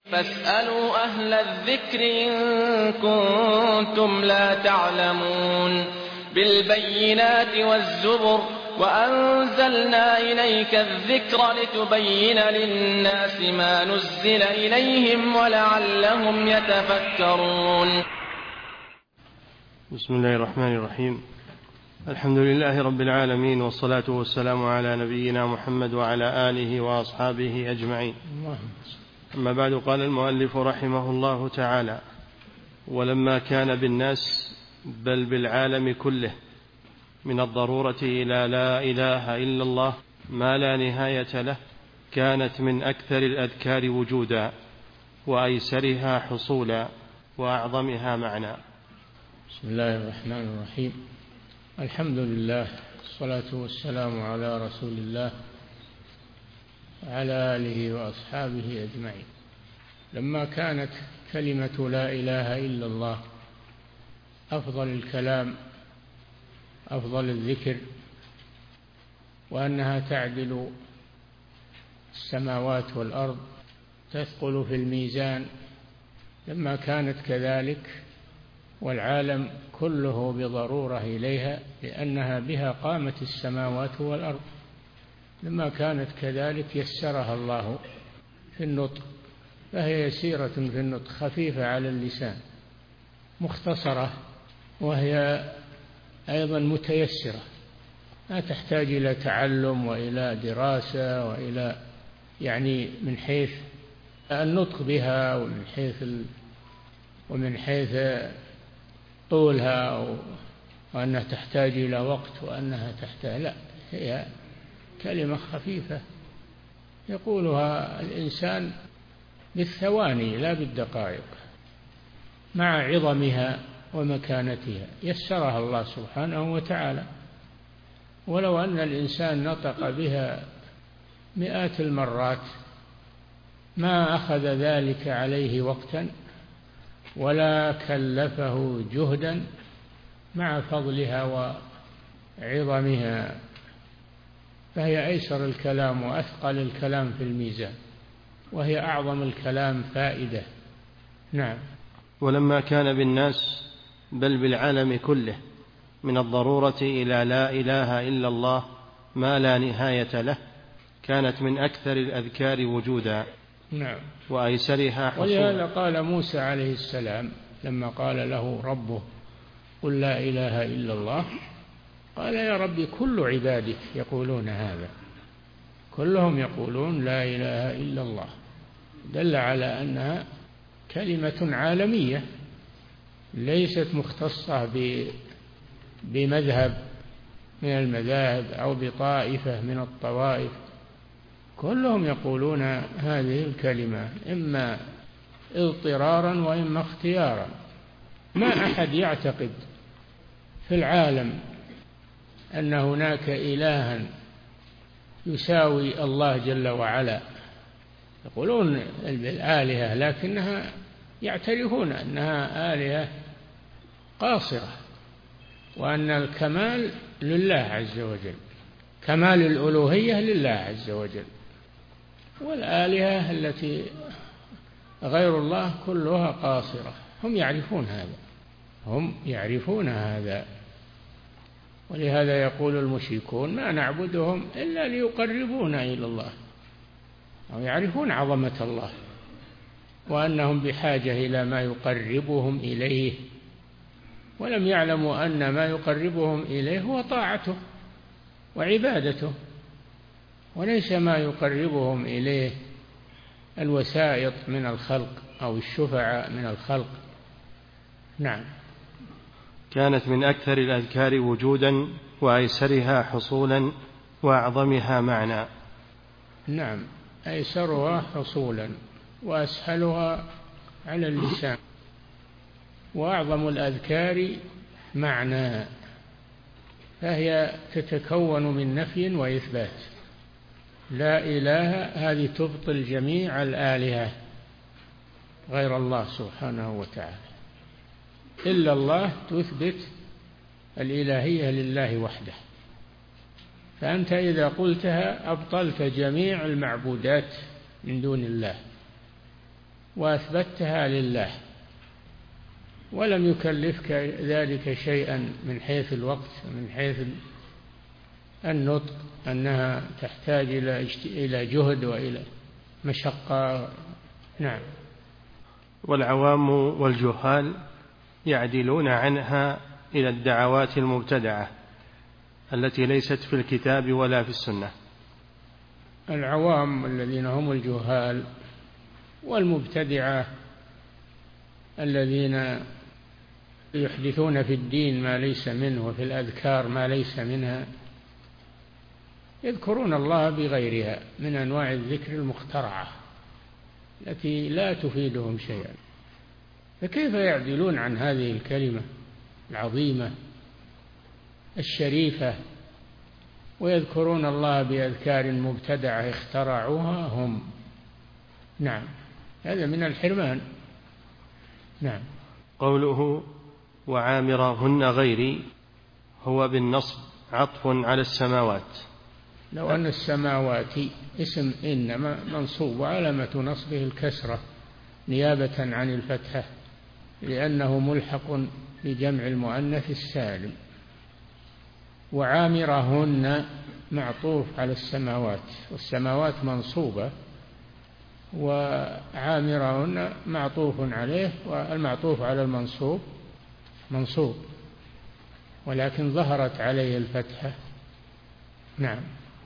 فاسألوا أهل الذكر إن كنتم لا تعلمون بالبينات والزبر وأنزلنا إليك الذكر لتبين للناس ما نزل إليهم ولعلهم يتفكرون. بسم الله الرحمن الرحيم. الحمد لله رب العالمين، والصلاة والسلام على نبينا محمد وعلى آله وأصحابه أجمعين. أما بعد، قال المؤلف رحمه الله تعالى: ولما كان بالناس بل بالعالم كله من الضرورة إلى لا إله إلا الله ما لا نهاية له، كانت من أكثر الأذكار وجودا وأيسرها حصولا وأعظمها معنى. بسم الله الرحمن الرحيم. الحمد لله، والصلاة والسلام على رسول الله وعلى آله وأصحابه أجمعين. لما كانت كلمة لا إله إلا الله أفضل الكلام، أفضل الذكر، وأنها تعدل السماوات والأرض، تثقل في الميزان، لما كانت كذلك والعالم كله بضرورة إليها لأنها بها قامت السماوات والأرض، لما كانت كذلك يسرها الله في النطق، فهي يسيرة في النطق، خفيفة على اللسان، مختصرة، وهي أيضا متيسرة، لا تحتاج إلى تعلم وإلى دراسة وإلى من حيث النطق بها ومن حيث طولها، وأنها تحتاج إلى وقت، وأنها تحتاج، لا، هي كلمة خفيفة يقولها الإنسان بالثواني لا بالدقائق، مع عظمها ومكانتها يسرها الله سبحانه وتعالى. ولو أن الإنسان نطق بها مئات المرات ما أخذ ذلك عليه وقتا ولا كلفه جهدا، مع فضلها وعظمها، فهي أيسر الكلام وأثقل الكلام في الميزان، وهي أعظم الكلام فائدة. نعم. ولما كان بالناس بل بالعالم كله من الضرورة إلى لا إله إلا الله ما لا نهاية له، كانت من أكثر الأذكار وجودا. نعم. وأيسرها حصولا. ولهذا قال موسى عليه السلام لما قال له ربه قل لا إله إلا الله، قال يا ربي كل عبادك يقولون هذا، كلهم يقولون لا إله إلا الله، دل على أنها كلمة عالمية ليست مختصة بمذهب من المذاهب أو بطائفة من الطوائف، كلهم يقولون هذه الكلمة إما اضطرارا وإما اختيارا. ما أحد يعتقد في العالم أن هناك إلها يساوي الله جل وعلا، يقولون بالآلهة لكنها يعترفون أنها آلهة قاصرة، وأن الكمال لله عز وجل، كمال الألوهية لله عز وجل، والآلهة التي غير الله كلها قاصرة. هم يعرفون هذا، ولهذا يقول المشركون ما نعبدهم إلا ليقربونا إلى الله، أو يعرفون عظمة الله وأنهم بحاجة إلى ما يقربهم إليه، ولم يعلموا أن ما يقربهم إليه هو طاعته وعبادته، وليس ما يقربهم إليه الوسائط من الخلق أو الشفعاء من الخلق. نعم. كانت من أكثر الأذكار وجودا وأيسرها حصولا وأعظمها معنى. نعم، أيسرها حصولا وأسهلها على اللسان، وأعظم الأذكار معنى، فهي تتكون من نفي وإثبات. لا إله هذه تبطل جميع الآلهة غير الله سبحانه وتعالى، إلا الله تثبت الإلهية لله وحده، فأنت إذا قلتها أبطلت جميع المعبودات من دون الله، وأثبتها لله، ولم يكلفك ذلك شيئا من حيث الوقت ومن حيث النطق، أنها تحتاج إلى جهد وإلى مشقة. نعم. والعوام والجهال يعدلون عنها إلى الدعوات المبتدعة التي ليست في الكتاب ولا في السنة. العوام الذين هم الجهال والمبتدعة الذين يحدثون في الدين ما ليس منه وفي الأذكار ما ليس منها، يذكرون الله بغيرها من أنواع الذكر المخترعة التي لا تفيدهم شيئا، فكيف يعدلون عن هذه الكلمة العظيمة الشريفة ويذكرون الله بأذكار مبتدعة اخترعوها هم؟ نعم، هذا من الحرمان. نعم. قوله وعامرهن غيري هو بالنصب عطف على السماوات. لو أن السماوات اسم إنما منصوب وعلامة نصبه الكسرة نيابة عن الفتحة لأنه ملحق بجمع المؤنث السالم، وعامرهن معطوف على السماوات، والسماوات منصوبة وعامرهن معطوف عليه، والمعطوف على المنصوب منصوب ولكن ظهرت عليه الفتحة. نعم.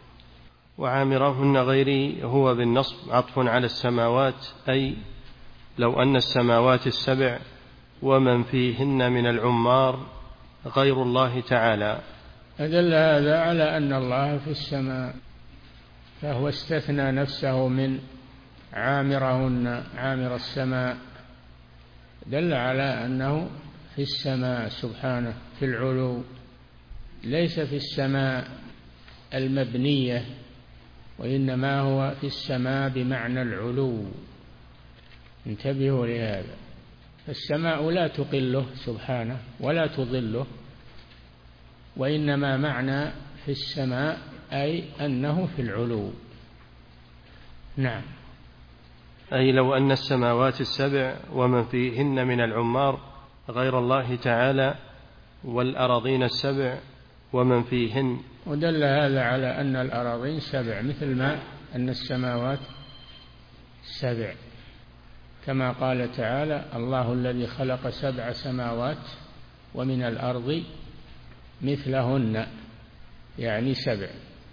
وعامرهن غيري هو بالنصب عطف على السماوات، أي لو أن السماوات السبع ومن فيهن من العمار غير الله تعالى. أدل هذا على أن الله في السماء، فهو استثنى نفسه من عامرهن عامر السماء، دل على أنه في السماء سبحانه في العلو، ليس في السماء المبنية، وإنما هو في السماء بمعنى العلو. انتبهوا لهذا، السماء لا تقله سبحانه ولا تضله، وإنما معنى في السماء أي أنه في العلو. نعم. أي لو أن السماوات السبع ومن فيهن من العمار غير الله تعالى، والأراضين السبع ومن فيهن. ودل هذا على أن الأراضين سبع مثل ما أن السماوات سبع، كما قال تعالى الله الذي خلق 7 سماوات ومن الأرض مثلهن، يعني 7.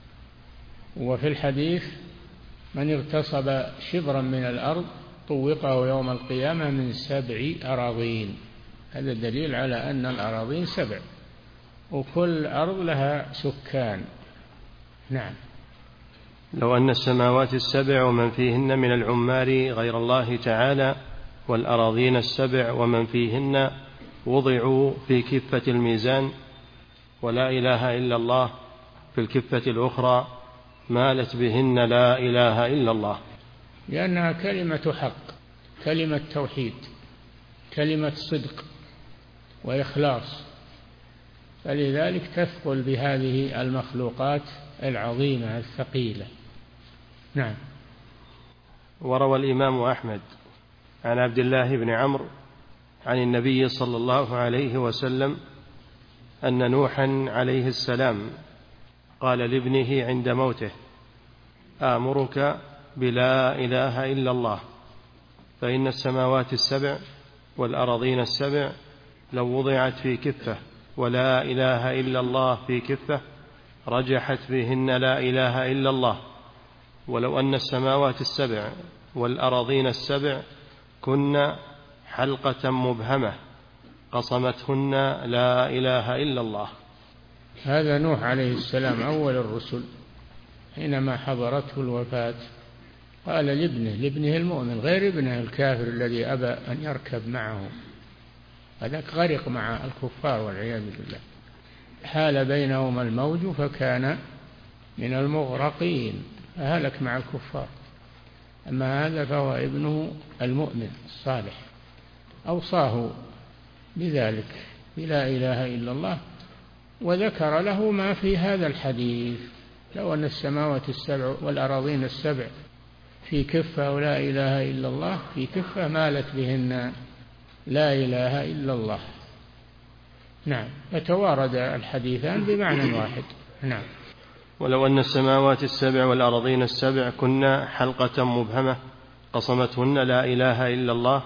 وفي الحديث من اغتصب شبرا من الأرض طوقه يوم القيامة من 7 أراضين. هذا دليل على أن الأراضين 7 وكل أرض لها سكان. نعم. لو أن السماوات السبع ومن فيهن من العمار غير الله تعالى والأراضين السبع ومن فيهن وضعوا في كفة الميزان ولا إله إلا الله في الكفة الأخرى مالت بهن لا إله إلا الله، لأنها كلمة حق، كلمة توحيد، كلمة صدق وإخلاص، فلذلك تثقل بهذه المخلوقات العظيمة الثقيلة. نعم. وروى الإمام أحمد عن عبد الله بن عمرو عن النبي صلى الله عليه وسلم أن نوحا عليه السلام قال لابنه عند موته آمرك بلا إله إلا الله، فإن السماوات السبع والأراضين السبع لو وضعت في كفة ولا إله إلا الله في كفة رجحت بهن لا إله إلا الله، ولو أن السماوات السبع والأراضين السبع كن حلقة مبهمة قصمتهن لا إله إلا الله. هذا نوح عليه السلام أول الرسل حينما حضرته الوفاة قال لابنه المؤمن غير ابنه الكافر الذي أبى أن يركب معه، هذاك غرق مع الكفار والعياذ بالله، حال بينهما الموج فكان من المغرقين، فهلك مع الكفار. أما هذا فهو ابنه المؤمن الصالح، أوصاه بذلك بلا إله إلا الله، وذكر له ما في هذا الحديث لو أن السماوات السبع والأراضين السبع في كفة ولا إله إلا الله في كفة مالت بهن لا إله إلا الله. نعم، فتوارد الحديثان بمعنى واحد. نعم. ولو أن السماوات السبع والأرضين السبع كنا حلقة مبهمة قصمتهن لا إله إلا الله.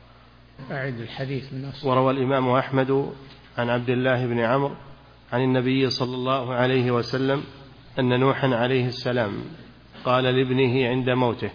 أعد الحديث من أصل. وروى الإمام أحمد عن عبد الله بن عمرو عن النبي صلى الله عليه وسلم أن نوحا عليه السلام قال لابنه عند موته: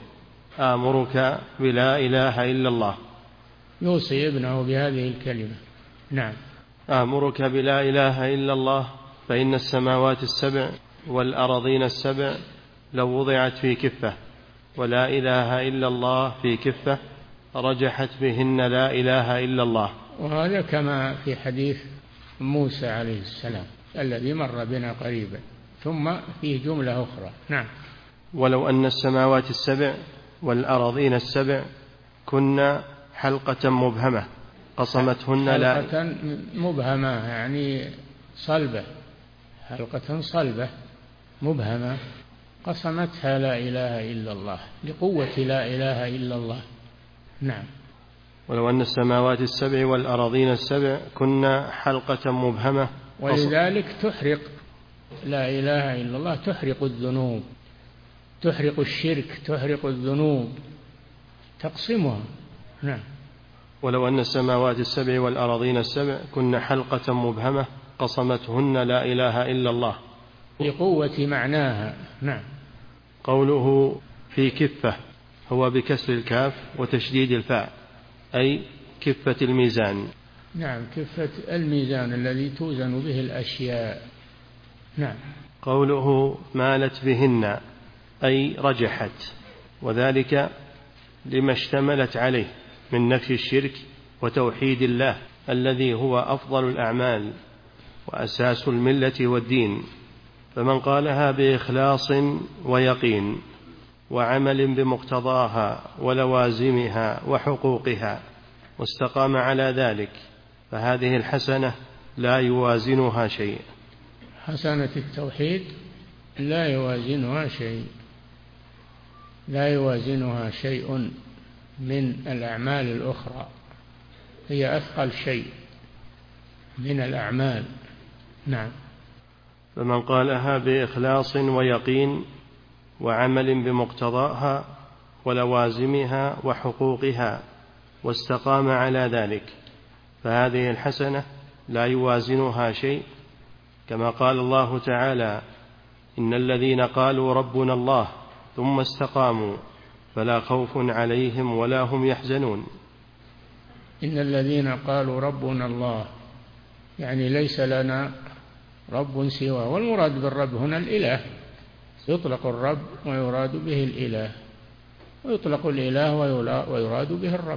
آمرك بلا إله إلا الله. يوصي ابنه بهذه الكلمة. نعم. آمرك بلا إله إلا الله فإن السماوات السبع والأرضين السبع لو وضعت في كفة ولا إله إلا الله في كفة رجحت بهن لا إله إلا الله. وهذا كما في حديث موسى عليه السلام الذي مر بنا قريبا، ثم فيه جملة أخرى. نعم. ولو أن السماوات السبع والأرضين السبع كنا حلقة مبهمة قصمتهن لا. حلقة مبهمة يعني صلبة، حلقة صلبة مبهمة قسمتها لا إله إلا الله لقوة لا إله إلا الله. نعم. ولو أن السماوات السبع والأراضين السبع كنا حلقة مبهمة ولذلك تحرق لا إله إلا الله، تحرق الذنوب، تحرق الشرك، تحرق الذنوب، تقسمها. نعم. ولو أن السماوات السبع والأراضين السبع كنا حلقة مبهمة قصمتهن لا إله إلا الله لقوة معناها. نعم. قوله في كفة هو بكسر الكاف وتشديد الفاء، أي كفة الميزان. نعم، كفة الميزان الذي توزن به الأشياء. نعم. قوله مالت بهن أي رجحت، وذلك لما اشتملت عليه من نفي الشرك وتوحيد الله الذي هو أفضل الأعمال وأساس الملة والدين، فمن قالها بإخلاص ويقين وعمل بمقتضاها ولوازمها وحقوقها واستقام على ذلك فهذه الحسنة لا يوازنها شيء. حسنة التوحيد لا يوازنها شيء، لا يوازنها شيء من الأعمال الأخرى، هي أثقل شيء من الأعمال. نعم. فمن قالها بإخلاص ويقين وعمل بمقتضاها ولوازمها وحقوقها واستقام على ذلك فهذه الحسنة لا يوازنها شيء، كما قال الله تعالى: إن الذين قالوا ربنا الله ثم استقاموا فلا خوف عليهم ولا هم يحزنون. إن الذين قالوا ربنا الله يعني ليس لنا رب سواه، والمراد بالرب هنا الإله، يطلق الرب ويراد به الإله، ويطلق الإله ويراد به الرب.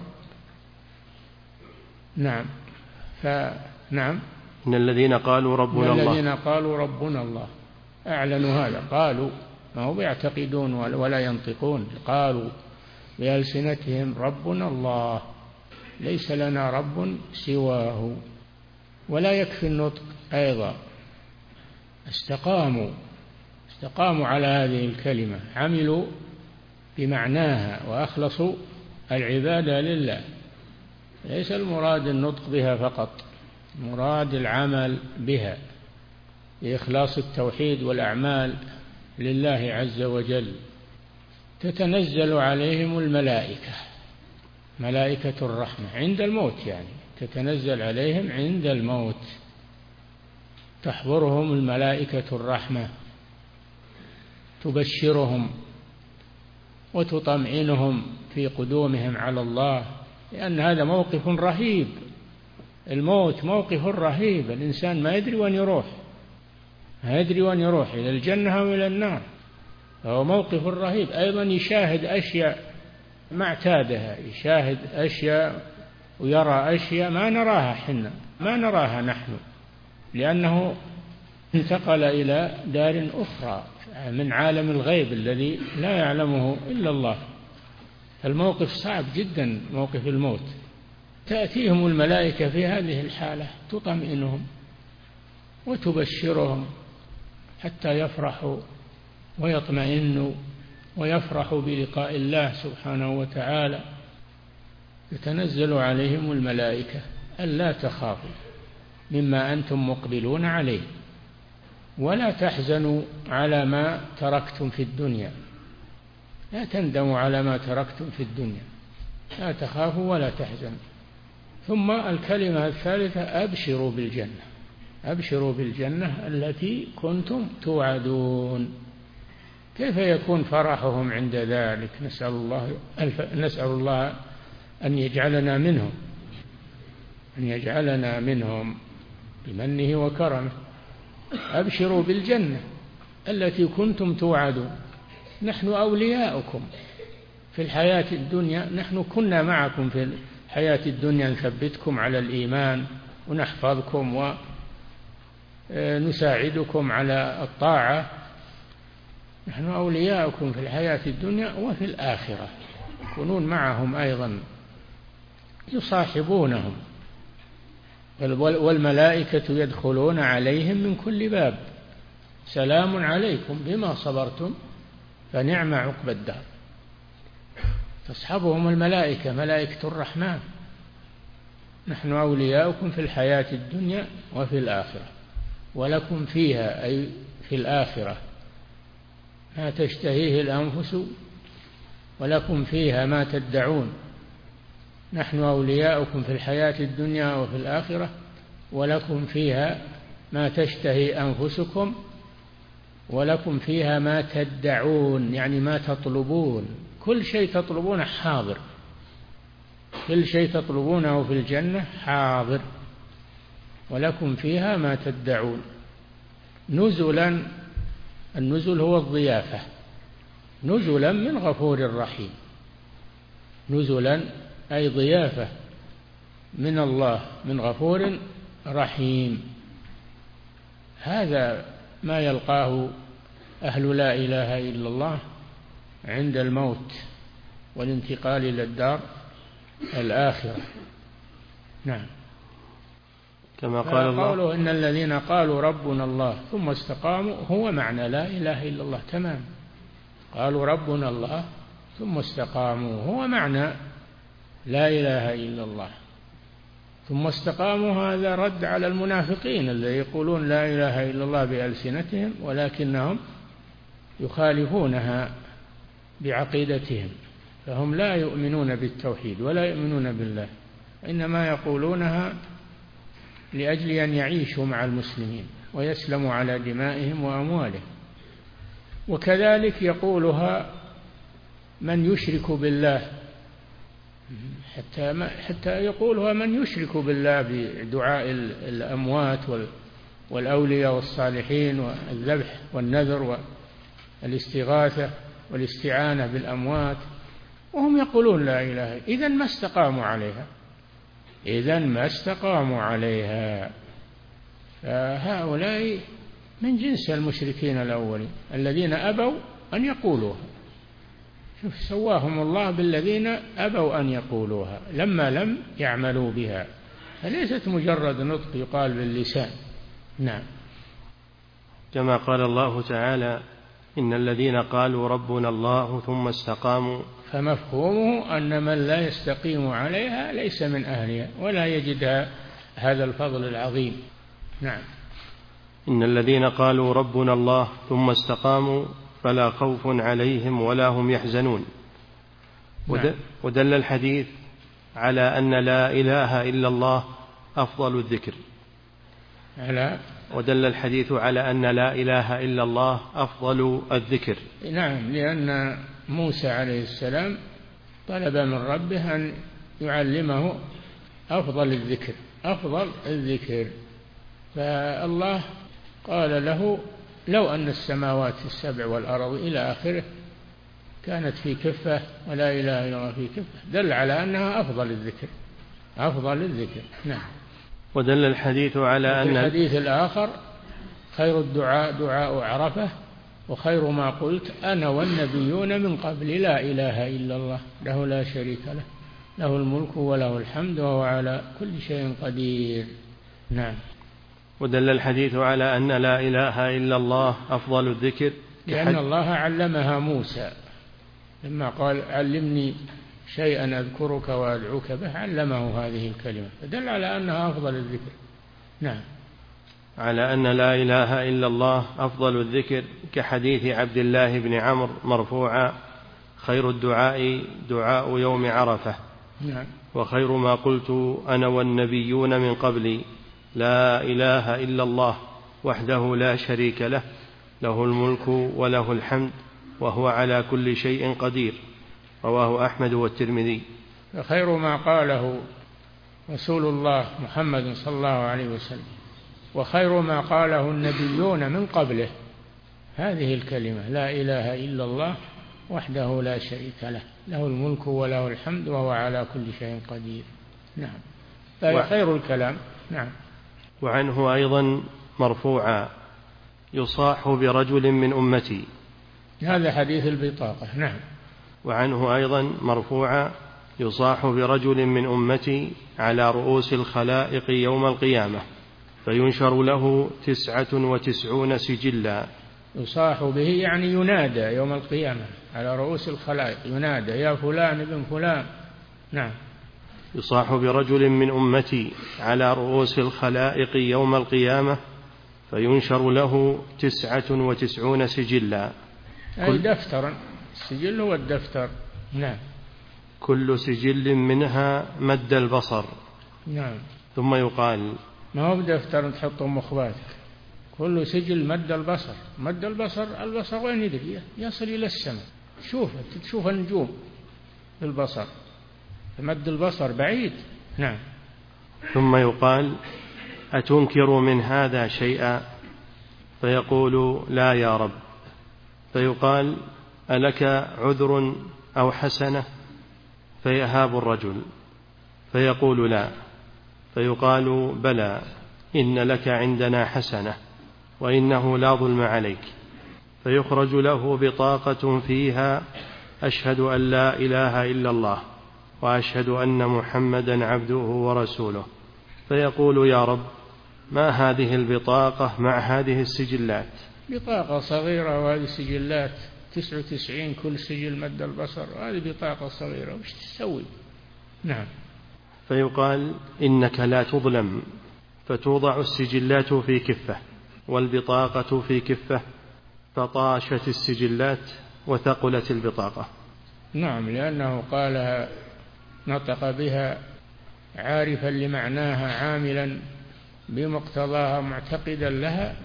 نعم. فنعم. إن الذين قالوا ربنا الله، الذين قالوا ربنا الله أعلنوا هذا، قالوا، ما هو يعتقدون ولا ينطقون، قالوا بألسنتهم ربنا الله ليس لنا رب سواه. ولا يكفي النطق أيضا، استقاموا على هذه الكلمة، عملوا بمعناها وأخلصوا العبادة لله. ليس المراد النطق بها فقط، مراد العمل بها بإخلاص التوحيد والأعمال لله عز وجل. تتنزل عليهم الملائكة، ملائكة الرحمة عند الموت، يعني تتنزل عليهم عند الموت، تحضرهم الملائكة الرحمة، تبشرهم وتطمئنهم في قدومهم على الله، لأن هذا موقف رهيب. الموت موقف رهيب، الإنسان ما يدري وين يروح، ما يدري وين يروح، إلى الجنة أو إلى النار، فهو موقف رهيب. أيضا يشاهد أشياء ما اعتادها، يشاهد أشياء ويرى أشياء ما نراها حنا، ما نراها نحن، لأنه انتقل إلى دار أخرى من عالم الغيب الذي لا يعلمه إلا الله. الموقف صعب جدا، موقف الموت. تأتيهم الملائكة في هذه الحالة تطمئنهم وتبشرهم حتى يفرحوا ويطمئنوا ويفرح بلقاء الله سبحانه وتعالى. تتنزل عليهم الملائكة ألا تخافوا مما أنتم مقبلون عليه ولا تحزنوا على ما تركتم في الدنيا، لا تندموا على ما تركتم في الدنيا، لا تخافوا ولا تحزنوا. ثم الكلمة الثالثة أبشروا بالجنة، أبشروا بالجنة التي كنتم توعدون. كيف يكون فرحهم عند ذلك؟ نسأل الله أن يجعلنا منهم، أن يجعلنا منهم بمنه وكرمه. أبشروا بالجنة التي كنتم توعدون. نحن أولياؤكم في الحياة الدنيا، نحن كنا معكم في الحياة الدنيا نثبتكم على الإيمان ونحفظكم ونساعدكم على الطاعة. نحن أولياؤكم في الحياة الدنيا وفي الآخرة، يكونون معهم أيضا يصاحبونهم، والملائكة يدخلون عليهم من كل باب سلام عليكم بما صبرتم فنعم عقبى الدار. تصحبهم الملائكة، ملائكة الرحمن. نحن أولياؤكم في الحياة الدنيا وفي الآخرة، ولكم فيها أي في الآخرة ما تشتهيه الأنفس ولكم فيها ما تدعون. نحن أولياؤكم في الحياة الدنيا وفي الآخرة ولكم فيها ما تشتهي أنفسكم ولكم فيها ما تدعون، يعني ما تطلبون. كل شيء تطلبونه حاضر، كل شيء تطلبونه في الجنة حاضر. ولكم فيها ما تدعون. نزلا، النزل هو الضيافة، نزلا من غفور رحيم. نزلا أي ضيافة من الله من غفور رحيم. هذا ما يلقاه أهل لا إله إلا الله عند الموت والانتقال إلى الدار الآخرة. نعم. كما قال الله قوله إن الذين قالوا ربنا الله ثم استقاموا هو معنى لا إله إلا الله تمام. قالوا ربنا الله ثم استقاموا هو معنى لا إله إلا الله. ثم استقاموا هذا رد على المنافقين الذين يقولون لا إله إلا الله بألسنتهم ولكنهم يخالفونها بعقيدتهم، فهم لا يؤمنون بالتوحيد ولا يؤمنون بالله، إنما يقولونها لأجل أن يعيشوا مع المسلمين ويسلموا على دمائهم وأموالهم. وكذلك يقولها من يشرك بالله، حتى يقولها من يشرك بالله بدعاء الأموات والأولياء والصالحين والذبح والنذر والاستغاثة والاستعانة بالأموات، وهم يقولون لا إله. إذن ما استقاموا عليها، إذن ما استقاموا عليها. فهؤلاء من جنس المشركين الأولين الذين أبوا أن يقولوها. شوف سواهم الله بالذين أبوا أن يقولوها لما لم يعملوا بها، فليست مجرد نطق يقال باللسان. نعم. كما قال الله تعالى إن الذين قالوا ربنا الله ثم استقاموا، فمفهومه أن من لا يستقيم عليها ليس من أهلها ولا يجد هذا الفضل العظيم. نعم. إن الذين قالوا ربنا الله ثم استقاموا فلا خوف عليهم ولا هم يحزنون. نعم. ودل الحديث على أن لا إله إلا الله أفضل الذكر. ودل الحديث على أن لا إله إلا الله أفضل الذكر. نعم، لأن موسى عليه السلام طلب من ربه أن يعلمه أفضل الذكر، أفضل الذكر. فالله قال له لو أن السماوات السبع والأرض إلى آخره كانت في كفة ولا إله إلا الله في كفة، دل على أنها أفضل الذكر، أفضل الذكر. نعم. ودل الحديث على أن الحديث الآخر خير الدعاء دعاء عرفة وخير ما قلت أنا والنبيون من قبل لا إله إلا الله له لا شريك له له الملك وله الحمد وهو على كل شيء قدير. نعم. ودل الحديث على أن لا إله إلا الله أفضل الذكر لأن الله علمها موسى لما قال علمني شيئا أذكرك وأدعوك به علمه هذه الكلمة، فدل على أنها أفضل الذكر. نعم. على أن لا إله إلا الله أفضل الذكر، كحديث عبد الله بن عمرو مرفوعا: خير الدعاء دعاء يوم عرفة. نعم. وخير ما قلت أنا والنبيون من قبلي لا إله إلا الله وحده لا شريك له، له الملك وله الحمد وهو على كل شيء قدير. رواه أحمد والترمذي. خير ما قاله رسول الله محمد صلى الله عليه وسلم، وخير ما قاله النبيون من قبله هذه الكلمة: لا إله إلا الله وحده لا شريك له، له الملك وله الحمد وهو على كل شيء قدير. نعم. خير الكلام. نعم. وعنه أيضا مرفوعا: يصاح برجل من أمتي. هذا حديث البطاقة. نعم. وعنه أيضا مرفوعا: يصاح برجل من أمتي على رؤوس الخلائق يوم القيامة فينشر له 99 سجلا. يصاح به يعني ينادى يوم القيامة على رؤوس الخلائق، ينادى: يا فلان ابن فلان. نعم. يصاح برجل من أمتي على رؤوس الخلائق يوم القيامة فينشر له 99 سجلا. أي دفترا، السجل هو الدفتر. نعم. كل سجل منها مد البصر. نعم. ثم يقال: ما هو بدفتر تحطه مخباتك، كل سجل مد البصر. مد البصر، البصر وين يدري؟ يصل إلى السماء، تشوف النجوم بالبصر، مد البصر بعيد. نعم. ثم يقال: أتنكر من هذا شيئا؟ فيقول: لا يا رب. فيقال: ألك عذر أو حسنة؟ فيهاب الرجل فيقول: لا. فيقال: بلى، إن لك عندنا حسنة وإنه لا ظلم عليك. فيخرج له بطاقة فيها: أشهد أن لا إله إلا الله وأشهد أن محمدا عبده ورسوله. فيقول: يا رب، ما هذه البطاقة مع هذه السجلات؟ بطاقة صغيرة، وهذه السجلات 99 كل سجل مد البصر، هذه بطاقة صغيرة، وش تسوي؟ نعم. فيقال: إنك لا تظلم. فتوضع السجلات في كفة والبطاقة في كفة، فطاشت السجلات وثقلت البطاقة. نعم، لأنه قالها، نطق بها عارفا لمعناها عاملا بمقتضاها معتقدا لها،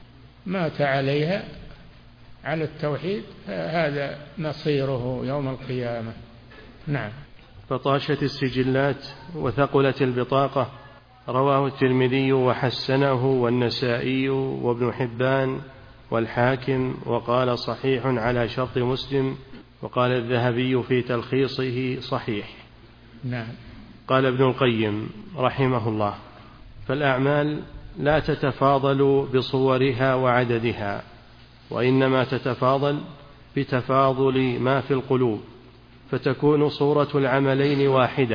مات عليها على التوحيد، فهذا مصيره يوم القيامة. نعم. فطاشت السجلات وثقلت البطاقة. رواه الترمذي وحسنه والنسائي وابن حبان والحاكم، وقال: صحيح على شرط مسلم. وقال الذهبي في تلخيصه: صحيح. نعم. قال ابن القيم رحمه الله: فالأعمال لا تتفاضل بصورها وعددها، وإنما تتفاضل بتفاضل ما في القلوب، فتكون صورة العملين واحدة،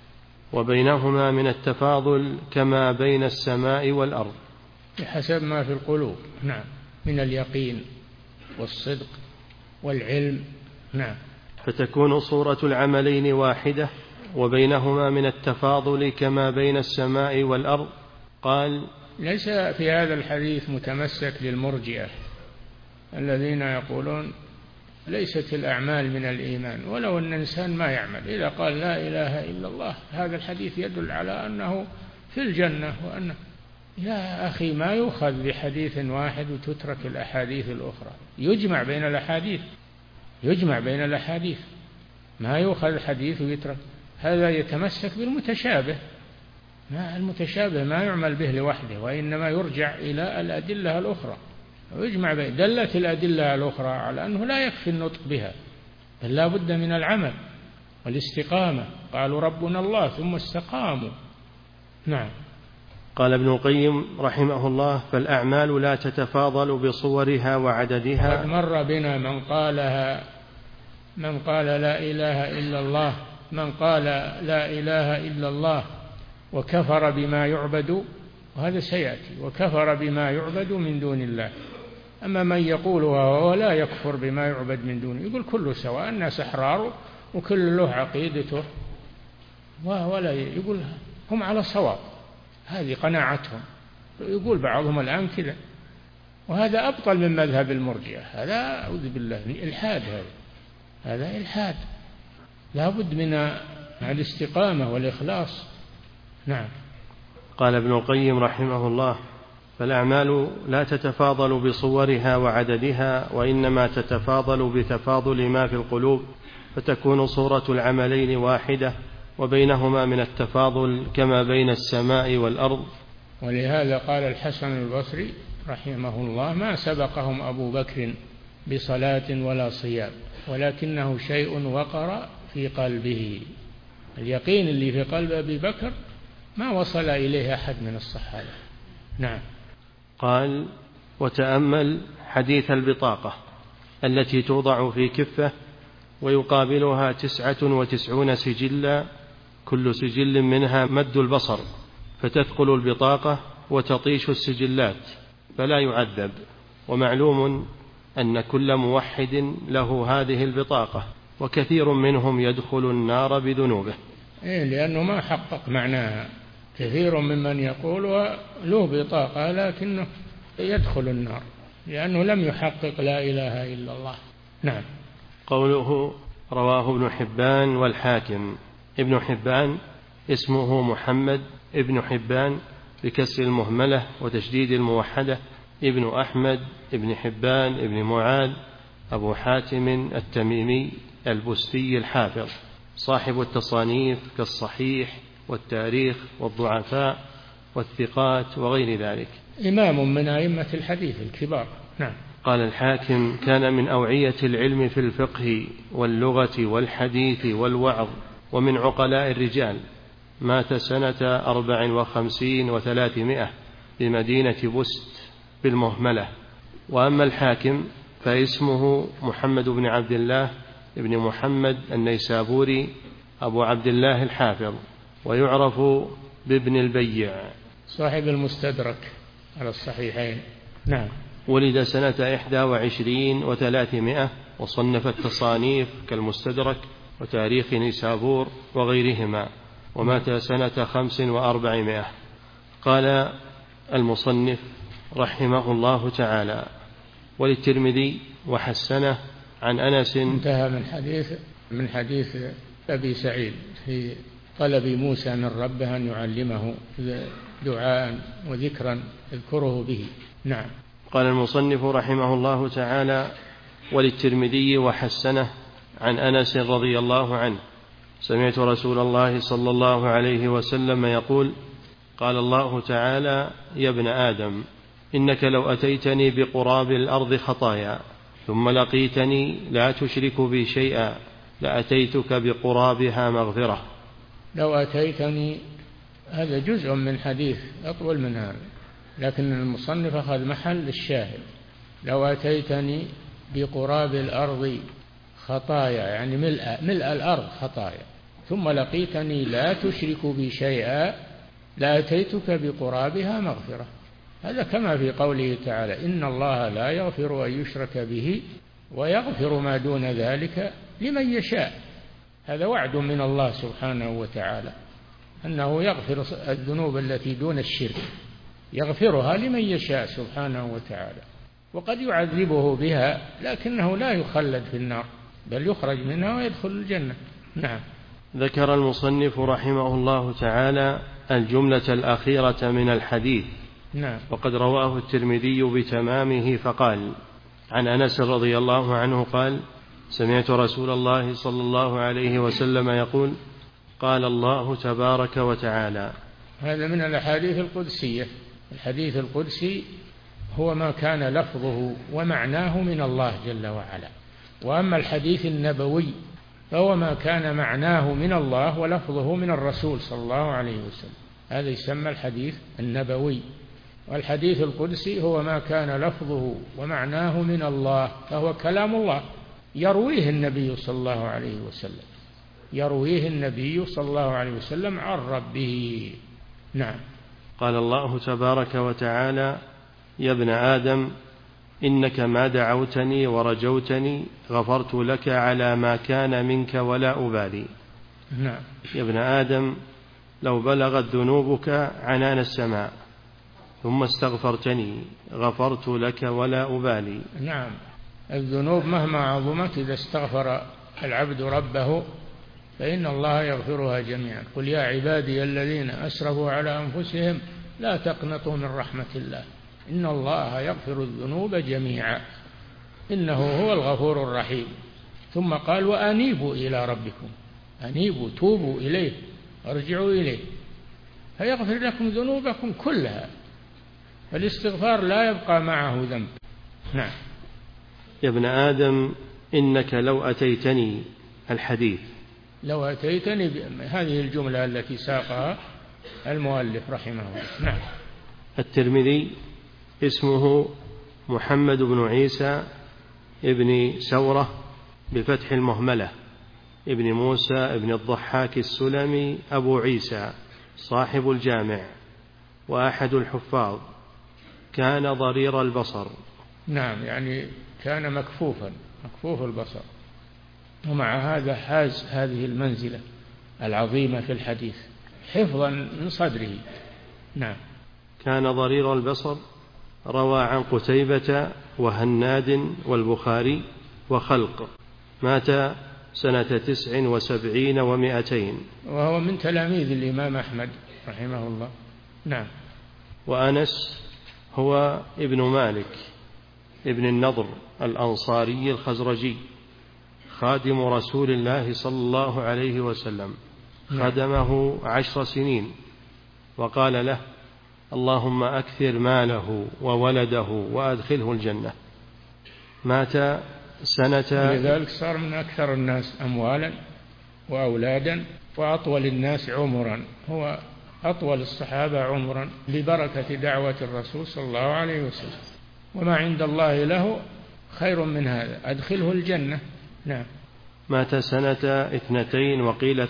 وبينهما من التفاضل كما بين السماء والأرض، بحسب ما في القلوب. نعم، من اليقين والصدق والعلم. نعم. فتكون صورة العملين واحدة، وبينهما من التفاضل كما بين السماء والأرض. قال: ليس في هذا الحديث متمسك للمرجئة الذين يقولون ليست الأعمال من الإيمان، ولو أن الإنسان ما يعمل إذا قال لا إله إلا الله، هذا الحديث يدل على أنه في الجنة. وأنه يا أخي ما يؤخذ بحديث واحد وتترك الأحاديث الأخرى، يجمع بين الأحاديث، ما يؤخذ حديث ويترك. هذا يتمسك بالمتشابه، ما المتشابه ما يعمل به لوحده، وإنما يرجع إلى الأدلة الأخرى ويجمع بين. دلت الأدلة الأخرى على أنه لا يكفي النطق بها، بل لا بد من العمل والاستقامة. قالوا ربنا الله ثم استقاموا. نعم. قال ابن القيم رحمه الله: فالأعمال لا تتفاضل بصورها وعددها. قد مر بنا من قال لا إله إلا الله، من قال لا إله إلا الله وكفر بما يعبد، وهذا سيأتي، وكفر بما يعبد من دون الله. أما من يقولها وهو لا يكفر بما يعبد من دونه، يقول كله سواء، الناس أحرار وكل له عقيدته، ولا يقول هم على صواب، هذه قناعتهم. يقول بعضهم الآن كذا، وهذا أبطل من مذهب المرجئة، هذا أعوذ بالله الإلحاد، هذا إلحاد، لا بد من الاستقامة والإخلاص. نعم. قال ابن القيم رحمه الله: فالأعمال لا تتفاضل بصورها وعددها، وإنما تتفاضل بتفاضل ما في القلوب، فتكون صورة العملين واحدة، وبينهما من التفاضل كما بين السماء والأرض. ولهذا قال الحسن البصري رحمه الله: ما سبقهم أبو بكر بصلاة ولا صيام، ولكنه شيء وقر في قلبه. اليقين اللي في قلب أبي بكر ما وصل إليه أحد من الصحابة. نعم. قال: وتأمل حديث البطاقة التي توضع في كفة ويقابلها 99 سجلا، كل سجل منها مد البصر، فتثقل البطاقة وتطيش السجلات فلا يعذب. ومعلوم أن كل موحد له هذه البطاقة، وكثير منهم يدخل النار بذنوبه. لأنه ما حقق معناها. كثير ممن يقول له بطاقة لكنه يدخل النار لأنه لم يحقق لا إله إلا الله. نعم. قوله: رواه ابن حبان والحاكم. ابن حبان اسمه محمد ابن حبان بكسر المهملة وتشديد الموحدة، ابن أحمد ابن حبان ابن معاذ أبو حاتم التميمي البستي الحافظ، صاحب التصانيف كالصحيح والتاريخ والضعفاء والثقات وغير ذلك، إمام من أئمة الحديث الكبار. نعم. قال الحاكم: كان من أوعية العلم في الفقه واللغة والحديث والوعظ، ومن عقلاء الرجال، مات سنة 54 و300 بمدينة بست بالمهملة. وأما الحاكم فاسمه محمد بن عبد الله بن محمد النيسابوري أبو عبد الله الحافظ، ويعرف بابن البيع، صاحب المستدرك على الصحيحين. نعم. ولد سنة 21 و300، وصنف التصانيف كالمستدرك وتاريخ نيسابور وغيرهما، ومات سنة 45. قال المصنف رحمه الله تعالى: وللترمذي وحسنه عن أنس. انتهى من حديث أبي سعيد في طلب موسى من ربه أن يعلمه دعاء وذكرا يذكره به. نعم. قال المصنف رحمه الله تعالى: وللترمذي وحسنه عن أنس رضي الله عنه: سمعت رسول الله صلى الله عليه وسلم يقول: قال الله تعالى: يا ابن آدم، إنك لو أتيتني بقراب الأرض خطايا ثم لقيتني لا تشرك بي شيئا لأتيتك بقرابها مغفرة. لو أتيتني، هذا جزء من حديث أطول من هذا، لكن المصنف أخذ محل الشاهد. لو أتيتني بقراب الأرض خطايا، يعني ملء الأرض خطايا، ثم لقيتني لا تشرك بي شيئا لأتيتك بقرابها مغفرة. هذا كما في قوله تعالى: إن الله لا يغفر أن يشرك به ويغفر ما دون ذلك لمن يشاء. هذا وعد من الله سبحانه وتعالى أنه يغفر الذنوب التي دون الشرك، يغفرها لمن يشاء سبحانه وتعالى، وقد يعذبه بها لكنه لا يخلد في النار، بل يخرج منها ويدخل الجنة. نعم. ذكر المصنف رحمه الله تعالى الجملة الأخيرة من الحديث. نعم. وقد رواه الترمذي بتمامه فقال: عن أنس رضي الله عنه قال: سمعت رسول الله صلى الله عليه وسلم يقول: قال الله تبارك وتعالى. هذا من الأحاديث القدسية. الحديث القدسي هو ما كان لفظه ومعناه من الله جل وعلا، وأما الحديث النبوي فهو ما كان معناه من الله ولفظه من الرسول صلى الله عليه وسلم، هذا يسمى الحديث النبوي. والحديث القدسي هو ما كان لفظه ومعناه من الله، فهو كلام الله يرويه النبي صلى الله عليه وسلم، يرويه النبي صلى الله عليه وسلم عن ربه. نعم. قال الله تبارك وتعالى: يا ابن آدم، إنك ما دعوتني ورجوتني غفرت لك على ما كان منك ولا أبالي. نعم. يا ابن آدم لو بلغت ذنوبك عنان السماء ثم استغفرتني غفرت لك ولا أبالي. نعم، الذنوب مهما عظمت إذا استغفر العبد ربه فإن الله يغفرها جميعا. قل يا عبادي الذين أسرفوا على أنفسهم لا تقنطوا من رحمة الله إن الله يغفر الذنوب جميعا إنه هو الغفور الرحيم. ثم قال وأنيبوا إلى ربكم، أنيبوا توبوا إليه ارجعوا إليه فيغفر لكم ذنوبكم كلها. فالاستغفار لا يبقى معه ذنب. نعم. يا ابن آدم إنك لو أتيتني، الحديث لو أتيتني، هذه الجملة التي ساقها المؤلف رحمه الله. نعم. الترمذي اسمه محمد بن عيسى ابن سورة بفتح المهملة ابن موسى ابن الضحاك السلمي أبو عيسى صاحب الجامع وأحد الحفاظ، كان ضرير البصر. نعم، يعني كان مكفوف البصر، ومع هذا حاز هذه المنزلة العظيمة في الحديث حفظا من صدره. نعم. كان ضرير البصر، روى عن قتيبة وهناد والبخاري وخلق، مات سنة 79 و200، وهو من تلاميذ الإمام أحمد رحمه الله. نعم. وأنس هو ابن مالك ابن النضر الأنصاري الخزرجي، خادم رسول الله صلى الله عليه وسلم، خدمه 10 سنين، وقال له اللهم أكثر ماله وولده وأدخله الجنة. مات سنة، لذلك صار من أكثر الناس أموالا وأولادا وأطول الناس عمرا، هو أطول الصحابة عمرا ببركة دعوة الرسول صلى الله عليه وسلم، وما عند الله له خير من هذا، أدخله الجنة. نعم. مات سنة 92 وقيل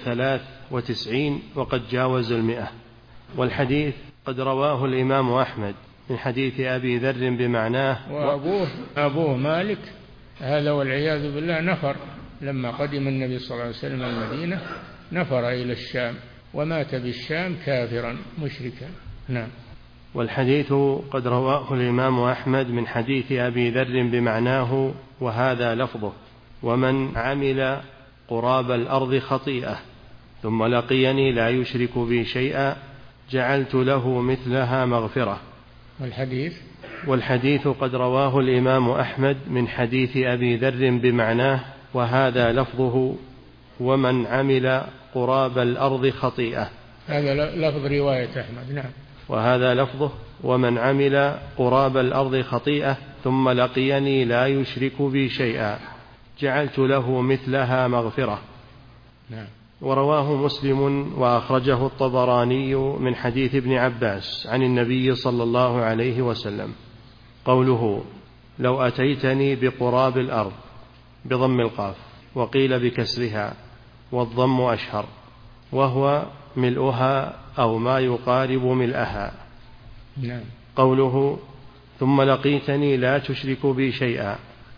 93 وقد جاوز 100. والحديث قد رواه الإمام أحمد من حديث أبي ذر بمعناه، وأبوه مالك هذا والعياذ بالله نفر لما قدم النبي صلى الله عليه وسلم المدينة، نفر إلى الشام ومات بالشام كافرا مشركا. نعم. والحديث قد رواه الإمام أحمد من حديث أبي ذر بمعناه وهذا لفظه، ومن عمل قراب الأرض خطيئة ثم لقيني لا يشرك بي شيئا جعلت له مثلها مغفرة. والحديث قد رواه الإمام أحمد من حديث أبي ذر بمعناه وهذا لفظه، ومن عمل قراب الأرض خطيئة. هذا لفظ رواية أحمد. نعم. وهذا لفظه، ومن عمل قراب الأرض خطيئة ثم لقيني لا يشرك بي شيئا جعلت له مثلها مغفرة. نعم. ورواه مسلم وأخرجه الطبراني من حديث ابن عباس عن النبي صلى الله عليه وسلم قوله لو أتيتني بقراب الأرض بضم القاف، وقيل بكسرها والضم أشهر، وهو ملؤها أو ما يقارب ملئها. نعم. قوله ثم لقيتني لا تشرك بي شيئا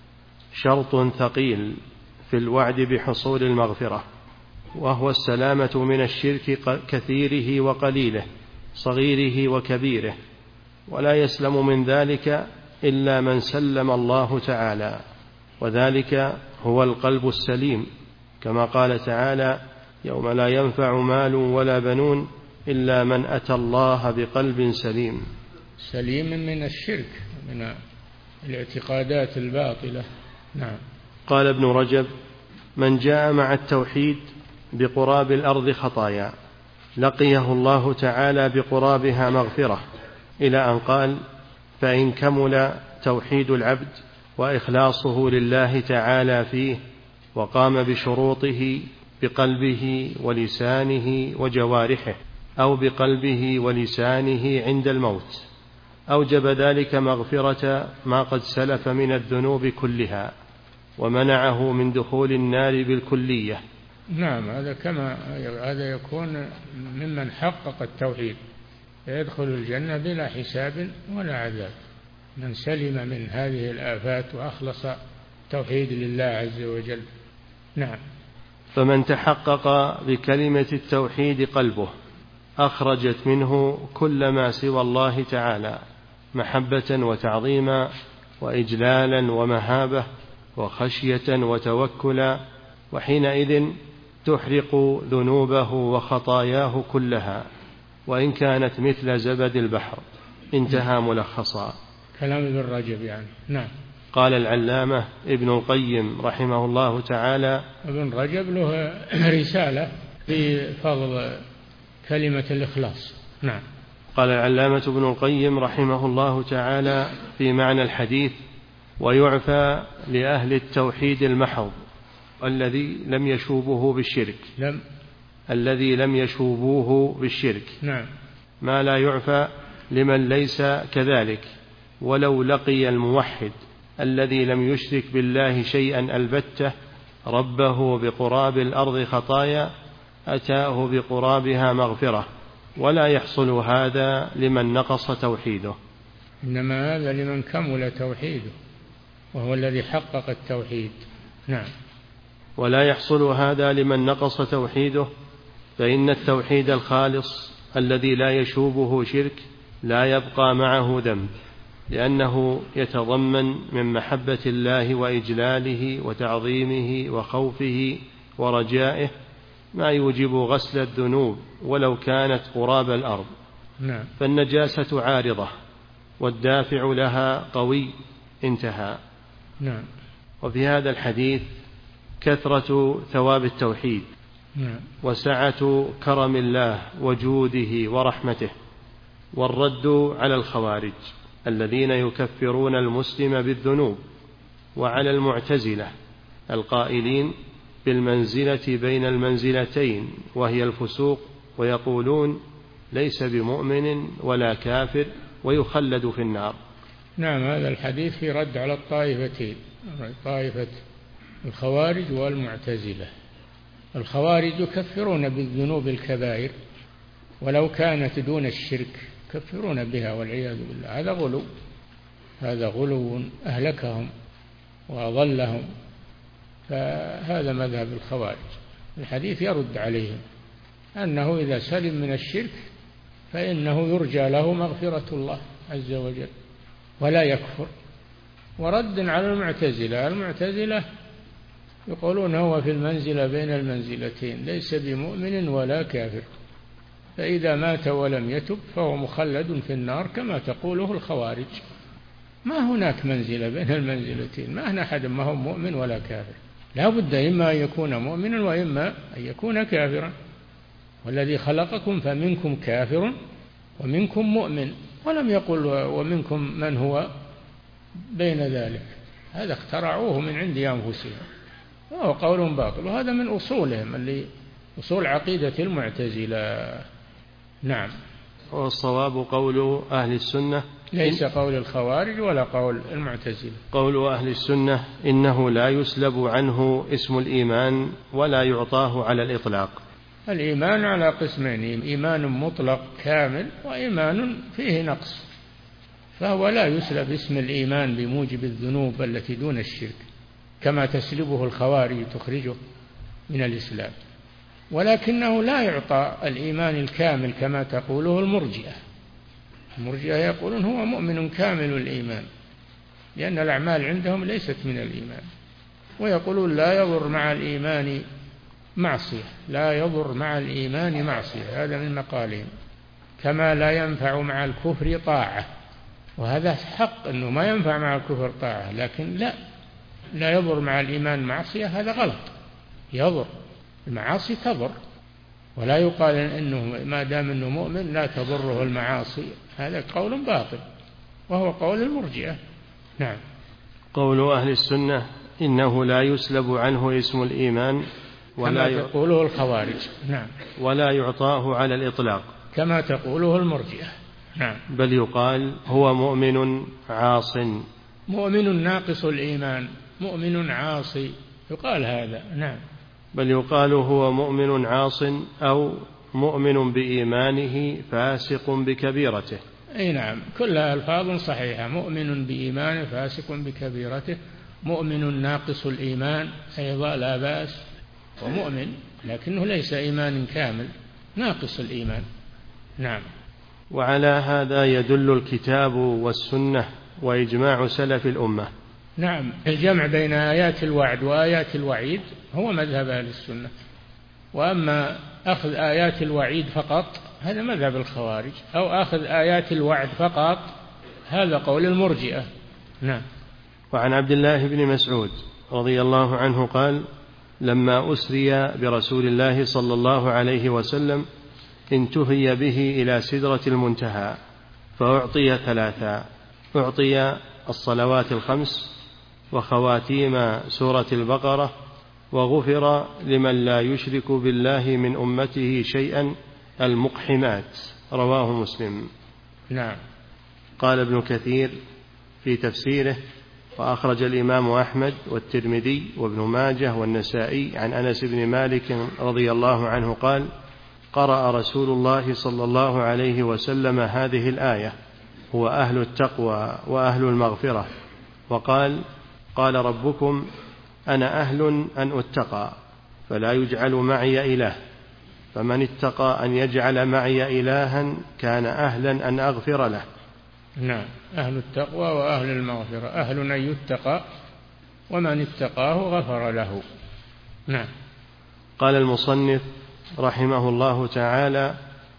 شرط ثقيل في الوعد بحصول المغفرة، وهو السلامة من الشرك كثيره وقليله صغيره وكبيره، ولا يسلم من ذلك إلا من سلم الله تعالى، وذلك هو القلب السليم، كما قال تعالى يوم لا ينفع مال ولا بنون إلا من أتى الله بقلب سليم. سليم من الشرك من الاعتقادات الباطلة. نعم. قال ابن رجب من جاء مع التوحيد بقراب الأرض خطايا لقيه الله تعالى بقرابها مغفرة، إلى أن قال فإن كمل توحيد العبد وإخلاصه لله تعالى فيه وقام بشروطه بقلبه ولسانه وجوارحه أو بقلبه ولسانه عند الموت أوجب ذلك مغفرة ما قد سلف من الذنوب كلها ومنعه من دخول النار بالكلية. نعم. هذا يكون ممن حقق التوحيد يدخل الجنة بلا حساب ولا عذاب. من سلم من هذه الآفات وأخلص توحيد لله عز وجل. نعم. فمن تحقق بكلمة التوحيد قلبه أخرجت منه كل ما سوى الله تعالى محبة وتعظيما وإجلالا ومهابة وخشية وتوكلا، وحينئذ تحرق ذنوبه وخطاياه كلها وإن كانت مثل زبد البحر. انتهى ملخصا. كلام ابن رجب يعني. نعم. قال العلامة ابن القيم رحمه الله تعالى. ابن رجب له رسالة في فضل كلمة الإخلاص. نعم. قال العلامة ابن القيم رحمه الله تعالى في معنى الحديث: ويعفى لأهل التوحيد المحض الذي لم يشوبه بالشرك. الذي لم يشوبوه بالشرك. نعم. ما لا يعفى لمن ليس كذلك ولو لقي الموحد الذي لم يشرك بالله شيئا البتة ربه بقراب الأرض خطايا أتاه بقرابها مغفرة، ولا يحصل هذا لمن نقص توحيده، إنما هذا لمن كمل توحيده وهو الذي حقق التوحيد. نعم. ولا يحصل هذا لمن نقص توحيده، فإن التوحيد الخالص الذي لا يشوبه شرك لا يبقى معه ذنب، لأنه يتضمن من محبة الله وإجلاله وتعظيمه وخوفه ورجائه ما يوجب غسل الذنوب ولو كانت قراب الأرض. نعم. فالنجاسة عارضة والدافع لها قوي. انتهى. نعم. وفي هذا الحديث كثرة ثواب التوحيد. نعم. وسعة كرم الله وجوده ورحمته، والرد على الخوارج الذين يكفرون المسلم بالذنوب، وعلى المعتزلة القائلين بالمنزلة بين المنزلتين وهي الفسوق، ويقولون ليس بمؤمن ولا كافر ويخلد في النار. نعم. هذا الحديث في رد على الطائفتين، طائفة الخوارج والمعتزلة. الخوارج يكفرون بالذنوب الكبائر ولو كانت دون الشرك، يكفرون بها والعياذ بالله. هذا غلو أهلكهم وأضلهم، فهذا مذهب الخوارج. الحديث يرد عليهم أنه إذا سلم من الشرك فإنه يرجى له مغفرة الله عز وجل ولا يكفر. ورد على المعتزلة يقولون هو في المنزلة بين المنزلتين، ليس بمؤمن ولا كافر، فإذا مات ولم يتب فهو مخلد في النار كما تقوله الخوارج. ما هناك منزلة بين المنزلتين، ما هنا أحد ما هو مؤمن ولا كافر، لا بد إما أن يكون مؤمنا وإما أن يكون كافرا. والذي خلقكم فمنكم كافر ومنكم مؤمن، ولم يقل ومنكم من هو بين ذلك. هذا اخترعوه من عند أنفسهم وهو قول باطل، وهذا من أصولهم اللي أصول عقيدة المعتزلة. نعم. والصواب قول أهل السنة، ليس قول الخوارج ولا قول المعتزلة. قول أهل السنة إنه لا يسلب عنه اسم الإيمان ولا يعطاه على الإطلاق. الإيمان على قسمين: إيمان مطلق كامل وإيمان فيه نقص، فهو لا يسلب اسم الإيمان بموجب الذنوب التي دون الشرك كما تسلبه الخوارج تخرجه من الإسلام، ولكنه لا يعطى الإيمان الكامل كما تقوله المرجئة. المرجئة يقولون هو مؤمن كامل الإيمان لأن الأعمال عندهم ليست من الإيمان، ويقولون لا يضر مع الإيمان معصية، لا يضر مع الإيمان معصية، هذا من مقالهم، كما لا ينفع مع الكفر طاعة. وهذا حق أنه ما ينفع مع الكفر طاعة، لكن لا يضر مع الإيمان معصية، هذا غلط. يضر، المعاصي تضر، ولا يقال إنه ما دام أنه مؤمن لا تضره المعاصي، هذا قول باطل وهو قول المرجئة. نعم. قول أهل السنة إنه لا يسلب عنه اسم الإيمان كما تقوله الخوارج. نعم. ولا يعطاه على الإطلاق كما تقوله المرجئة. نعم. بل يقال هو مؤمن عاص، مؤمن ناقص الإيمان، مؤمن عاصي، يقال هذا. نعم. بل يقال هو مؤمن عاص أو مؤمن بإيمانه فاسق بكبيرته. أي نعم، كلها ألفاظ صحيحة. مؤمن بإيمانه، فاسق بكبيرته، مؤمن ناقص الإيمان أيضا لا بأس، ومؤمن لكنه ليس إيمان كامل، ناقص الإيمان. نعم. وعلى هذا يدل الكتاب والسنة وإجماع سلف الأمة. نعم، الجمع بين آيات الوعد وآيات الوعيد هو مذهب أهل السنة. وأما أخذ آيات الوعيد فقط هذا مذهب الخوارج، أو أخذ آيات الوعد فقط هذا قول المرجئة. نعم. وعن عبد الله بن مسعود رضي الله عنه قال: لما أسري برسول الله صلى الله عليه وسلم انتهي به إلى سدرة المنتهى فأعطي ثلاثا: أعطي الصلوات الخمس وخواتيم سورة البقرة، وغفر لمن لا يشرك بالله من أمته شيئا المقحمات. رواه مسلم. نعم. قال ابن كثير في تفسيره: وأخرج الإمام أحمد والترمذي وابن ماجه والنسائي عن أنس بن مالك رضي الله عنه قال: قرأ رسول الله صلى الله عليه وسلم هذه الآية: هو أهل التقوى وأهل المغفرة، وقال: قال ربكم: أنا أهل أن أتقى فلا يجعل معي إله، فمن اتقى أن يجعل معي إلها كان أهلا أن أغفر له. نعم، أهل التقوى وأهل المغفرة، أهل أن يتقى، ومن اتقاه غفر له. نعم. قال المصنف رحمه الله تعالى: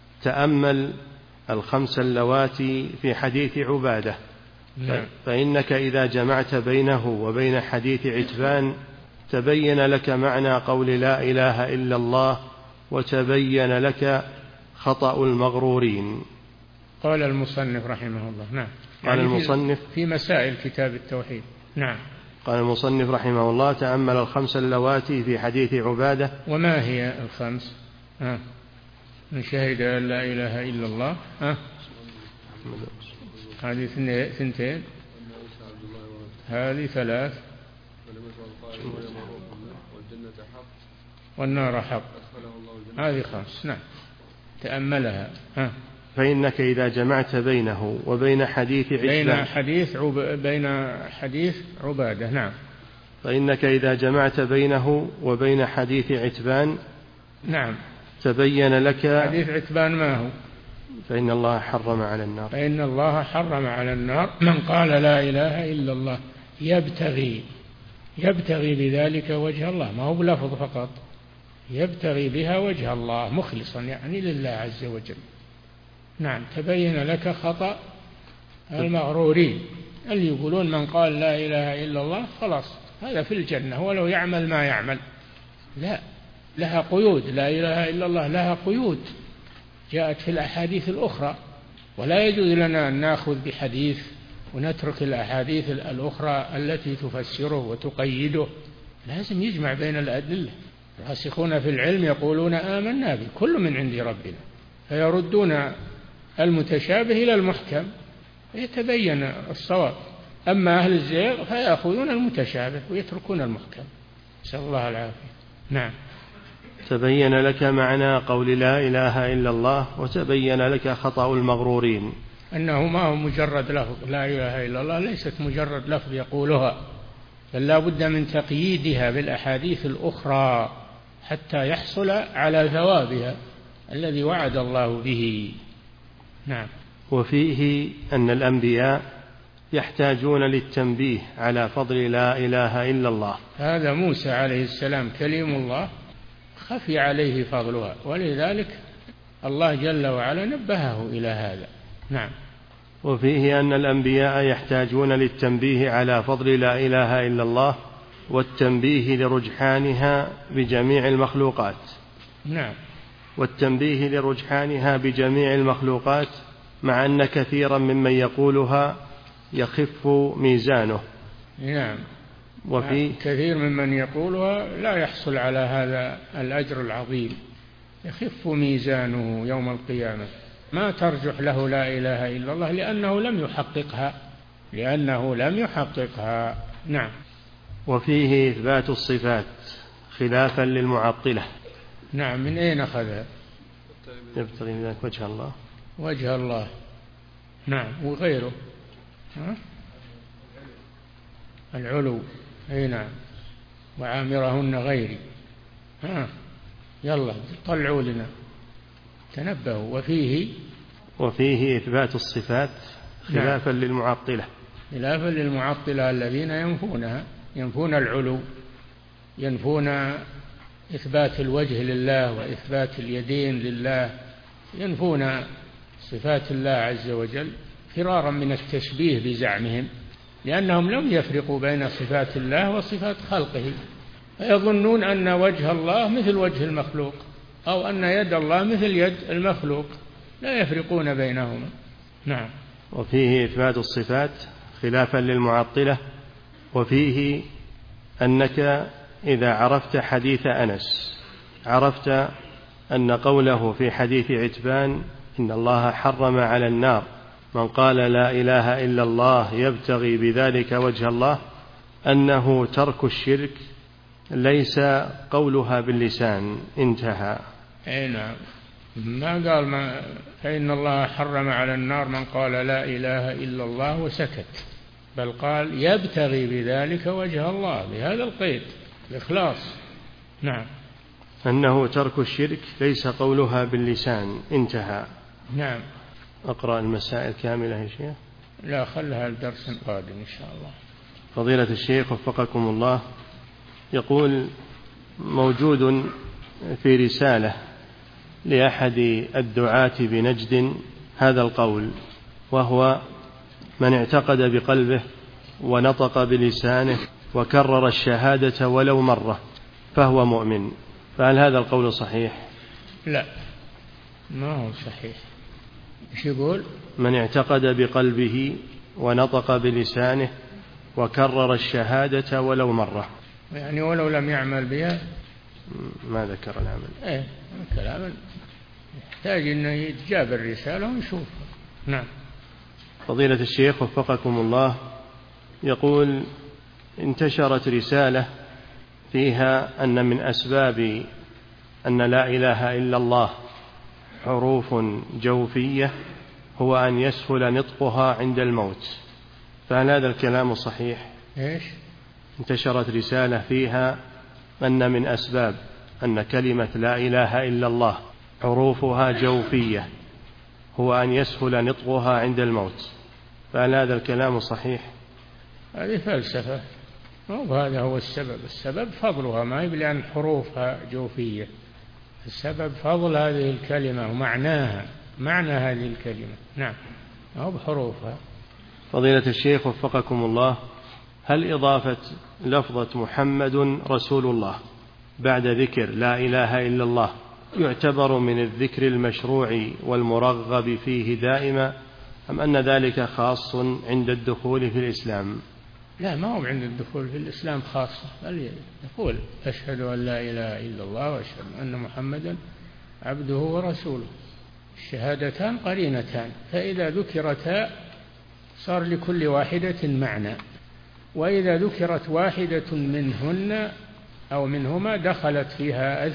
تأمل الخمس اللواتي في حديث عبادة. نعم. فإنك إذا جمعت بينه وبين حديث عتبان تبين لك معنى قول لا إله إلا الله، وتبين لك خطأ المغرورين. قال المصنف رحمه الله. نعم. قال المصنف في مسائل كتاب التوحيد. نعم. قال المصنف رحمه الله: تأمل الخمس اللواتي في حديث عبادة. وما هي الخمس؟ من شهد أن لا إله إلا الله، هذه ثنتين، هذه ثلاث، والنار حق، هذه خمس. نعم، تأملها. فإنك إذا جمعت بينه وبين حديث عتبان بين حديث عبادة. نعم. فإنك إذا جمعت بينه وبين حديث عتبان. نعم. تبين لك حديث عتبان ما هو؟ فإن الله حرم على النار. فإن الله حرم على النار من قال لا إله إلا الله يبتغي بذلك وجه الله، ما هو بلفظ فقط، يبتغي بها وجه الله مخلصا يعني لله عز وجل. نعم. تبين لك خطأ المغرورين اللي يقولون من قال لا إله إلا الله خلاص هذا في الجنة ولو يعمل ما يعمل. لا، لها قيود. لا إله إلا الله لها قيود جاءت في الأحاديث الأخرى، ولا يجوز لنا أن نأخذ بحديث ونترك الأحاديث الأخرى التي تفسره وتقيده. لازم يجمع بين الأدلة. الراسخون في العلم يقولون آمنا به كل من عند ربنا، فيردون المتشابه إلى المحكم يتبين الصواب. أما أهل الزيغ فيأخذون المتشابه ويتركون المحكم، نسأل الله العافية. نعم. تبين لك معنى قول لا إله إلا الله، وتبين لك خطأ المغرورين. أنه ما هو مجرد لفظ، لا إله إلا الله ليست مجرد لفظ يقولها، بل لا بد من تقييدها بالأحاديث الأخرى حتى يحصل على ثوابها الذي وعد الله به. نعم. وفيه أن الأنبياء يحتاجون للتنبيه على فضل لا إله إلا الله. هذا موسى عليه السلام كليم الله خفي عليه فضلها، ولذلك الله جل وعلا نبهه إلى هذا. نعم. وفيه أن الأنبياء يحتاجون للتنبيه على فضل لا إله إلا الله والتنبيه لرجحانها بجميع المخلوقات. نعم. والتنبيه لرجحانها بجميع المخلوقات، مع أن كثيرا ممن يقولها يخف ميزانه. نعم. وفي كثير ممن يقولها لا يحصل على هذا الأجر العظيم، يخف ميزانه يوم القيامة، ما ترجح له لا إله إلا الله لأنه لم يحققها. نعم. وفيه إثبات الصفات خلافا للمعطلة. نعم. من أين أخذها؟ يبتغي ذلك وجه الله. وجه الله نعم وغيره. العلو أي نعم، وعامرهن غيري. يلا طلعوا لنا تنبهوا. وفيه إثبات الصفات خلافا للمعطلة. خلافا للمعطلة الذين ينفون العلو، ينفون إثبات الوجه لله وإثبات اليدين لله، ينفون صفات الله عز وجل فرارا من التشبيه بزعمهم، لأنهم لم يفرقوا بين صفات الله وصفات خلقه، فيظنون أن وجه الله مثل وجه المخلوق، أو أن يد الله مثل يد المخلوق، لا يفرقون بينهما. نعم. وفيه إثبات الصفات خلافا للمعطلة. وفيه أنك إذا عرفت حديث أنس عرفت أن قوله في حديث عتبان إن الله حرم على النار من قال لا إله إلا الله يبتغي بذلك وجه الله، أنه ترك الشرك ليس قولها باللسان. انتهى. أي نعم، ما قال فإن الله حرم على النار من قال لا إله إلا الله وسكت، بل قال يبتغي بذلك وجه الله، بهذا القيد الإخلاص. نعم. أنه ترك الشرك ليس قولها باللسان. انتهى. نعم. أقرأ المسائل كاملة يا شيخ؟ لا، خلها الدرس القادم إن شاء الله. فضيلة الشيخ وفقكم الله، يقول موجود في رسالة لأحد الدعاة بنجد هذا القول، وهو من اعتقد بقلبه ونطق بلسانه وكرر الشهادة ولو مرة فهو مؤمن، فهل هذا القول صحيح؟ لا، ما هو صحيح. ايش يقول؟ من اعتقد بقلبه ونطق بلسانه وكرر الشهادة ولو مرة، يعني ولو لم يعمل بها. ما ذكر العمل. كلام يحتاج أن يتجاب الرسالة ونشوف. نعم. فضيلة الشيخ وفقكم الله، يقول انتشرت رسالة فيها أن من أسباب أن لا إله إلا الله حروف جوفية هو أن يسهل نطقها عند الموت، فهل هذا الكلام صحيح؟ إيش؟ انتشرت رسالة فيها أن من أسباب أن كلمة لا إله إلا الله حروفها جوفية هو أن يسهل نطقها عند الموت، فهل هذا الكلام صحيح؟ هذه فلسفة، وهذا هو السبب. السبب فضلها، ما يبلي أن حروفها جوفية. السبب فضل هذه الكلمة ومعناها، معنى هذه الكلمة. نعم، أو بحروفها. فضيلة الشيخ وفقكم الله، هل إضافة لفظة محمد رسول الله بعد ذكر لا إله إلا الله يعتبر من الذكر المشروع والمرغب فيه دائما، أم أن ذلك خاص عند الدخول في الإسلام؟ لا، ما هو عند الدخول في الإسلام خاصة، بل يقول أشهد أن لا إله إلا الله وأشهد أن محمدا عبده ورسوله. الشهادتان قرينتان، فإذا ذكرتا صار لكل واحدة معنى، وإذا ذكرت واحدة منهن أو منهما دخلت فيها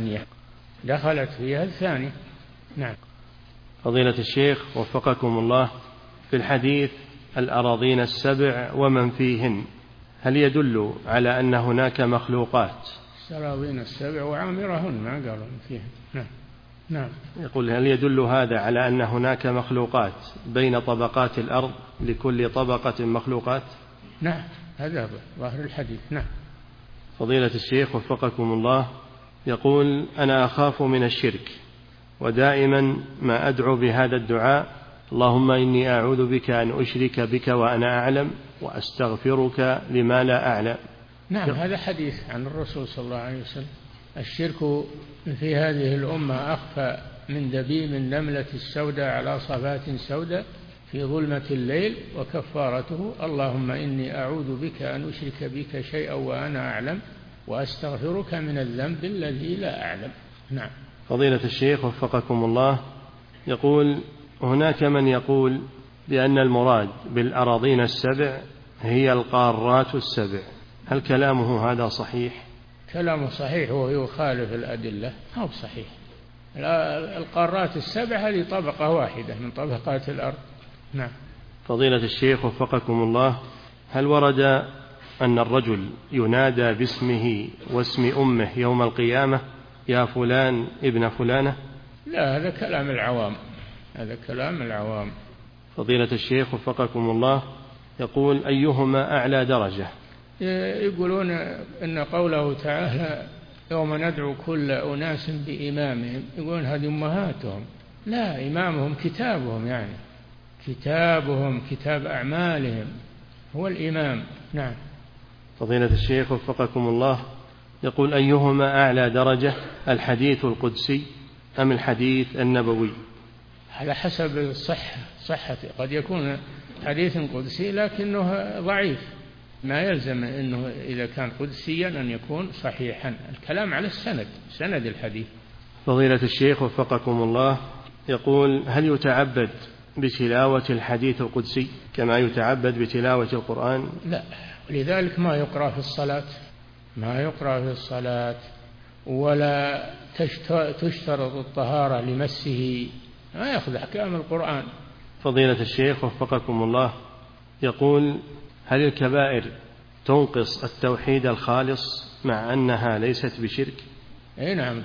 الثانية. نعم. فضيلة الشيخ وفقكم الله، في الحديث الأراضين السبع ومن فيهن، هل يدل على أن هناك مخلوقات؟ الأراضين السبع وعامرهن، ما قالوا فيهن. نعم. يقول هل يدل هذا على أن هناك مخلوقات بين طبقات الأرض لكل طبقة مخلوقات؟ نعم، هذا ظاهر الحديث. نعم. فضيلة الشيخ وفقكم الله، يقول أنا أخاف من الشرك، ودائما ما أدعو بهذا الدعاء: اللهم إني أعوذ بك أن أشرك بك وأنا أعلم وأستغفرك لما لا أعلم. نعم، هذا حديث عن الرسول صلى الله عليه وسلم. الشرك في هذه الأمة أخفى من دبيب النملة السوداء على صفات سوداء في ظلمة الليل، وكفارته اللهم إني أعوذ بك أن أشرك بك شيئا وأنا أعلم وأستغفرك من الذنب الذي لا أعلم. نعم. فضيلة الشيخ وفقكم الله، يقول هناك من يقول بأن المراد بالأراضين السبع هي القارات السبع، هل كلامه هذا صحيح؟ كلامه صحيح وهو يخالف الأدلة، هو صحيح. القارات السبع هذه طبقة واحدة من طبقات الأرض، نعم. فضيلة الشيخ وفقكم الله، هل ورد أن الرجل ينادى باسمه واسم أمه يوم القيامة يا فلان ابن فلانة؟ لا، هذا كلام العوام، هذا كلام العوام. فضيلة الشيخ وفقكم الله، يقول أيهما أعلى درجة؟ يقولون إن قوله تعالى يوم ندعو كل أناس بإمامهم، يقولون هذه أمهاتهم. لا، إمامهم كتابهم، يعني كتابهم، كتاب أعمالهم هو الإمام. نعم. فضيلة الشيخ وفقكم الله، يقول أيهما أعلى درجة، الحديث القدسي أم الحديث النبوي؟ على حسب الصحة، قد يكون حديث قدسي لكنه ضعيف، ما يلزم أنه إذا كان قدسيا أن يكون صحيحا، الكلام على سند الحديث. فضيلة الشيخ وفقكم الله، يقول هل يتعبد بتلاوة الحديث القدسي كما يتعبد بتلاوة القرآن؟ لا، لذلك ما يقرأ في الصلاة ولا تشترط الطهارة لمسه، ما يأخذ أحكام القرآن. فضيلة الشيخ وفقكم الله، يقول هل الكبائر تنقص التوحيد الخالص مع أنها ليست بشرك؟ أي نعم،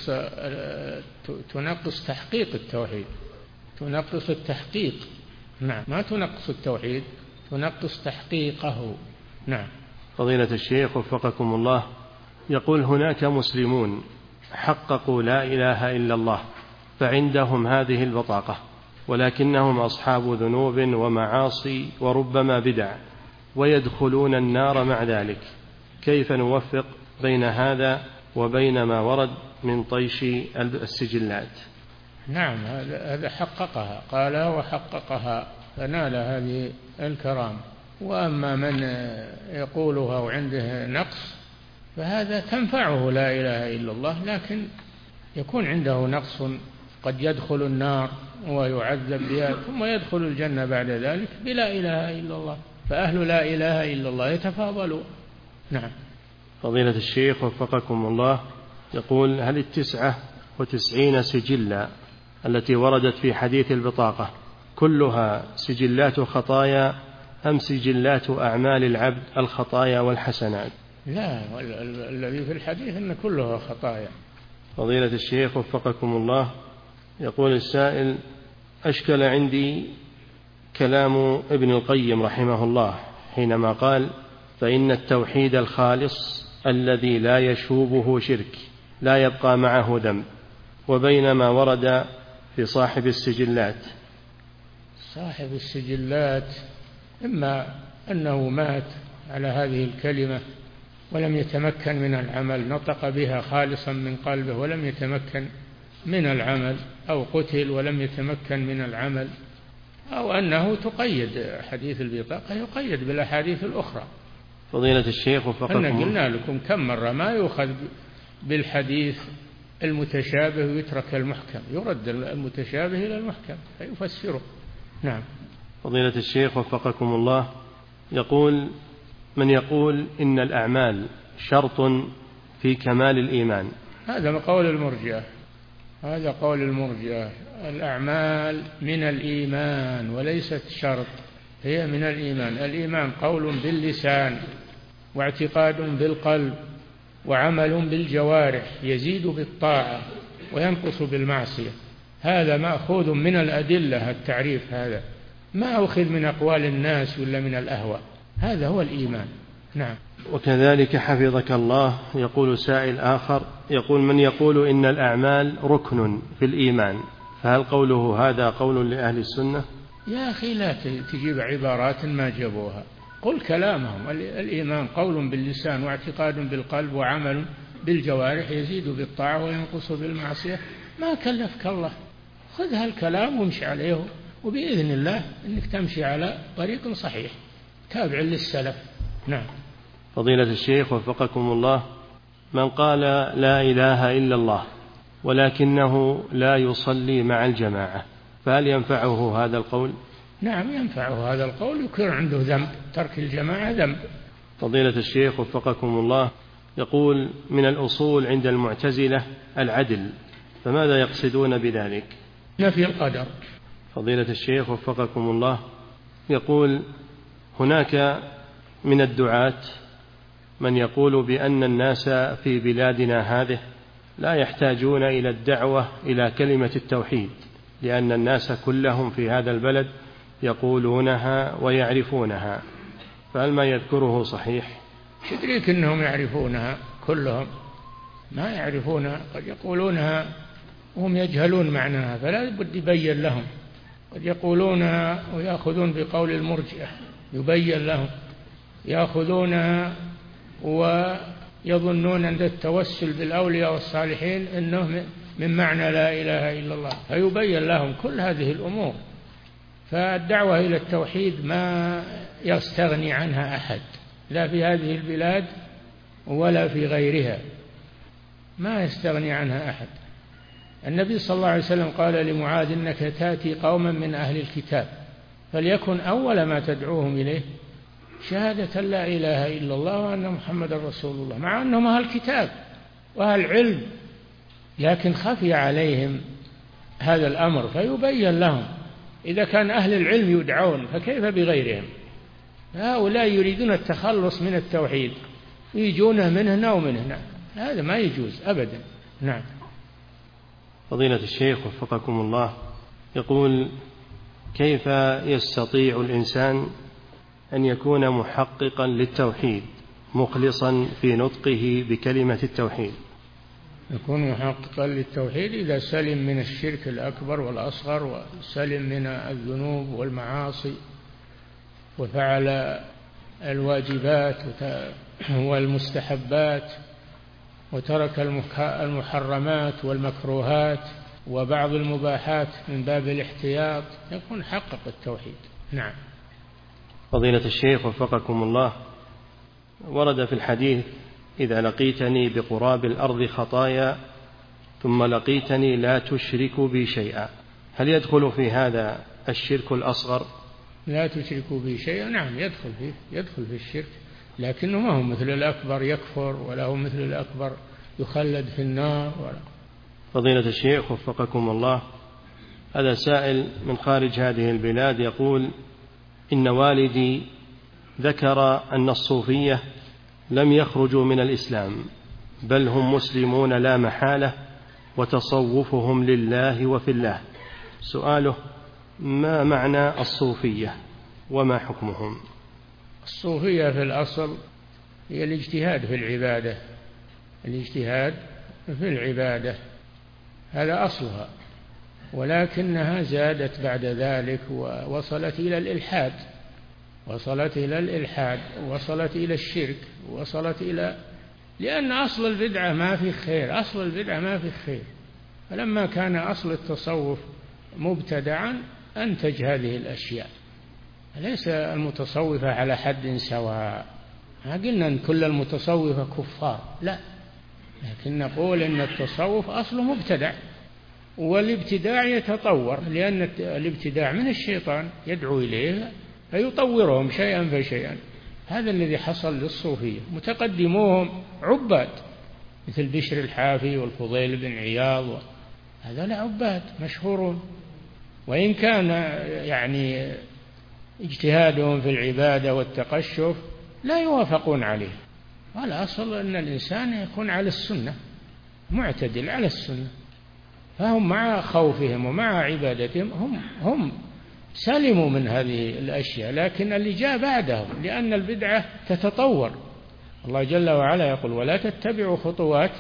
تنقص تحقيق التوحيد، تنقص التحقيق. نعم، ما تنقص التوحيد، تنقص تحقيقه. نعم. فضيلة الشيخ وفقكم الله، يقول هناك مسلمون حققوا لا إله إلا الله فعندهم هذه البطاقة، ولكنهم أصحاب ذنوب ومعاصي وربما بدع، ويدخلون النار مع ذلك، كيف نوفق بين هذا وبين ما ورد من طيش السجلات؟ نعم، هذا حققها، قالها وحققها فنال هذه الكرامة. وأما من يقولها وعنده نقص فهذا تنفعه لا إله إلا الله، لكن يكون عنده نقص، قد يدخل النار ويعذب بها ثم يدخل الجنة بعد ذلك بلا إله إلا الله، فأهل لا إله إلا الله يتفاضلون. نعم. فضيلة الشيخ وفقكم الله، يقول هل 99 سجلا التي وردت في حديث البطاقة كلها سجلات خطايا أم سجلات أعمال العبد الخطايا والحسنات؟ لا، الذي في الحديث أن كلها خطايا. فضيلة الشيخ وفقكم الله، يقول السائل أشكل عندي كلام ابن القيم رحمه الله حينما قال فإن التوحيد الخالص الذي لا يشوبه شرك لا يبقى معه ذنب، وبينما ورد في صاحب السجلات. صاحب السجلات إما أنه مات على هذه الكلمة ولم يتمكن من العمل، نطق بها خالصا من قلبه ولم يتمكن من العمل، أو قتل ولم يتمكن من العمل، أو أنه تقيد حديث البطاقة يقيد بالأحاديث الأخرى. فضيلة الشيخ وفقكم، قلنا لكم كم مرة ما يؤخذ بالحديث المتشابه ويترك المحكم، يرد المتشابه إلى المحكم فيفسره. نعم. فضيلة الشيخ وفقكم الله، يقول من يقول إن الأعمال شرط في كمال الإيمان؟ هذا قول المرجئة، هذا قول المرجئة. الأعمال من الإيمان وليست شرط، هي من الإيمان. الإيمان قول باللسان واعتقاد بالقلب وعمل بالجوارح، يزيد بالطاعة وينقص بالمعصية. هذا مأخوذ من الأدلة، التعريف هذا ما أخذ من أقوال الناس ولا من الأهواء، هذا هو الإيمان. نعم. وكذلك حفظك الله، يقول سائل آخر يقول من يقول إن الأعمال ركن في الإيمان، فهل قوله هذا قول لأهل السنة؟ يا أخي لا تجيب عبارات ما جابوها، قل كلامهم. الإيمان قول باللسان واعتقاد بالقلب وعمل بالجوارح، يزيد بالطاعة وينقص بالمعصية. ما كلفك الله، خذ هالكلام وامشي عليه، وبإذن الله أنك تمشي على طريق صحيح تابع للسلف. نعم. فضيلة الشيخ وفقكم الله، من قال لا إله إلا الله ولكنه لا يصلي مع الجماعة فهل ينفعه هذا القول؟ نعم ينفعه هذا القول، يكون عنده ذنب، ترك الجماعة ذنب. فضيلة الشيخ وفقكم الله، يقول من الأصول عند المعتزلة العدل، فماذا يقصدون بذلك؟ نفي القدر، فضيلة الشيخ وفقكم الله، يقول: هناك من الدعاة من يقول بأن الناس في بلادنا هذه لا يحتاجون إلى الدعوة إلى كلمة التوحيد، لأن الناس كلهم في هذا البلد يقولونها ويعرفونها، فهل ما يذكره صحيح؟ يدريك أنهم يعرفونها كلهم؟ ما يعرفونها، قد يقولونها وهم يجهلون معناها، فلا بد يبين لهم. قد يقولونها ويأخذون بقول المرجئة، يبين لهم، يأخذونها ويظنون أن التوسل بالأولياء والصالحين أنه من معنى لا إله إلا الله، فيبين لهم كل هذه الأمور. فالدعوة إلى التوحيد ما يستغني عنها أحد، لا في هذه البلاد ولا في غيرها، ما يستغني عنها أحد. النبي صلى الله عليه وسلم قال لمعاذ: إنك تأتي قوما من أهل الكتاب فليكن أول ما تدعوهم إليه شهادة لا إله إلا الله وأن محمد رسول الله، مع أنهم أهل الكتاب وأهل العلم، لكن خفي عليهم هذا الأمر فيبين لهم. إذا كان أهل العلم يدعون فكيف بغيرهم؟ هؤلاء يريدون التخلص من التوحيد ويجونه من هنا ومن هنا، هذا ما يجوز أبدا. نعم. فضيلة الشيخ وفقكم الله، يقول: كيف يستطيع الإنسان أن يكون محققا للتوحيد مخلصا في نطقه بكلمة التوحيد؟ يكون محققا للتوحيد إذا سلم من الشرك الأكبر والأصغر، وسلم من الذنوب والمعاصي، وفعل الواجبات والمستحبات، وترك المحرمات والمكروهات وبعض المباحات من باب الاحتياط، يكون حقق التوحيد. نعم. فضيلة الشيخ وفقكم الله، ورد في الحديث: إذا لقيتني بقراب الأرض خطايا ثم لقيتني لا تشرك بي شيئا، هل يدخل في هذا الشرك الأصغر؟ لا تشرك بي شيئا، نعم يدخل في الشرك، لكنه ما هو مثل الأكبر يكفر، ولا هو مثل الأكبر يخلد في النار ولا. فضيلة الشيخ وفقكم الله، هذا سائل من خارج هذه البلاد يقول: إن والدي ذكر أن الصوفية لم يخرجوا من الإسلام، بل هم مسلمون لا محالة، وتصوفهم لله وفي الله. سؤاله: ما معنى الصوفية وما حكمهم؟ الصوفية في الأصل هي الاجتهاد في العبادة، الاجتهاد في العبادة هذا أصلها، ولكنها زادت بعد ذلك ووصلت إلى الإلحاد، وصلت إلى الشرك، لأن أصل البدعة ما في خير، فلما كان أصل التصوف مبتدعا أنتج هذه الأشياء. ليس المتصوفة على حد سواء، ما قلنا أن كل المتصوفة كفار، لا، لكن نقول أن التصوف أصله مبتدع، والابتداع يتطور، لأن الابتداع من الشيطان يدعو إليه فيطورهم شيئا فشيئا. هذا الذي حصل للصوفية، متقدموهم عباد مثل بشر الحافي والفضيل بن عياض، هذا عباد مشهورون، وإن كان يعني اجتهادهم في العبادة والتقشف لا يوافقون عليه. والأصل أن الإنسان يكون على السنة، معتدل على السنة، فهم مع خوفهم ومع عبادتهم هم سلموا من هذه الأشياء، لكن اللي جاء بعدهم لأن البدعة تتطور. الله جل وعلا يقول: ولا تتبعوا خطوات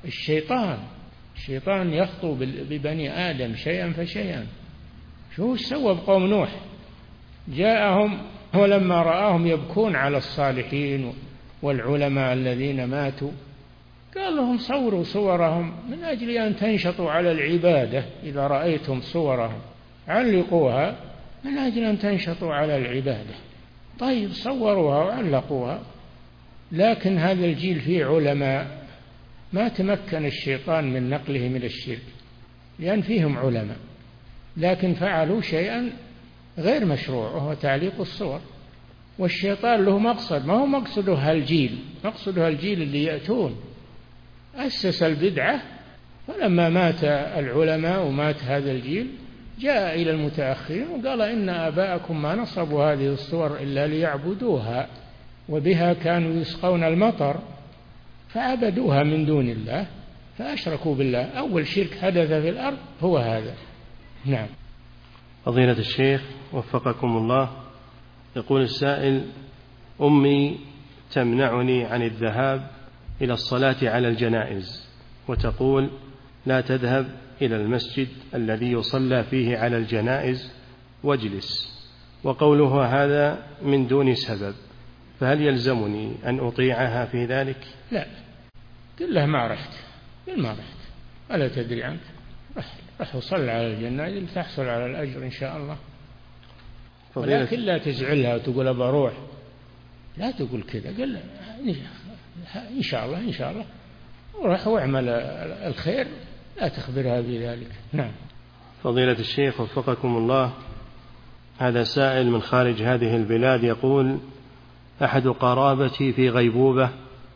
الشيطان يخطو ببني آدم شيئا فشيئا. شو سوى بقوم نوح؟ جاءهم ولما رآهم يبكون على الصالحين والعلماء الذين ماتوا قال لهم: صوروا صورهم من أجل أن تنشطوا على العبادة، إذا رأيتم صورهم علقوها من أجل أن تنشطوا على العبادة. طيب صوروها وعلقوها، لكن هذا الجيل فيه علماء ما تمكن الشيطان من نقلهم إلى الشرك، لأن فيهم علماء، لكن فعلوا شيئا غير مشروع وهو تعليق الصور. والشيطان له مقصد، ما هو مقصده هالجيل، مقصده هالجيل اللي يأتون. أسس البدعة، فلما مات العلماء ومات هذا الجيل جاء إلى المتأخرين وقال إن آباءكم ما نصبوا هذه الصور إلا ليعبدوها وبها كانوا يسقون المطر فعبدوها من دون الله فأشركوا بالله. أول شرك حدث في الأرض هو هذا. نعم. فضيلة الشيخ وفقكم الله، يقول السائل: أمي تمنعني عن الذهاب إلى الصلاة على الجنائز وتقول لا تذهب إلى المسجد الذي يصلى فيه على الجنائز واجلس، وقولها هذا من دون سبب، فهل يلزمني أن أطيعها في ذلك؟ لا، قل له ما رحت، قل ما رحت ولا تدري عنك، رح وصل على الجنائز لتحصل على الأجر إن شاء الله. ولكن لا تزعلها وتقول أبى أروح، لا تقول كذا، قل إن شاء الله إن شاء الله وروح واعمل الخير، لا تخبرها بذلك. نعم. فضيلة الشيخ وفقكم الله، هذا سائل من خارج هذه البلاد يقول: أحد قرابتي في غيبوبة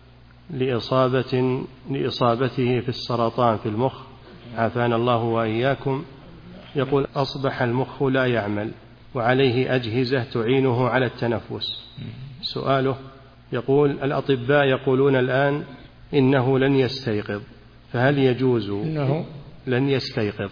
لإصابته في السرطان في المخ، عافانا الله وإياكم. يقول: أصبح المخ لا يعمل وعليه أجهزة تعينه على التنفس. سؤاله: يقول: الأطباء يقولون الآن إنه لن يستيقظ، فهل يجوز إنه لن يستيقظ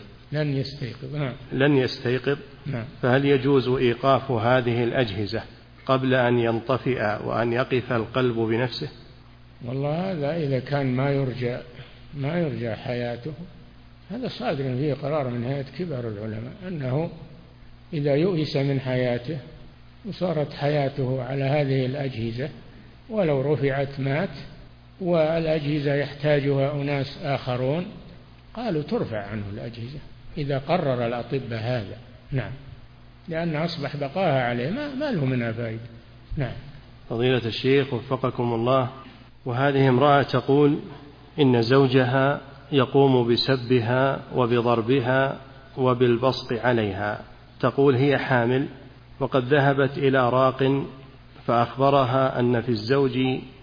نعم. لن يستيقظ نعم. فهل يجوز إيقاف هذه الأجهزة قبل أن ينطفئ وأن يقف القلب بنفسه؟ والله هذا إذا كان ما يرجى حياته، هذا صادر فيه قرار من هيئة كبار العلماء أنه إذا يؤس من حياته وصارت حياته على هذه الأجهزة ولو رفعت مات، والأجهزة يحتاجها أناس آخرون، قالوا ترفع عنه الأجهزة إذا قرر الأطباء هذا. نعم، لأن أصبح بقاها عليه ما له منها فائدة. نعم. فضيلة الشيخ وفقكم الله، وهذه امرأة تقول إن زوجها يقوم بسبها وبضربها وبالبصق عليها، تقول هي حامل وقد ذهبت إلى راق فأخبرها أن في الزوج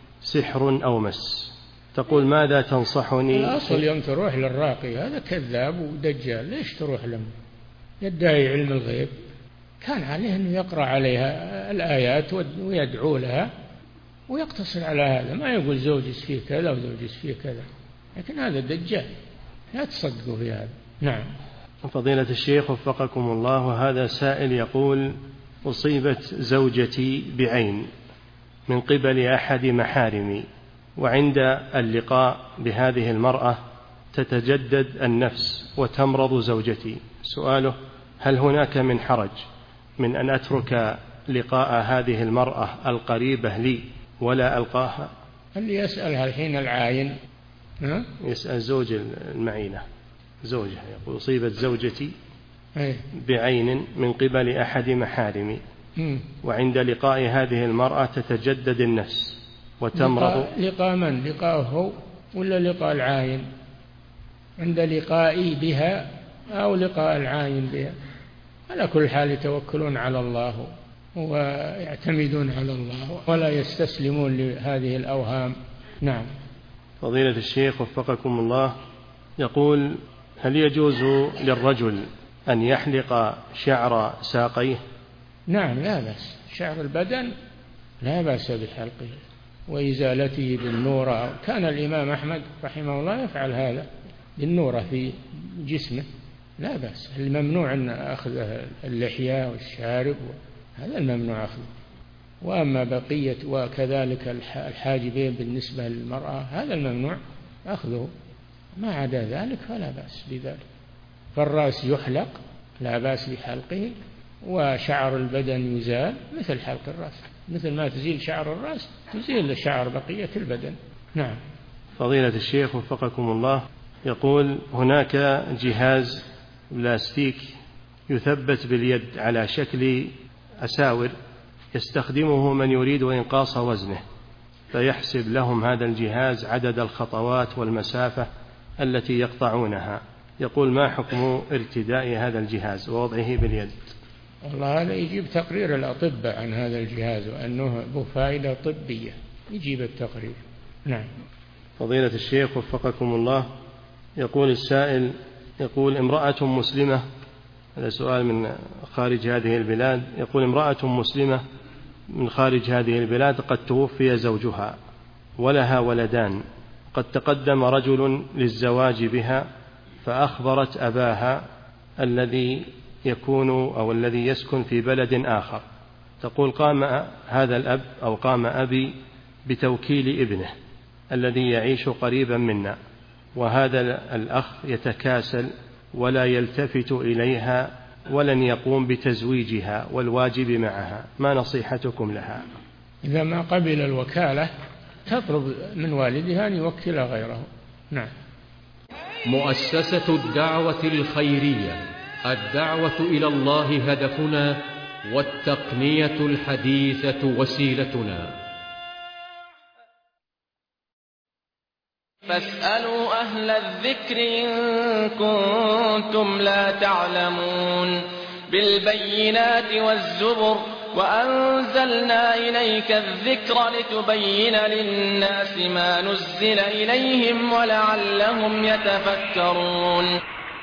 سحر أو مس، تقول ماذا تنصحني؟ الأصل يوم تروح للراقي هذا كذاب ودجال، ليش تروح له؟ يدعي علم الغيب، كان عليه أنه يقرأ عليها الآيات ويدعو لها ويقتصر على هذا، ما يقول زوجي فيه كذا وزوجي فيه كذا، لكن هذا دجال لا تصدقوا في هذا. نعم. فضيلة الشيخ وفقكم الله، وهذا سائل يقول: أصيبت زوجتي بعين من قبل أحد محارمي، وعند اللقاء بهذه المرأة تتجدد النفس وتمرض زوجتي. سؤاله: هل هناك من حرج من أن أترك لقاء هذه المرأة القريبة لي ولا ألقاها؟ اللي يسألها الحين العاين، يسأل زوج المعينة، زوجها يقول: أصيبت زوجتي بعين من قبل أحد محارمي، وعند لقاء هذه المرأة تتجدد النفس وتمرض. لقاء من؟ لقاءه ولا لقاء العاين؟ عند لقائي بها أو لقاء العاين بها، على كل حال يتوكلون على الله ويعتمدون على الله ولا يستسلمون لهذه الأوهام. نعم. فضيلة الشيخ وفقكم الله، يقول: هل يجوز للرجل أن يحلق شعر ساقيه؟ نعم، لا بأس، شعر البدن لا بأس بحلقه وإزالته بالنورة. كان الإمام أحمد رحمه الله يفعل هذا بالنورة في جسمه، لا بأس. الممنوع أن أخذ اللحية والشارب، هذا الممنوع أخذه. وأما بقية وكذلك الحاجبين بالنسبة للمرأة هذا الممنوع أخذه، ما عدا ذلك فلا بأس بذلك. فالرأس يحلق لا بأس بحلقه، وشعر البدن يزال مثل حلق الرأس، مثل ما تزيل شعر الرأس تزيل شعر بقية البدن. نعم. فضيلة الشيخ وفقكم الله، يقول: هناك جهاز بلاستيك يثبت باليد على شكل أساور يستخدمه من يريد إنقاص وزنه، فيحسب لهم هذا الجهاز عدد الخطوات والمسافة التي يقطعونها. يقول: ما حكم ارتداء هذا الجهاز ووضعه باليد؟ والله هذا يجيب تقرير الأطباء عن هذا الجهاز وأنه له فائدة طبية، يجيب التقرير. نعم. فضيلة الشيخ وفقكم الله، يقول السائل: يقول: امرأة مسلمة هذا سؤال من خارج هذه البلاد. يقول: امرأة مسلمة من خارج هذه البلاد قد توفي زوجها ولها ولدان، قد تقدم رجل للزواج بها فأخبرت أباها الذي يكون أو الذي يسكن في بلد آخر. تقول: قام هذا الأب أو قام أبي بتوكيل ابنه الذي يعيش قريبا منا، وهذا الأخ يتكاسل ولا يلتفت إليها ولن يقوم بتزويجها والواجب معها، ما نصيحتكم لها؟ إذا ما قبل الوكالة تطلب من والدها أن يوكل غيره. نعم. مؤسسة الدعوة الخيرية، الدعوة إلى الله هدفنا، والتقنية الحديثة وسيلتنا. فاسألوا أهل الذكر إن كنتم لا تعلمون. بالبينات والزبر وأنزلنا إليك الذكر لتبين للناس ما نزل إليهم ولعلهم يتفكرون.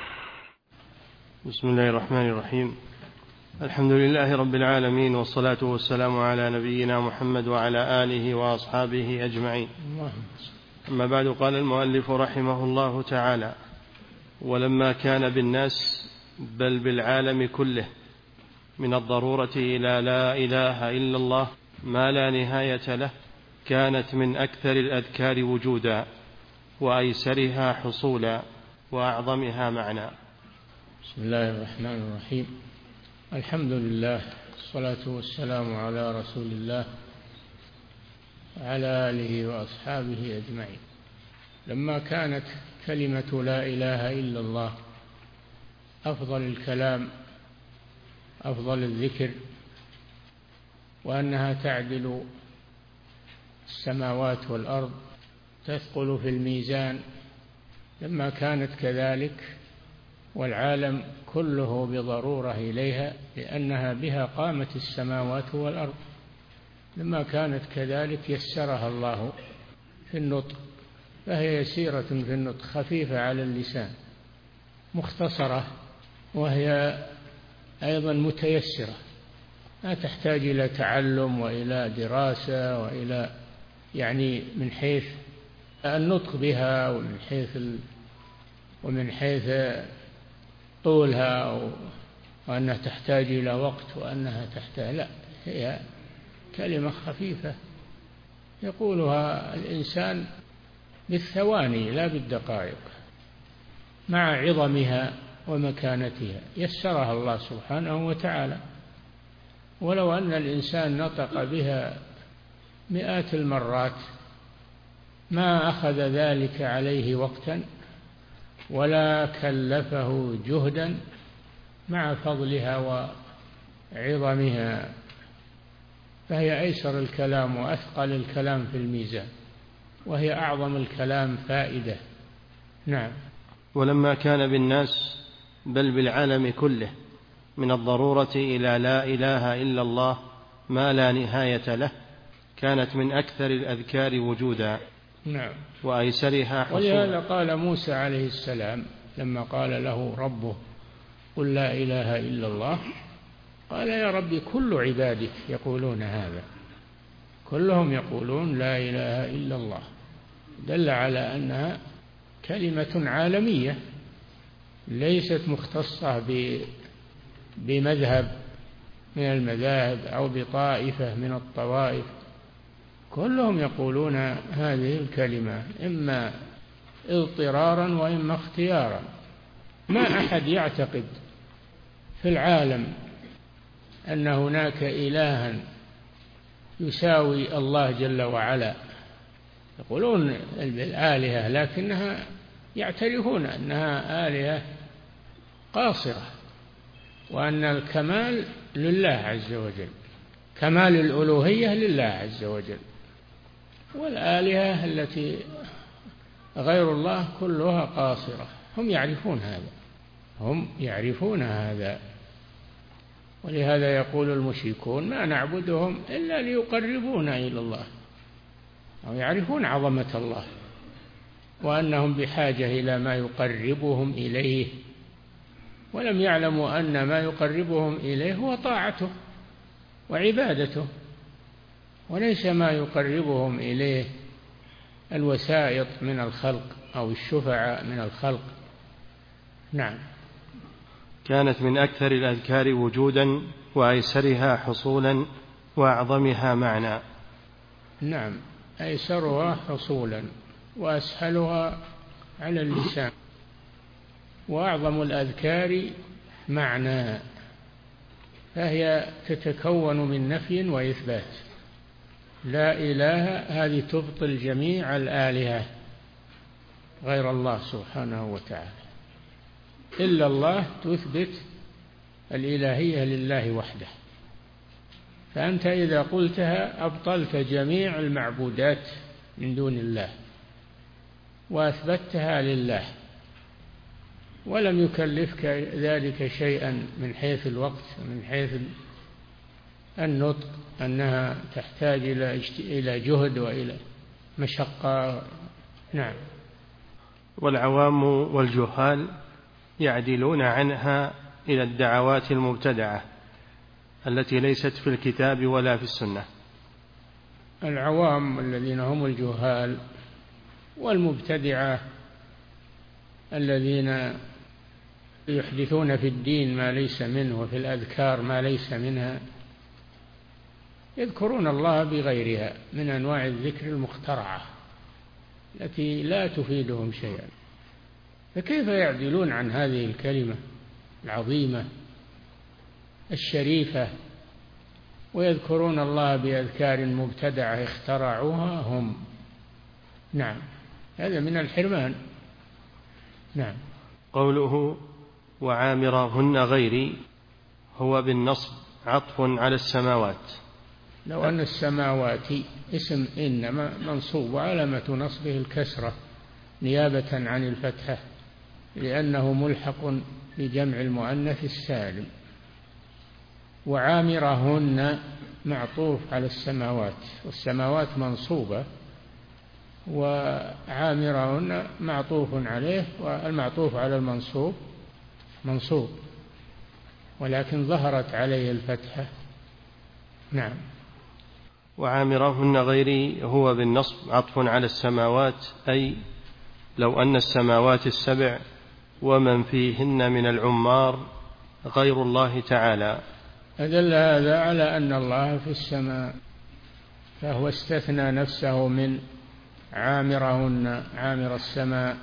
بسم الله الرحمن الرحيم. الحمد لله رب العالمين، والصلاة والسلام على نبينا محمد وعلى آله وأصحابه أجمعين. أما بعد، قال المؤلف رحمه الله تعالى: ولما كان بالناس بل بالعالم كله من الضرورة إلى لا إله إلا الله ما لا نهاية له، كانت من أكثر الأذكار وجودا وأيسرها حصولا وأعظمها معنى. بسم الله الرحمن الرحيم. الحمد لله، والصلاة والسلام على رسول الله وعلى آله وأصحابه أجمعين. لما كانت كلمة لا إله إلا الله أفضل الكلام، أفضل الذكر، وأنها تعدل السماوات والأرض، تثقل في الميزان، لما كانت كذلك والعالم كله بضرورة إليها لأنها بها قامت السماوات والأرض، لما كانت كذلك يسرها الله في النطق، فهي يسيرة في النطق، خفيفة على اللسان، مختصرة، وهي أيضا متيسرة، لا تحتاج إلى تعلم وإلى دراسة وإلى من حيث النطق بها ومن حيث طولها، وأنها تحتاج إلى وقت وأنها تحتاج، لا، هي كلمة خفيفة يقولها الإنسان بالثواني لا بالدقائق، مع عظمها ومكانتها يسرها الله سبحانه وتعالى. ولو أن الإنسان نطق بها مئات المرات ما أخذ ذلك عليه وقتا ولا كلفه جهدا، مع فضلها وعظمها، فهي أيسر الكلام وأثقل الكلام في الميزان، وهي أعظم الكلام فائدة. نعم. ولما كان بالناس بل بالعالم كله من الضرورة إلى لا إله إلا الله ما لا نهاية له، كانت من أكثر الأذكار وجودا. نعم. وأيسرها حصولا. ولهذا قال موسى عليه السلام لما قال له ربه قل لا إله إلا الله، قال يا ربي كل عبادك يقولون هذا، كلهم يقولون لا إله إلا الله، دل على أنها كلمة عالمية ليست مختصة بمذهب من المذاهب أو بطائفة من الطوائف، كلهم يقولون هذه الكلمة إما اضطرارا وإما اختيارا. ما أحد يعتقد في العالم أن هناك إلها يساوي الله جل وعلا، يقولون الآلهة لكنها يعترفون أنها آلهة قاصرة، وأن الكمال لله عز وجل، كمال الألوهية لله عز وجل، والآلهة التي غير الله كلها قاصرة. هم يعرفون هذا، ولهذا يقول المشركون ما نعبدهم إلا ليقربونا إلى الله، أو يعرفون عظمة الله وأنهم بحاجة إلى ما يقربهم إليه، ولم يعلموا أن ما يقربهم إليه هو طاعته وعبادته، وليس ما يقربهم إليه الوسائط من الخلق أو الشفعاء من الخلق. نعم. كانت من أكثر الأذكار وجودا وأيسرها حصولا وأعظمها معنى. نعم، أيسرها حصولا وأسهلها على اللسان وأعظم الأذكار معنى، فهي تتكون من نفي وإثبات. لا إله هذه تبطل جميع الآلهة غير الله سبحانه وتعالى، إلا الله تثبت الإلهية لله وحده. فأنت إذا قلتها أبطلت جميع المعبودات من دون الله وأثبتها لله، ولم يكلفك ذلك شيئا من حيث الوقت ومن حيث النطق، أنها تحتاج إلى جهد وإلى مشقة. نعم. والعوام والجهال يعدلون عنها إلى الدعوات المبتدعة التي ليست في الكتاب ولا في السنة. العوام الذين هم الجهال والمبتدعة الذين يحدثون في الدين ما ليس منه وفي الأذكار ما ليس منها، يذكرون الله بغيرها من أنواع الذكر المخترعة التي لا تفيدهم شيئا، فكيف يعدلون عن هذه الكلمة العظيمة الشريفة ويذكرون الله بأذكار مبتدعة اخترعوها هم؟ نعم، هذا من الحرمان. نعم. قوله وعامرهن غيري هو بالنصب عطف على السماوات. لو أن السماوات اسم إنما منصوب وعلامة نصبه الكسرة نيابة عن الفتحة لأنه ملحق بجمع المؤنث السالم، وعامرهن معطوف على السماوات، والسماوات منصوبة وعامرهن معطوف عليه، والمعطوف على المنصوب منصوب ولكن ظهرت عليه الفتحة. نعم. وعامرهن غيري هو بالنصب عطف على السماوات، أي لو أن السماوات السبع ومن فيهن من العمار غير الله تعالى. أدل هذا على أن الله في السماء، فهو استثنى نفسه من عامرهن عامر السماء،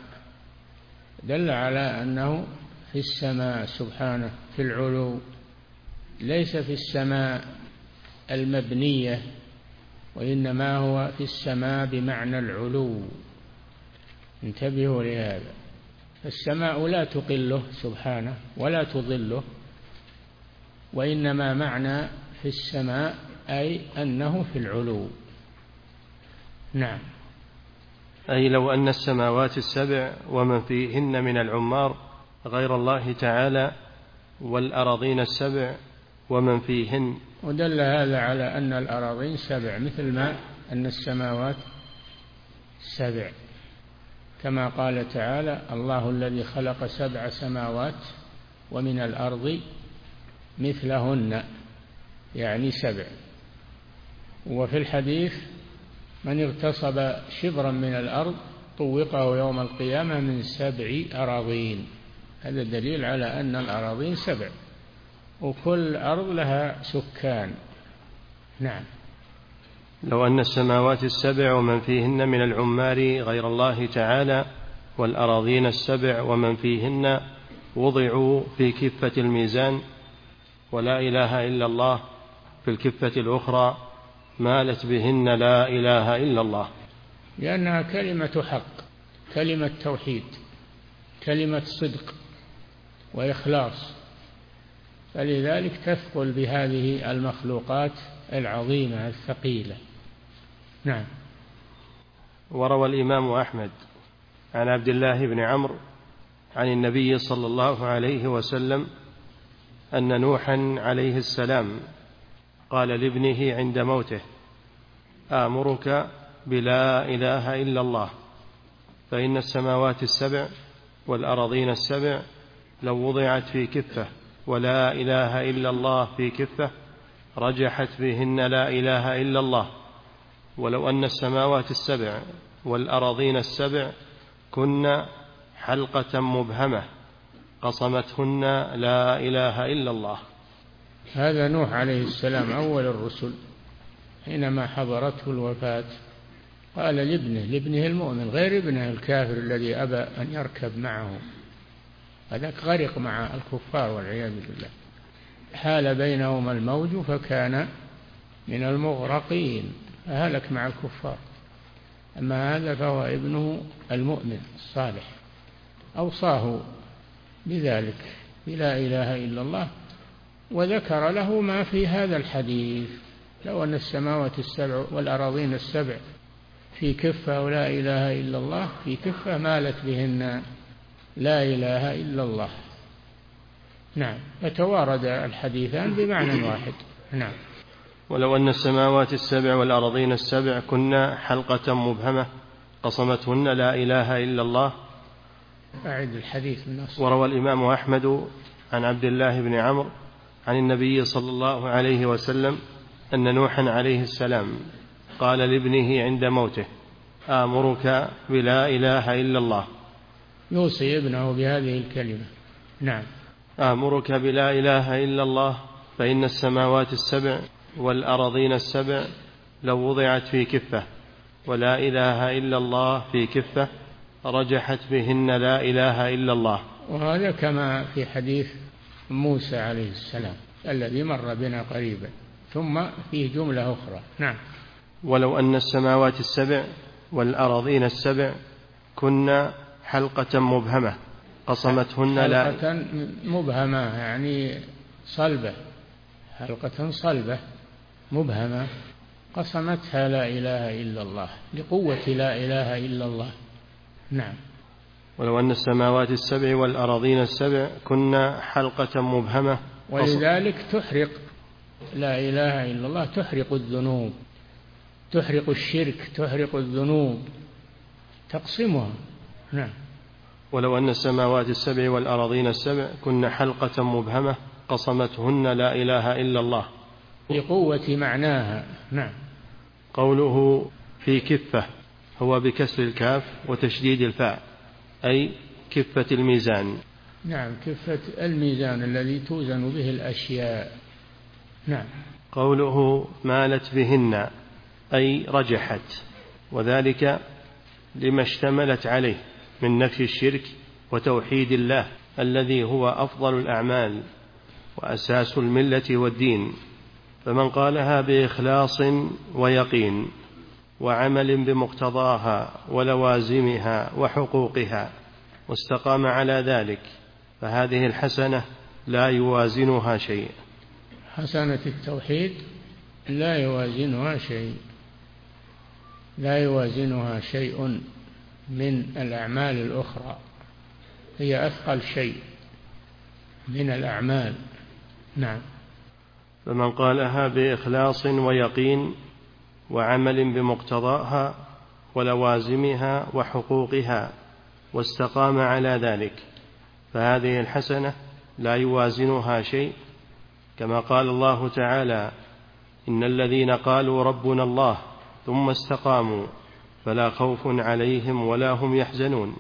دل على أنه في السماء سبحانه في العلو، ليس في السماء المبنية، وإنما هو في السماء بمعنى العلو. انتبهوا لهذا، السماء لا تقله سبحانه ولا تضله، وإنما معنى في السماء أي أنه في العلو. نعم. أي لو أن السماوات السبع ومن فيهن من العمار غير الله تعالى، والأراضين السبع ومن فيهن. ودل هذا على أن الأراضين سبع مثل ما أن السماوات سبع، كما قال تعالى الله الذي خلق 7 سماوات ومن الأرض مثلهن، يعني 7. وفي الحديث من اغتصب شبرا من الأرض طوقه يوم القيامة من 7 أراضين. هذا دليل على أن الأراضين 7 وكل أرض لها سكان. نعم. لو أن السماوات السبع ومن فيهن من العمار غير الله تعالى والأراضين السبع ومن فيهن وضعوا في كفة الميزان، ولا إله إلا الله في الكفة الأخرى، مالت بهن لا إله إلا الله، لأنها كلمة حق، كلمة توحيد، كلمة صدق وإخلاص، فلذلك تثقل بهذه المخلوقات العظيمة الثقيلة. نعم. وروى الإمام أحمد عن عبد الله بن عمرو عن النبي صلى الله عليه وسلم أن نوحا عليه السلام قال لابنه عند موته آمرك بلا إله إلا الله، فإن السماوات السبع والأراضين السبع لو وضعت في كفة ولا إله إلا الله في كفة رجحت بهن لا إله إلا الله. ولو أن السماوات السبع والأراضين السبع كن حلقة مبهمة قصمتهن لا إله إلا الله. هذا نوح عليه السلام أول الرسل حينما حضرته الوفاة قال لابنه المؤمن غير ابنه الكافر الذي أبى أن يركب معه، هذاك غرق مع الكفار والعياذ بالله، حال بينهما الموج فكان من المغرقين، فهلك مع الكفار. أما هذا فهو ابنه المؤمن الصالح، أوصاه بذلك بلا إله إلا الله، وذكر له ما في هذا الحديث: لو أن السماوات السبع والأراضين السبع في كفة ولا إله إلا الله في كفة مالت بهن لا إله إلا الله. نعم، فتوارد الحديثان بمعنى واحد. نعم. ولو أن السماوات السبع والأراضين السبع كن حلقة مبهمة قصمتهن لا إله إلا الله. أعد الحديث من أصل. وروى الإمام أحمد عن عبد الله بن عمرو عن النبي صلى الله عليه وسلم أن نوحا عليه السلام قال لابنه عند موته: آمرك بلا إله إلا الله. يوصي ابنه بهذه الكلمة. نعم. آمرك بلا إله إلا الله، فإن السماوات السبع والأراضين السبع لو وضعت في كفة ولا إله إلا الله في كفة رجحت بهن لا إله إلا الله. وهذا كما في حديث موسى عليه السلام الذي مر بنا قريبا، ثم فيه جملة أخرى. نعم. ولو أن السماوات السبع والأراضين السبع كن حلقة مبهمة قصمتهن لا. حلقة مبهمة يعني صلبة، حلقة صلبة مبهمة قصمتها لا إله إلا الله لقوة لا إله إلا الله. نعم. ولو أن السماوات السبع والأراضين السبع كن حلقة مبهمة، ولذلك تحرق لا إله إلا الله، تحرق الذنوب، تحرق الشرك، تحرق الذنوب، تقسمها. نعم. ولو أن السماوات السبع والأراضين السبع كن حلقة مبهمة قصمتهن لا إله إلا الله لقوة معناها. نعم. قوله في كفة هو بكسر الكاف وتشديد الفاء، أي كفة الميزان. نعم، كفة الميزان الذي توزن به الأشياء. نعم. قوله مالت بهن أي رجحت، وذلك لما اشتملت عليه من نفي الشرك وتوحيد الله الذي هو أفضل الأعمال وأساس الملة والدين. فمن قالها بإخلاص ويقين وعمل بمقتضاها ولوازمها وحقوقها واستقام على ذلك فهذه الحسنة لا يوازنها شيء. حسنة التوحيد لا يوازنها شيء، لا يوازنها شيء من الأعمال الأخرى، هي أثقل شيء من الأعمال. نعم. فمن قالها بإخلاص ويقين وعمل بمقتضاها ولوازمها وحقوقها واستقام على ذلك فهذه الحسنة لا يوازنها شيء، كما قال الله تعالى: إن الذين قالوا ربنا الله ثم استقاموا فلا خوف عليهم ولا هم يحزنون.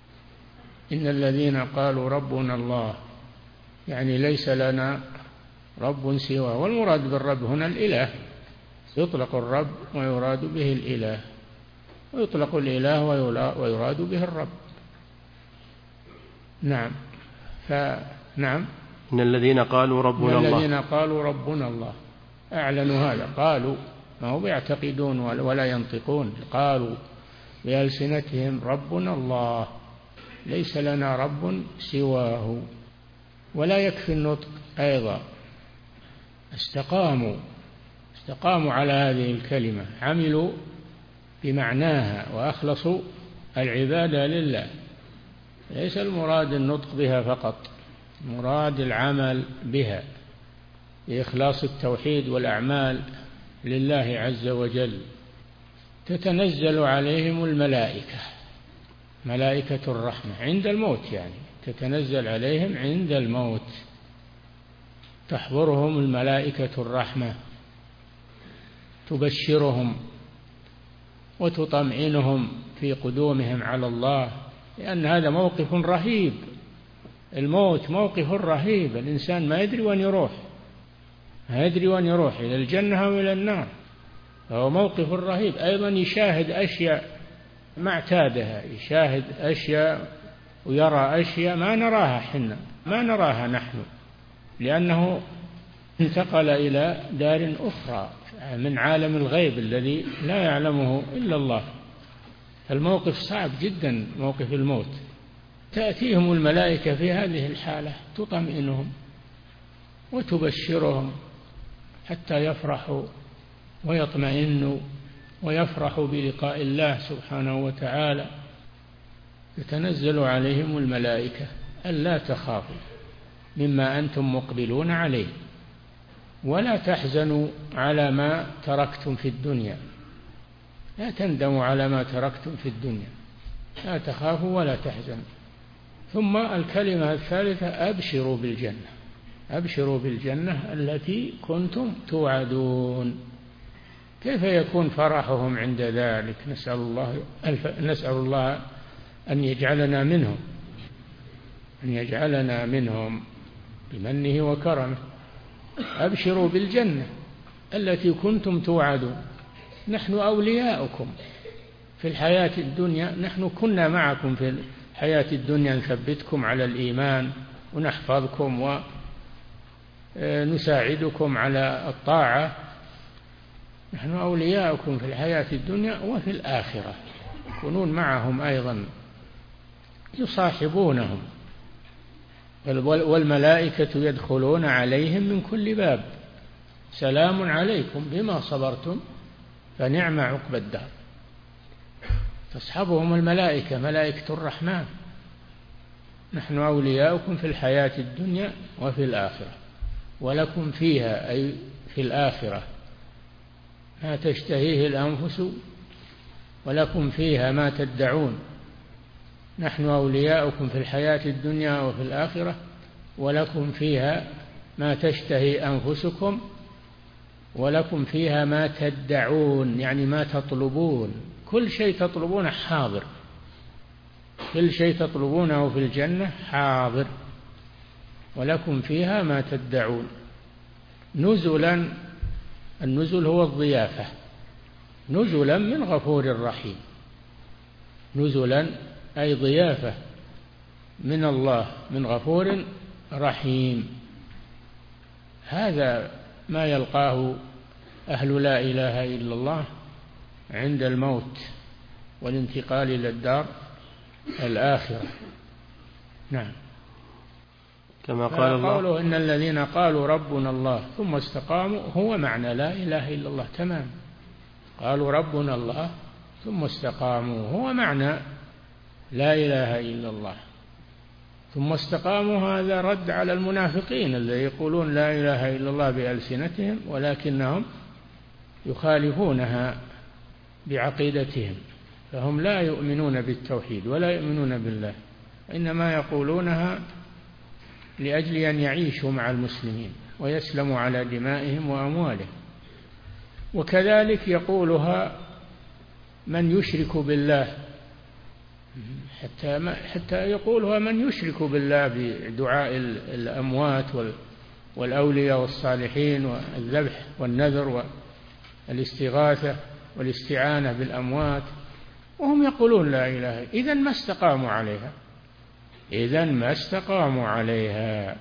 إن الذين قالوا ربنا الله يعني ليس لنا رب سواه، والمراد بالرب هنا الإله، يطلق الرب ويراد به الإله، ويطلق الإله ويراد به الرب. نعم. نعم. إن الذين قالوا ربنا الله، الذين قالوا ربنا الله أعلنوا هذا، قالوا، ما هو يعتقدون ولا ينطقون، قالوا بألسنتهم ربنا الله ليس لنا رب سواه. ولا يكفي النطق أيضا، استقاموا على هذه الكلمة، عملوا بمعناها وأخلصوا العبادة لله. ليس المراد النطق بها فقط، مراد العمل بها بإخلاص التوحيد والأعمال لله عز وجل. تتنزل عليهم الملائكة، ملائكة الرحمة عند الموت، يعني تتنزل عليهم عند الموت، تحضرهم الملائكة الرحمة تبشرهم وتطمئنهم في قدومهم على الله، لأن هذا موقف رهيب. الموت موقف رهيب، الإنسان ما يدري وين يروح، ما يدري وين يروح، إلى الجنة أو إلى النار. فهو موقف رهيب. أيضا يشاهد أشياء ما اعتادها، يشاهد أشياء ويرى أشياء ما نراها حنا، ما نراها نحن، لأنه انتقل إلى دار أخرى من عالم الغيب الذي لا يعلمه إلا الله. الموقف صعب جدا، موقف الموت. تأتيهم الملائكة في هذه الحالة تطمئنهم وتبشرهم حتى يفرحوا ويطمئنوا ويفرحوا بلقاء الله سبحانه وتعالى. تتنزل عليهم الملائكة ألا تخافوا مما أنتم مقبلون عليه ولا تحزنوا على ما تركتم في الدنيا، لا تندموا على ما تركتم في الدنيا، لا تخافوا ولا تحزنوا. ثم الكلمة الثالثة أبشروا بالجنة، أبشروا بالجنة التي كنتم توعدون. كيف يكون فرحهم عند ذلك؟ نسأل الله أن يجعلنا منهم، أن يجعلنا منهم بمنه وكرمه. أبشروا بالجنة التي كنتم توعدون. نحن أولياؤكم في الحياة الدنيا، نحن كنا معكم في الحياة الدنيا نثبتكم على الإيمان ونحفظكم ونساعدكم على الطاعة. نحن أولياؤكم في الحياة الدنيا وفي الآخرة، يكونون معهم أيضا يصاحبونهم. والملائكة يدخلون عليهم من كل باب، سلام عليكم بما صبرتم فنعم عقبى الدار. تصحبهم الملائكة، ملائكة الرحمن. نحن أولياؤكم في الحياة الدنيا وفي الآخرة، ولكم فيها أي في الآخرة ما تشتهيه الأنفس ولكم فيها ما تدعون. نحن أولياؤكم في الحياة الدنيا وفي الآخرة ولكم فيها ما تشتهي أنفسكم ولكم فيها ما تدعون، يعني ما تطلبون. كل شيء تطلبونه حاضر، كل شيء تطلبونه في الجنة حاضر. ولكم فيها ما تدعون. نزلا، النزل هو الضيافة، نزلا من غفور رحيم. نزلا أي ضيافة من الله من غفور رحيم. هذا ما يلقاه أهل لا إله إلا الله عند الموت والانتقال إلى الدار الآخرة. نعم. كما قال الله قوله إن الذين قالوا ربنا الله ثم استقاموا هو معنى لا إله إلا الله تمام. قالوا ربنا الله ثم استقاموا هو معنى لا إله إلا الله. ثم استقاموا هذا رد على المنافقين الذين يقولون لا إله إلا الله بألسنتهم ولكنهم يخالفونها بعقيدتهم، فهم لا يؤمنون بالتوحيد ولا يؤمنون بالله، إنما يقولونها لأجل أن يعيشوا مع المسلمين ويسلموا على دمائهم وأموالهم. وكذلك يقولها من يشرك بالله، حتى يقولها من يشرك بالله بدعاء الأموات والأولياء والصالحين والذبح والنذر والاستغاثة والاستعانة بالأموات، وهم يقولون لا إله. إذن ما استقاموا عليها، إذن ما استقاموا عليها.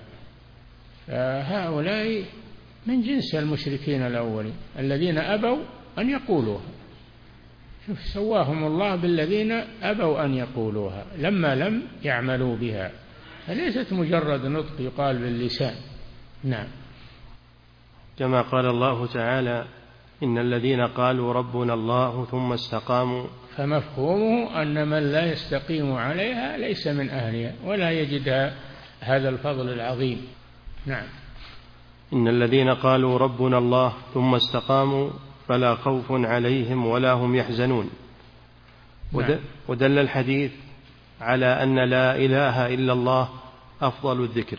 فهؤلاء من جنس المشركين الأولين الذين أبوا أن يقولوها. شوف سواهم الله بالذين أبوا أن يقولوها لما لم يعملوا بها، فليست مجرد نطق يقال باللسان. نعم. كما قال الله تعالى إن الذين قالوا ربنا الله ثم استقاموا، فمفهومه أن من لا يستقيم عليها ليس من أهلها ولا يجد هذا الفضل العظيم. نعم. إن الذين قالوا ربنا الله ثم استقاموا فلا خوف عليهم ولا هم يحزنون. نعم. ودل الحديث على أن لا إله إلا الله أفضل الذكر.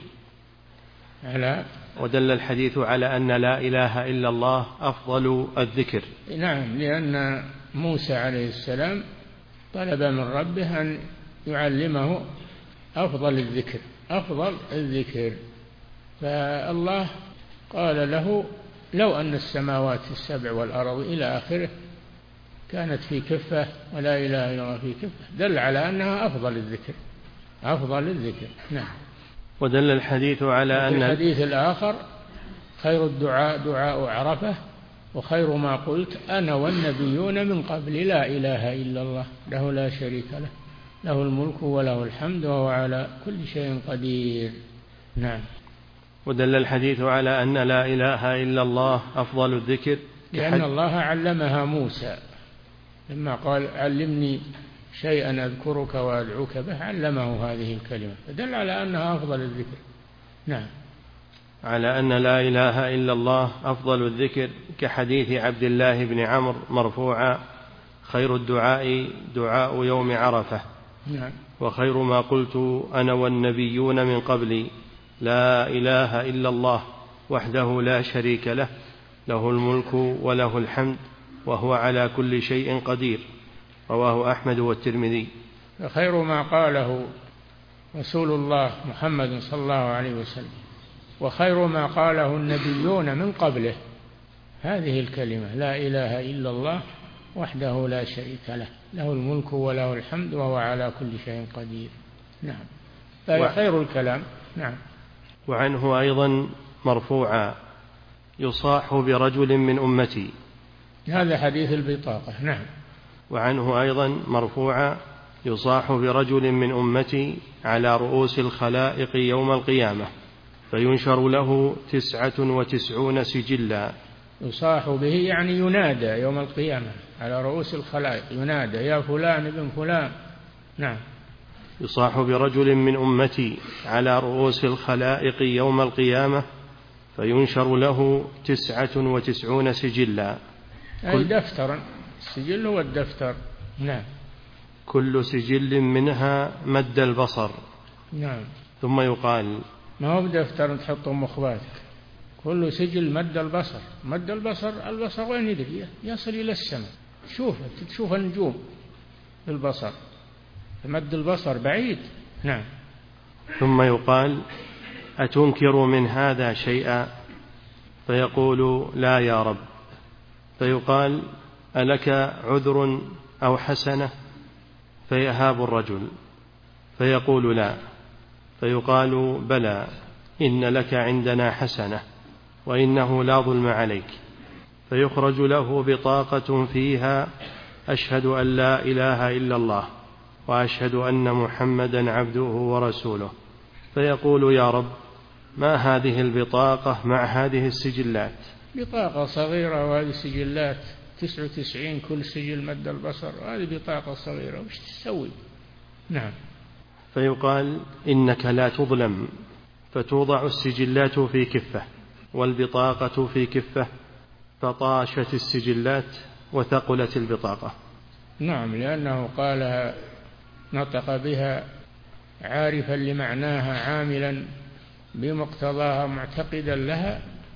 ودل الحديث على أن لا إله إلا الله أفضل الذكر. نعم، لأن موسى عليه السلام طلب من ربه أن يعلمه أفضل الذكر. فالله قال له: لو أن السماوات السبع والأرض إلى آخره كانت في كفة ولا إله إلا الله في كفة، دل على أنها أفضل الذكر. نعم. ودل الحديث على أن الحديث الآخر: خير الدعاء دعاء عرفة، وخير ما قلت أنا والنبيون من قبل لا إله إلا الله له لا شريك له، له الملك وله الحمد وهو على كل شيء قدير. نعم. ودل الحديث على أن لا إله إلا الله أفضل الذكر، لأن الله علمها موسى لما قال: علمني شيئا أذكرك وأدعوك به، علمه هذه الكلمة، فدل على أنها أفضل الذكر. نعم. على أن لا إله إلا الله أفضل الذكر، كحديث عبد الله بن عمرو مرفوعا: خير الدعاء دعاء يوم عرفة. نعم. وخير ما قلت أنا والنبيون من قبلي لا إله إلا الله وحده لا شريك له، له الملك وله الحمد وهو على كل شيء قدير. رواه أحمد والترمذي. خير ما قاله رسول الله محمد صلى الله عليه وسلم، وخير ما قاله النبيون من قبله هذه الكلمة: لا إله إلا الله وحده لا شريك له، له الملك وله الحمد وهو على كل شيء قدير. نعم. خير الكلام. نعم. وعنه أيضا مرفوعا: يصاح برجل من أمتي. هذا حديث البطاقة. نعم. وعنه أيضا مرفوعا: يصاح برجل من أمتي على رؤوس الخلائق يوم القيامة فينشر له 99 سجلا. يصاح به يعني ينادى يوم القيامة على رؤوس الخلائق، ينادى: يا فلان ابن فلان. نعم. يصاح برجل من أمتي على رؤوس الخلائق يوم القيامة فينشر له 99 سجلا. أي دفترا، السجل هو الدفتر. نعم. كل سجل منها مد البصر. نعم. ثم يقال: ما هو بدفتر تحطه مخباتك، كل سجل مد البصر. مد البصر وين يدري؟ يصل إلى السماء، تشوف النجوم بالبصر، مد البصر بعيد. نعم. ثم يقال: أتنكر من هذا شيئا؟ فيقول: لا يا رب. فيقال: ألك عذر أو حسنة؟ فيهاب الرجل فيقول: لا. فيقال: بلى، إن لك عندنا حسنة وإنه لا ظلم عليك. فيخرج له بطاقة فيها: أشهد أن لا إله إلا الله وأشهد أن محمدا عبده ورسوله. فيقول: يا رب، ما هذه البطاقة مع هذه السجلات؟ بطاقة صغيرة، وهذه السجلات 99 كل سجل مد البصر، هذه بطاقة صغيرة، وش تسوي؟ نعم. فيقال: إنك لا تظلم. فتوضع السجلات في كفة والبطاقة في كفة، فطاشت السجلات وثقلت البطاقة. نعم، لأنه قالها، نطق بها عارفا لمعناها عاملا بمقتضاها معتقدا لها،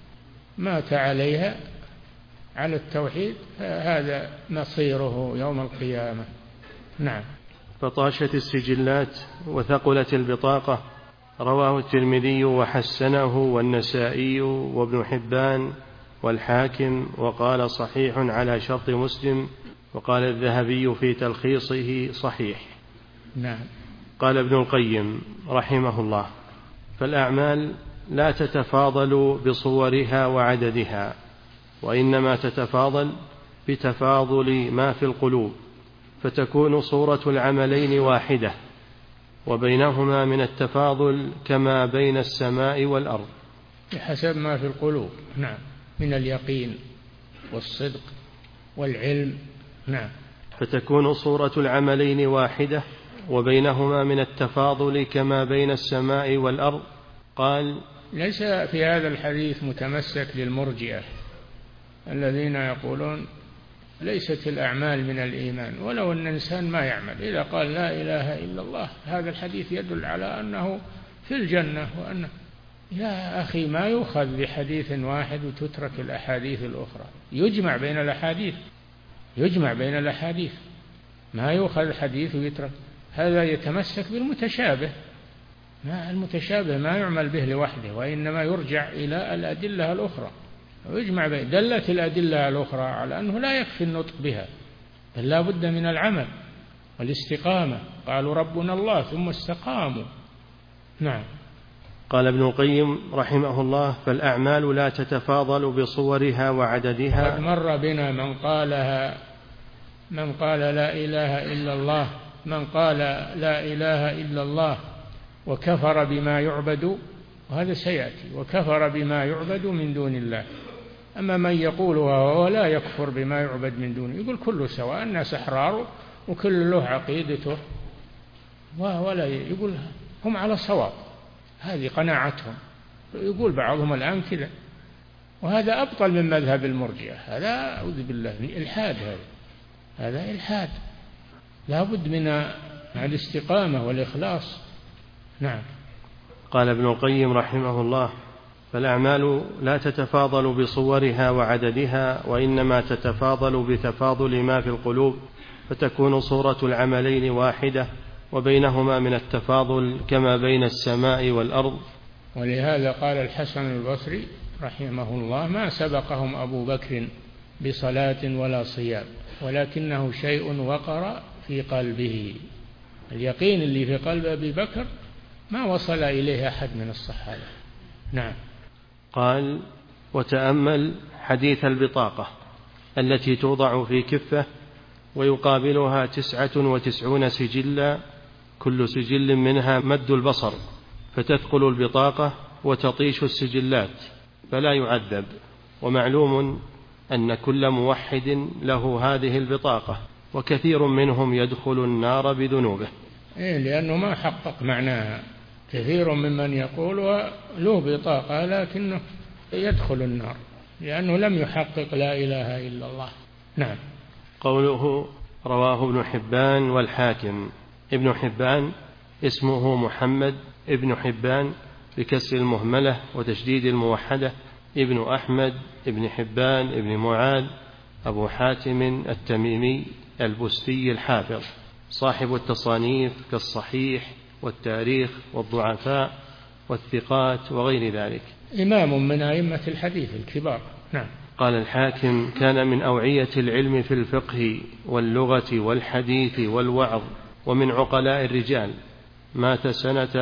مات عليها على التوحيد، فهذا مصيره يوم القيامة. نعم. فطاشت السجلات وثقلت البطاقة. رواه الترمذي وحسنه والنسائي وابن حبان والحاكم، وقال: صحيح على شرط مسلم. وقال الذهبي في تلخيصه: صحيح. نعم. قال ابن القيم رحمه الله: فالأعمال لا تتفاضل بصورها وعددها، وإنما تتفاضل بتفاضل ما في القلوب، فتكون صورة العملين واحدة، وبينهما من التفاضل كما بين السماء والأرض، بحسب ما في القلوب. نعم، من اليقين والصدق والعلم. نعم. فتكون صورة العملين واحدة وبينهما من التفاضل كما بين السماء والأرض. قال: ليس في هذا الحديث متمسك للمرجئة الذين يقولون ليست الأعمال من الإيمان، ولو أن الإنسان ما يعمل إذا قال لا إله إلا الله هذا الحديث يدل على أنه في الجنة. وأنه يا أخي ما يؤخذ بحديث واحد وتترك الأحاديث الأخرى، يجمع بين الأحاديث، ما يؤخذ حديث ويترك. هذا يتمسك بالمتشابه، المتشابه ما يعمل به لوحده، وإنما يرجع إلى الأدلة الأخرى ويجمع بين. دلت الأدلة الأخرى على أنه لا يكفي النطق بها، بل لا بد من العمل والاستقامة. قالوا ربنا الله ثم استقاموا. نعم. قال ابن القيم رحمه الله: فالأعمال لا تتفاضل بصورها وعددها. قد مر بنا من قال لا إله إلا الله، من قال لا إله إلا الله وكفر بما يعبد، وهذا سيأتي، وكفر بما يعبد من دون الله. أما من يقولها وهو لا يكفر بما يعبد من دونه، يقول كله سواء، الناس أحرار وكل له عقيدته، ولا يقول هم على صواب، هذه قناعتهم. يقول بعضهم الآن كذا، وهذا أبطل من مذهب المرجئة. هذا أعوذ بالله الإلحاد، هذا إلحاد. لا بد من الاستقامة والإخلاص. نعم. قال ابن القيم رحمه الله: فالأعمال لا تتفاضل بصورها وعددها، وإنما تتفاضل بتفاضل ما في القلوب، فتكون صورة العملين واحدة، وبينهما من التفاضل كما بين السماء والأرض. ولهذا قال الحسن البصري رحمه الله: ما سبقهم أبو بكر بصلاة ولا صيام، ولكنه شيء وقر في قلبه. اليقين اللي في قلب أبي بكر ما وصل إليه أحد من الصحابة. نعم. قال: وتأمل حديث البطاقة التي توضع في كفة ويقابلها 99 سجلا، كل سجل منها مد البصر، فتثقل البطاقة وتطيش السجلات فلا يعذب. ومعلوم أن كل موحد له هذه البطاقة، وكثير منهم يدخل النار بذنوبه. لأنه ما حقق معناها. كثير ممن يقول له بطاقة لكنه يدخل النار لأنه لم يحقق لا إله إلا الله. نعم. قوله رواه ابن حبان والحاكم. ابن حبان اسمه محمد ابن حبان بكسر المهملة وتشديد الموحدة، ابن أحمد ابن حبان ابن معاذ أبو حاتم التميمي البستي الحافظ، صاحب التصانيف كالصحيح والتاريخ والضعفاء والثقات وغير ذلك، إمام من أئمة الحديث الكبار. نعم. قال الحاكم: كان من أوعية العلم في الفقه واللغة والحديث والوعظ، ومن عقلاء الرجال، مات سنة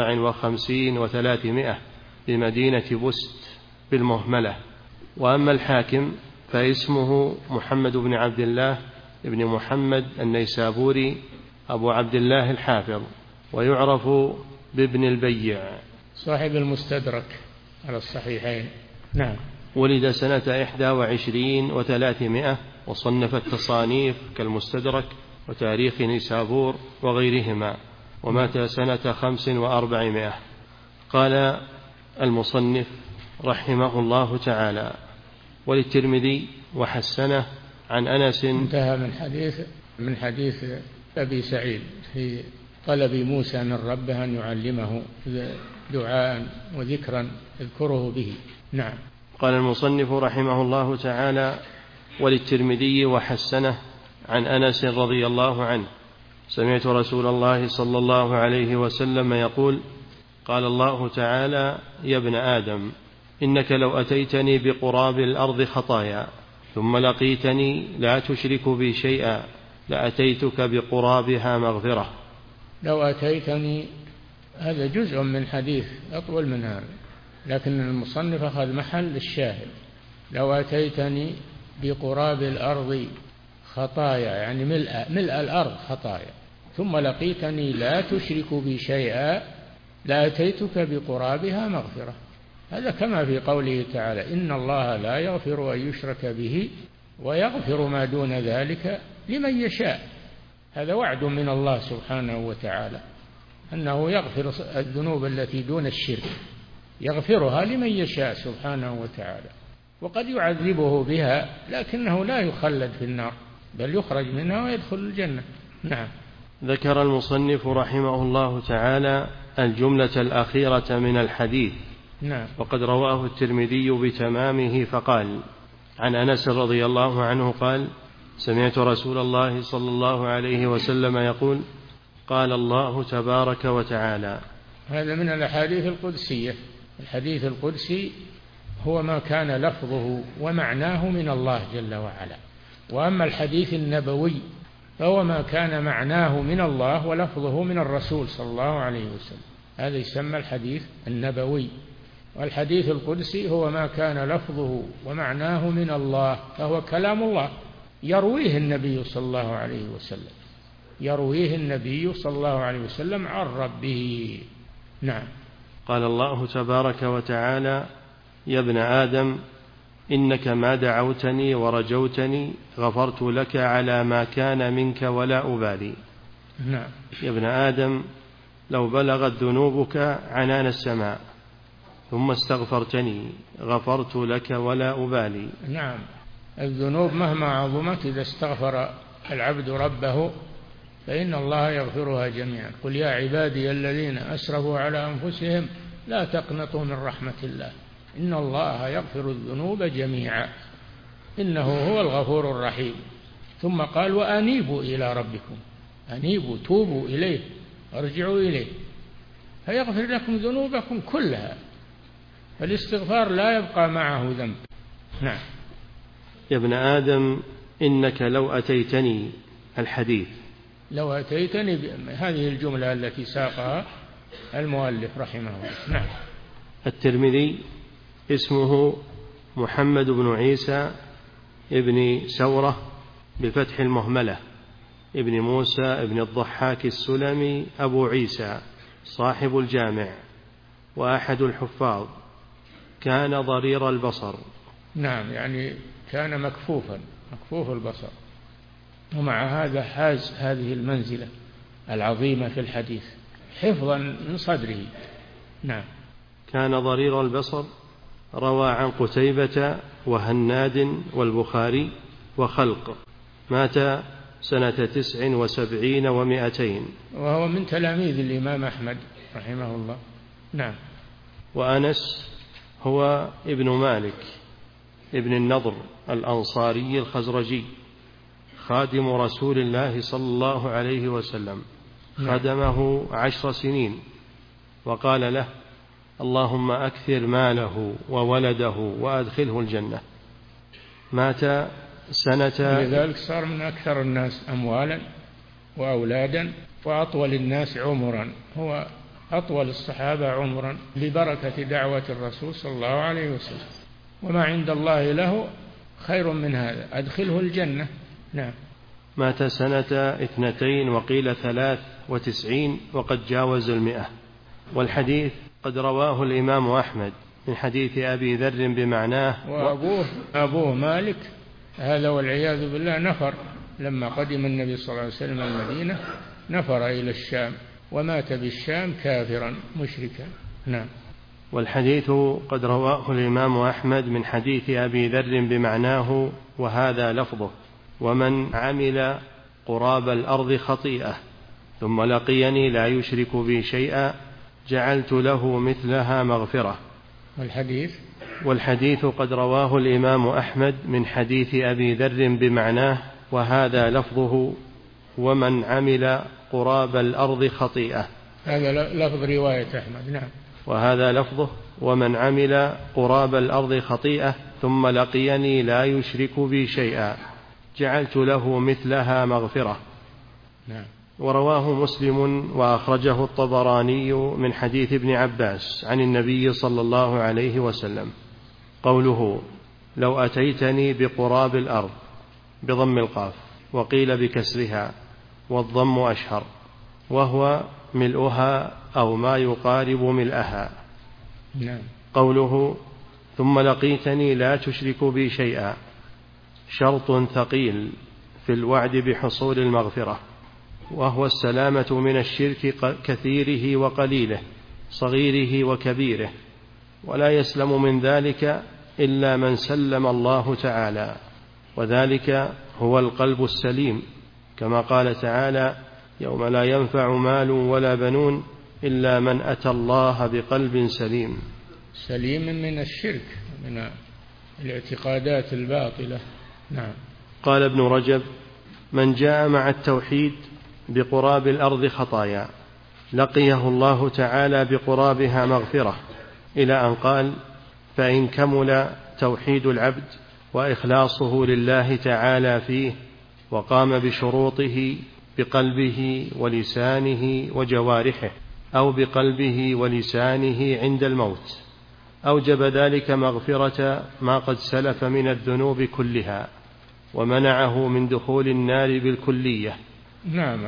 54 و300 بمدينة بست بالمهملة. وأما الحاكم فاسمه محمد بن عبد الله بن محمد النيسابوري أبو عبد الله الحافظ، ويعرف بابن البيع، صاحب المستدرك على الصحيحين. نعم. ولد سنة 21 و300، وصنف التصانيف كالمستدرك وتاريخ نيسابور وغيرهما، ومات سنة 45. قال المصنف رحمه الله تعالى: وللترمذي وحسنه عن أنس. انتهى من حديث أبي سعيد في طلب موسى من ربه أن يعلمه دعاء وذكرا يذكره به. نعم. قال المصنف رحمه الله تعالى: وللترمذي وحسنه عن أنس رضي الله عنه: سمعت رسول الله صلى الله عليه وسلم يقول: قال الله تعالى: يا ابن آدم، إنك لو أتيتني بقراب الأرض خطايا ثم لقيتني لا تشرك بي شيئا لأتيتك بقرابها مغفرة. لو أتيتني، هذا جزء من حديث أطول من هذا، لكن المصنف أخذ محل الشاهد. لو أتيتني بقراب الأرض خطايا، يعني ملء الأرض خطايا، ثم لقيتني لا تشرك بي شيئا لأتيتك بقرابها مغفرة. هذا كما في قوله تعالى: إن الله لا يغفر أن يشرك به ويغفر ما دون ذلك لمن يشاء. هذا وعد من الله سبحانه وتعالى أنه يغفر الذنوب التي دون الشرك، يغفرها لمن يشاء سبحانه وتعالى. وقد يعذبه بها لكنه لا يخلد في النار بل يخرج منها ويدخل الجنة. نعم. ذكر المصنف رحمه الله تعالى الجملة الأخيرة من الحديث. نعم. وقد رواه الترمذي بتمامه فقال: عن أنس رضي الله عنه قال: سمعت رسول الله صلى الله عليه وسلم يقول: قال الله تبارك وتعالى. هذا من الأحاديث القدسية. الحديث القدسي هو ما كان لفظه ومعناه من الله جل وعلا، وأما الحديث النبوي فهو ما كان معناه من الله ولفظه من الرسول صلى الله عليه وسلم، هذا يسمى الحديث النبوي. والحديث القدسي هو ما كان لفظه ومعناه من الله فهو كلام الله يرويه النبي صلى الله عليه وسلم، يرويه النبي صلى الله عليه وسلم عن ربه. نعم. قال الله تبارك وتعالى: يا ابن آدم إنك ما دعوتني ورجوتني غفرت لك على ما كان منك ولا أبالي. نعم. يا ابن آدم لو بلغت ذنوبك عنان السماء ثم استغفرتني غفرت لك ولا أبالي. نعم. الذنوب مهما عظمت إذا استغفر العبد ربه فإن الله يغفرها جميعا. قل يا عبادي الذين أسرفوا على أنفسهم لا تقنطوا من رحمة الله إن الله يغفر الذنوب جميعا إنه هو الغفور الرحيم. ثم قال: وأنيبوا إلى ربكم، أنيبوا توبوا إليه ارجعوا إليه فيغفر لكم ذنوبكم كلها. فالاستغفار لا يبقى معه ذنب. نعم. يا ابن آدم إنك لو أتيتني، الحديث لو أتيتني هذه الجملة التي ساقها المؤلف رحمه الله. نعم. الترمذي اسمه محمد بن عيسى ابن سورة بفتح المهملة ابن موسى ابن الضحاك السلمي أبو عيسى صاحب الجامع وأحد الحفاظ، كان ضرير البصر. نعم، يعني كان مكفوف البصر، ومع هذا حاز هذه المنزلة العظيمة في الحديث حفظا من صدره. نعم. كان ضرير البصر، روى عن قتيبة وهناد والبخاري وخلق، مات سنة 79 و200، وهو من تلاميذ الإمام أحمد رحمه الله. نعم. وأنس هو ابن مالك ابن النضر الأنصاري الخزرجي، خادم رسول الله صلى الله عليه وسلم، خدمه 10 سنين، وقال له: اللهم أكثر ماله وولده وأدخله الجنة. مات سنة، لذلك صار من أكثر الناس أموالا وأولادا وأطول الناس عمرا، هو أطول الصحابة عمرا ببركة دعوة الرسول صلى الله عليه وسلم، وما عند الله له خير من هذا، أدخله الجنة. نعم. مات سنة 2 وقيل 93 وقد جاوز 100. والحديث قد رواه الإمام أحمد من حديث أبي ذر بمعناه، وأبوه مالك هذا والعياذ بالله نفر لما قدم النبي صلى الله عليه وسلم المدينة، نفر إلى الشام ومات بالشام كافرا مشركا. نعم. والحديث قد رواه الإمام أحمد من حديث أبي ذر بمعناه وهذا لفظه: ومن عمل قراب الأرض خطيئة ثم لقيني لا يشرك بي شيئا جعلت له مثلها مغفرة. والحديث قد رواه الإمام أحمد من حديث أبي ذر بمعناه وهذا لفظه: ومن عمل قراب الأرض خطيئة. هذا لفظ رواية أحمد. نعم. وهذا لفظه: ومن عمل قراب الأرض خطيئة ثم لقيني لا يشرك بي شيئا جعلت له مثلها مغفرة. نعم. ورواه مسلم وأخرجه الطبراني من حديث ابن عباس عن النبي صلى الله عليه وسلم قوله: لو أتيتني بقراب الأرض، بضم القاف، وقيل بكسرها والضم أشهر، وهو ملؤها أو ما يقارب ملئها. نعم. قوله: ثم لقيتني لا تشرك بي شيئا، شرط ثقيل في الوعد بحصول المغفرة، وهو السلامة من الشرك كثيره وقليله، صغيره وكبيره، ولا يسلم من ذلك إلا من سلم الله تعالى، وذلك هو القلب السليم، كما قال تعالى: يوم لا ينفع مال ولا بنون إلا من أتى الله بقلب سليم. سليم من الشرك، من الاعتقادات الباطلة. نعم. قال ابن رجب: من جاء مع التوحيد بقراب الأرض خطايا لقيه الله تعالى بقرابها مغفرة، إلى أن قال: فإن كمل توحيد العبد وإخلاصه لله تعالى فيه وقام بشروطه بقلبه ولسانه وجوارحه، أو بقلبه ولسانه عند الموت، أوجب ذلك مغفرة ما قد سلف من الذنوب كلها، ومنعه من دخول النار بالكلية. نعم،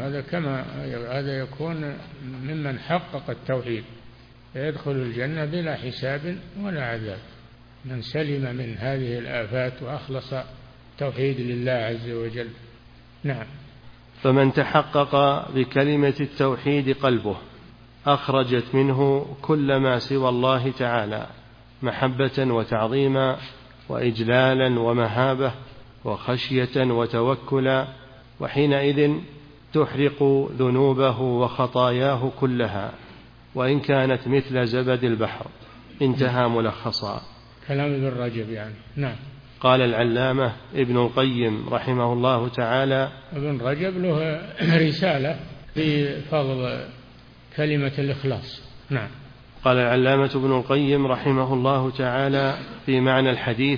هذا يكون ممن حقق التوحيد، يدخل الجنة بلا حساب ولا عذاب، من سلم من هذه الآفات وأخلص توحيد لله عز وجل. نعم. فمن تحقق بكلمة التوحيد قلبه أخرجت منه كل ما سوى الله تعالى محبة وتعظيما وإجلالا ومهابة وخشية وتوكلا، وحينئذ تحرق ذنوبه وخطاياه كلها وإن كانت مثل زبد البحر. انتهى ملخصا. كلام ابن رجب يعني. نعم. قال العلامة ابن القيم رحمه الله تعالى: ابن رجب له رسالة في فضل كلمة الإخلاص. نعم. قال العلامة ابن القيم رحمه الله تعالى في معنى الحديث: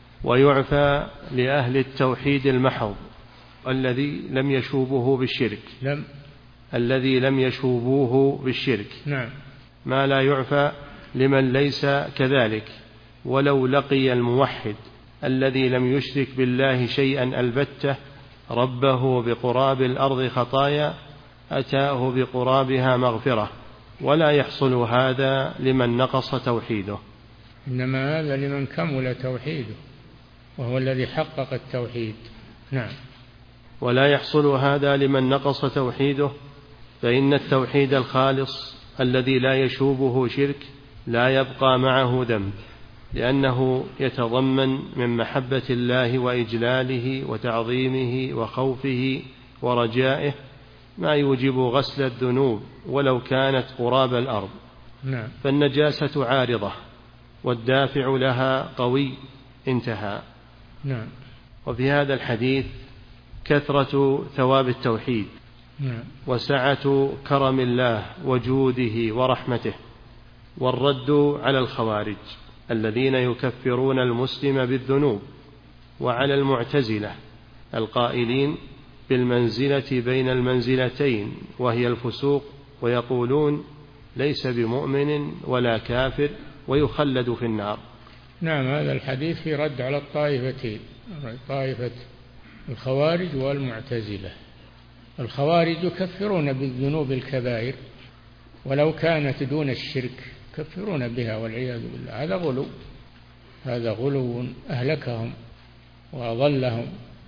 ويعفى لأهل التوحيد المحض الذي لم يشوبه بالشرك، الذي لم يشوبوه بالشرك. نعم. ما لا يعفى لمن ليس كذلك، ولو لقي الموحد الذي لم يشرك بالله شيئا البتة ربه بقراب الأرض خطايا أتاه بقرابها مغفرة، ولا يحصل هذا لمن نقص توحيده، إنما هذا لمن كمل توحيده وهو الذي حقق التوحيد. نعم. ولا يحصل هذا لمن نقص توحيده، فإن التوحيد الخالص الذي لا يشوبه شرك لا يبقى معه ذنب، لأنه يتضمن من محبة الله وإجلاله وتعظيمه وخوفه ورجائه ما يوجب غسل الذنوب ولو كانت قراب الأرض. نعم. فالنجاسة عارضة والدافع لها قوي. انتهى. نعم. وفي هذا الحديث كثرة ثواب التوحيد، نعم، وسعة كرم الله وجوده ورحمته، والرد على الخوارج الذين يكفرون المسلم بالذنوب، وعلى المعتزلة القائلين بالمنزلة بين المنزلتين وهي الفسوق، ويقولون ليس بمؤمن ولا كافر ويخلد في النار. نعم. هذا الحديث في رد على الطائفتين، طائفة الخوارج والمعتزلة. الخوارج يكفرون بالذنوب الكبائر ولو كانت دون الشرك، يكفرون بها والعياذ بالله. هذا غلو أهلكهم وأضلهم،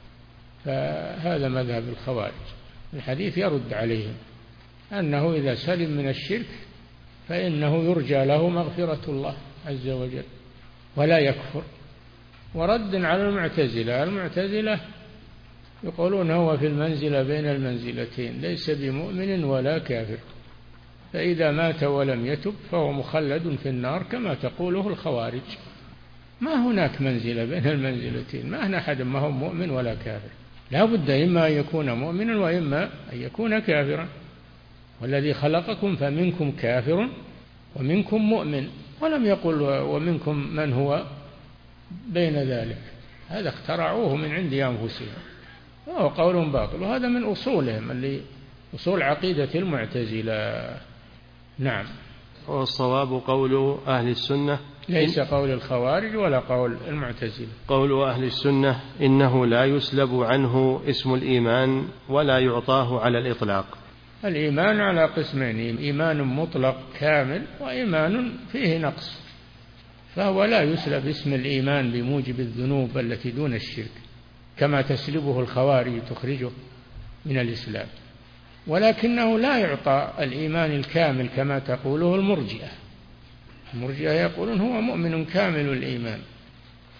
فهذا مذهب الخوارج. الحديث يرد عليهم أنه إذا سلم من الشرك فإنه يرجى له مغفرة الله عز وجل ولا يكفر. ورد على المعتزلة يقولون هو في المنزلة بين المنزلتين، ليس بمؤمن ولا كافر، فإذا مات ولم يتب فهو مخلد في النار كما تقوله الخوارج. ما هناك منزلة بين المنزلتين، ما هنا أحد ما هو مؤمن ولا كافر، لا بد إما أن يكون مؤمنا وإما أن يكون كافرا. والذي خلقكم فمنكم كافر ومنكم مؤمن، ولم يقل ومنكم من هو بين ذلك، هذا اخترعوه من عند أنفسهم وهو قول باطل، وهذا من أصولهم اللي أصول عقيدة المعتزلة. نعم. والصواب قول أهل السنة، ليس قول الخوارج ولا قول المعتزلة. قول أهل السنة إنه لا يسلب عنه اسم الإيمان ولا يعطاه على الإطلاق. الإيمان على قسمين: إيمان مطلق كامل وإيمان فيه نقص، فهو لا يسلب اسم الإيمان بموجب الذنوب التي دون الشرك كما تسلبه الخوارج تخرجه من الإسلام، ولكنه لا يعطى الإيمان الكامل كما تقوله المرجئة. المرجئة يقولون هو مؤمن كامل الإيمان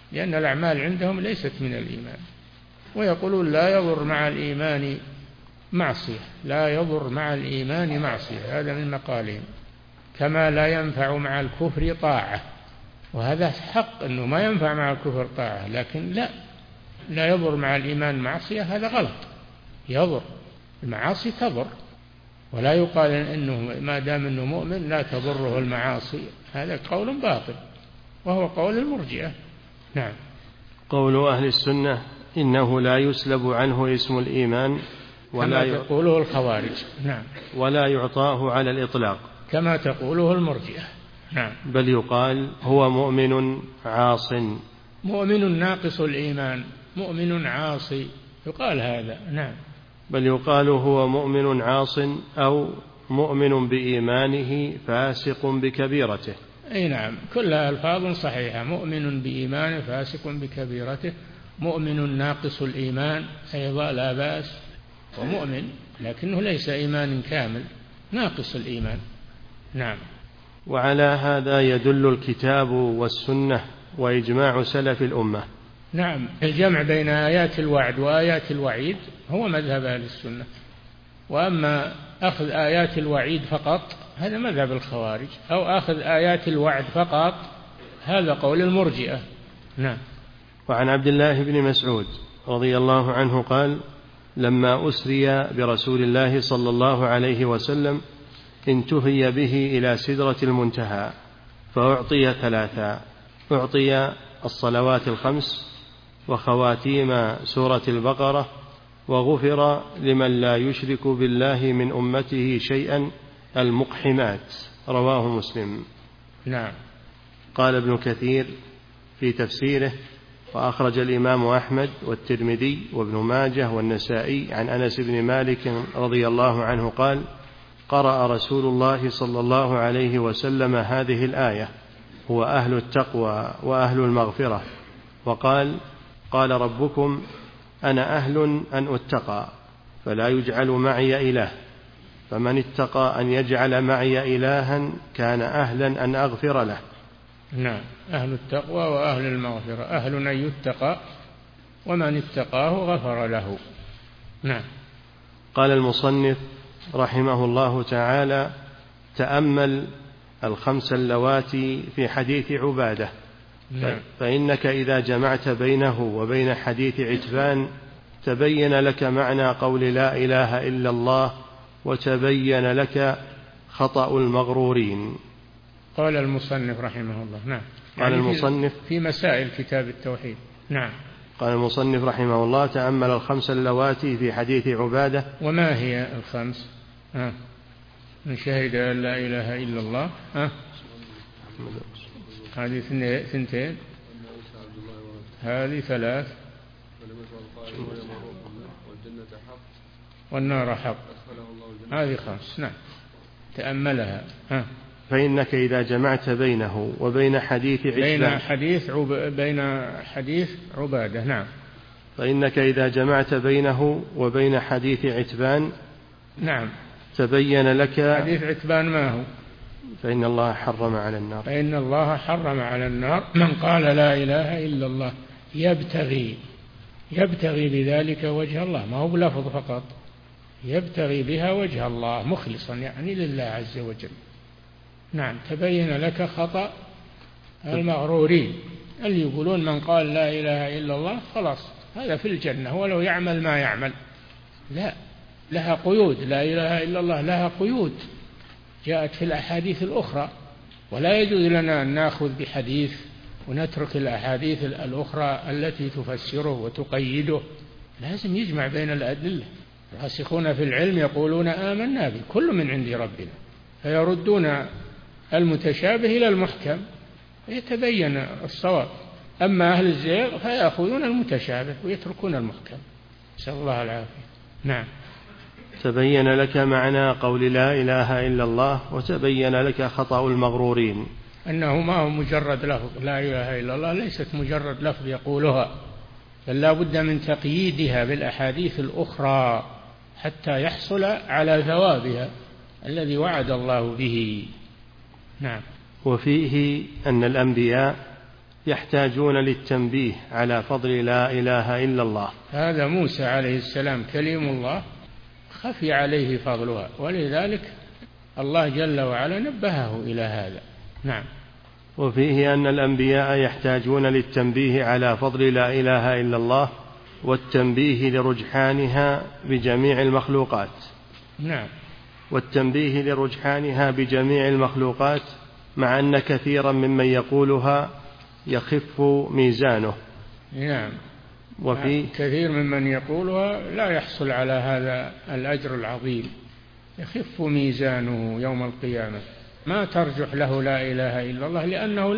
لأن الأعمال عندهم ليست من الإيمان. ويقولون لا يضر مع الإيمان معصية، لا يضر مع الإيمان معصية، هذا من مقالهم، كما لا ينفع مع الكفر طاعة. وهذا حق أنه ما ينفع مع الكفر طاعة، لكن لا يضر مع الإيمان معصية، هذا غلط. يضر، المعاصي تضر، ولا يقال أنه ما دام أنه مؤمن لا تضره المعاصي، هذا قول باطل وهو قول المرجئة. نعم. قول أهل السنة إنه لا يسلب عنه اسم الإيمان كما تقوله الخوارج. نعم. ولا يعطاه على الإطلاق كما تقوله المرجئة. نعم. بل يقال هو مؤمن عاص، مؤمن ناقص الإيمان، مؤمن عاصي، يقال هذا. نعم. بل يقال هو مؤمن عاص أو مؤمن بإيمانه فاسق بكبيرته. أي نعم، كلها ألفاظ صحيحة، مؤمن بإيمانه فاسق بكبيرته، مؤمن ناقص الإيمان أيضا لا بأس، ومؤمن لكنه ليس إيمان كامل، ناقص الإيمان. نعم. وعلى هذا يدل الكتاب والسنة وإجماع سلف الأمة. نعم، الجمع بين آيات الوعد وآيات الوعيد هو مذهب أهل السنة، وأما أخذ آيات الوعيد فقط هذا مذهب الخوارج، أو أخذ آيات الوعد فقط هذا قول المرجئة. نعم. وعن عبد الله بن مسعود رضي الله عنه قال: لما أسري برسول الله صلى الله عليه وسلم انتهي به إلى سدرة المنتهى فأعطي ثلاثا: أعطي الصلوات الخمس وخواتيم سورة البقرة، وغفر لمن لا يشرك بالله من أمته شيئا المقحمات. رواه مسلم. نعم. قال ابن كثير في تفسيره: وأخرج الإمام أحمد والترمذي وابن ماجه والنسائي عن أنس بن مالك رضي الله عنه قال: قرأ رسول الله صلى الله عليه وسلم هذه الآية: هو أهل التقوى وأهل المغفرة، وقال: قال ربكم: أنا أهل أن أتقى فلا يجعل معي إله، فمن اتقى أن يجعل معي إلها كان أهلا أن أغفر له. نعم، أهل التقوى وأهل المغفرة، أهل أن يتقى، ومن اتقاه غفر له. نعم. قال المصنف رحمه الله تعالى: تأمل الخمس اللواتي في حديث عبادة. نعم. فإنك إذا جمعت بينه وبين حديث عتبان تبين لك معنى قول لا إله إلا الله، وتبين لك خطأ المغرورين. قال المصنف رحمه الله. نعم. قال المصنف في مسائل كتاب التوحيد. نعم. قال المصنف رحمه الله: تأمل الخمس اللواتي في حديث عبادة. وما هي الخمس؟ من شهد أن لا إله إلا الله، هذه ثنتين، هذه ثلاث، والنار حق، هذه خمس. نعم. تأملها. فإنك إذا جمعت بينه وبين حديث عتبان بين حديث عبادة. نعم. فإنك إذا جمعت بينه وبين حديث عتبان. نعم. تبين لك حديث عتبان ما هو؟ فإن الله حرم على النار. فإن الله حرم على النار من قال لا إله إلا الله يبتغي بذلك وجه الله، ما هو بلفظ فقط، يبتغي بها وجه الله مخلصا يعني لله عز وجل. نعم. تبين لك خطأ المغرورين اللي يقولون من قال لا إله إلا الله خلاص هذا في الجنة ولو يعمل ما يعمل. لا، لها قيود، لا إله إلا الله لها قيود جاءت في الأحاديث الأخرى، ولا يجوز لنا أن نأخذ بحديث ونترك الأحاديث الأخرى التي تفسره وتقيده، لازم يجمع بين الأدلة. الراسخون في العلم يقولون آمنا به كل من عند ربنا، فيردون المتشابه إلى المحكم يتبين الصواب، أما أهل الزيغ فيأخذون المتشابه ويتركون المحكم، نسأل الله العافية. نعم. تبين لك معنى قول لا إله إلا الله، وتبين لك خطأ المغرورين، أنه ما هو مجرد لفظ، لا إله إلا الله ليست مجرد لفظ يقولها، بل لا بد من تقييدها بالأحاديث الأخرى حتى يحصل على ثوابها الذي وعد الله به. نعم. وفيه أن الأنبياء يحتاجون للتنبيه على فضل لا إله إلا الله. هذا موسى عليه السلام كليم الله خفي عليه فضلها، ولذلك الله جل وعلا نبهه إلى هذا. نعم. وفيه أن الأنبياء يحتاجون للتنبيه على فضل لا إله إلا الله والتنبيه لرجحانها بجميع المخلوقات. نعم. والتنبيه لرجحانها بجميع المخلوقات، مع أن كثيرا ممن يقولها يخف ميزانه. نعم. وفي كثير ممن يقولها لا يحصل على هذا الأجر العظيم، يخف ميزانه يوم القيامة، ما ترجح له لا إله إلا الله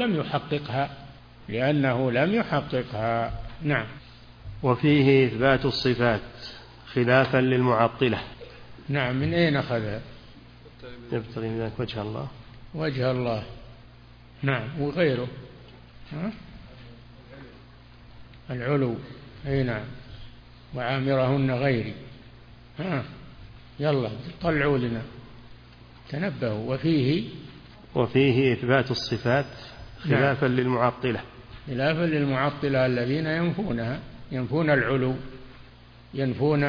لأنه لم يحققها. نعم. وفيه إثبات الصفات خلافا للمعطلة. نعم. من أين أخذها؟ يبتغي ذلك وجه الله. نعم. وغيره العلو. أي نعم. وعامرهن غيري. يلا طلعوا لنا، تنبهوا. وفيه إثبات الصفات خلافا للمعطلة. خلافا للمعطلة الذين ينفون العلو، ينفون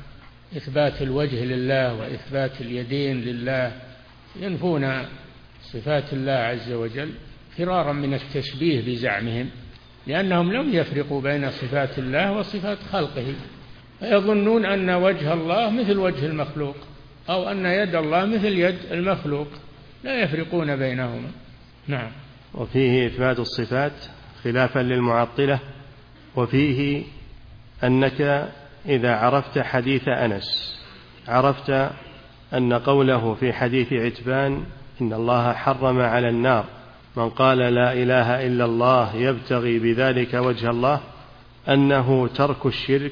إثبات الوجه لله وإثبات اليدين لله، ينفون صفات الله عز وجل فرارا من التشبيه بزعمهم، لأنهم لم يفرقوا بين صفات الله وصفات خلقه، فيظنون أن وجه الله مثل وجه المخلوق، أو أن يد الله مثل يد المخلوق، لا يفرقون بينهما. نعم. وفيه إثبات الصفات خلافا للمعطلة. وفيه أنك إذا عرفت حديث أنس عرفت أن قوله في حديث عتبان إن الله حرم على النار من قال لا إله إلا الله يبتغي بذلك وجه الله، أنه ترك الشرك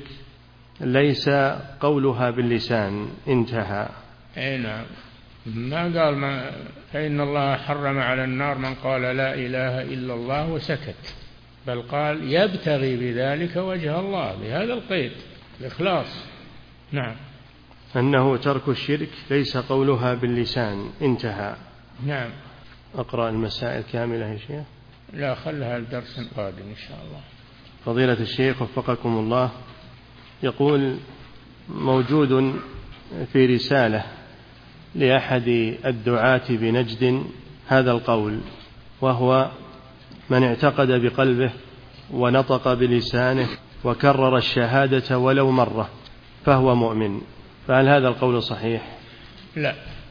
ليس قولها باللسان. انتهى. أي نعم. ما قال فإن الله حرم على النار من قال لا إله إلا الله وسكت، بل قال يبتغي بذلك وجه الله، بهذا القيد، الإخلاص. نعم. أنه ترك الشرك ليس قولها باللسان. انتهى. نعم. أقرأ المسائل كاملة يا شيخ؟ لا، خلها الدرس القادم إن شاء الله. فضيلة الشيخ وفقكم الله، يقول موجود في رسالة لأحد الدعاة بنجد هذا القول، وهو من اعتقد بقلبه ونطق بلسانه وكرر الشهادة ولو مرة فهو مؤمن، فهل هذا القول صحيح؟ لا،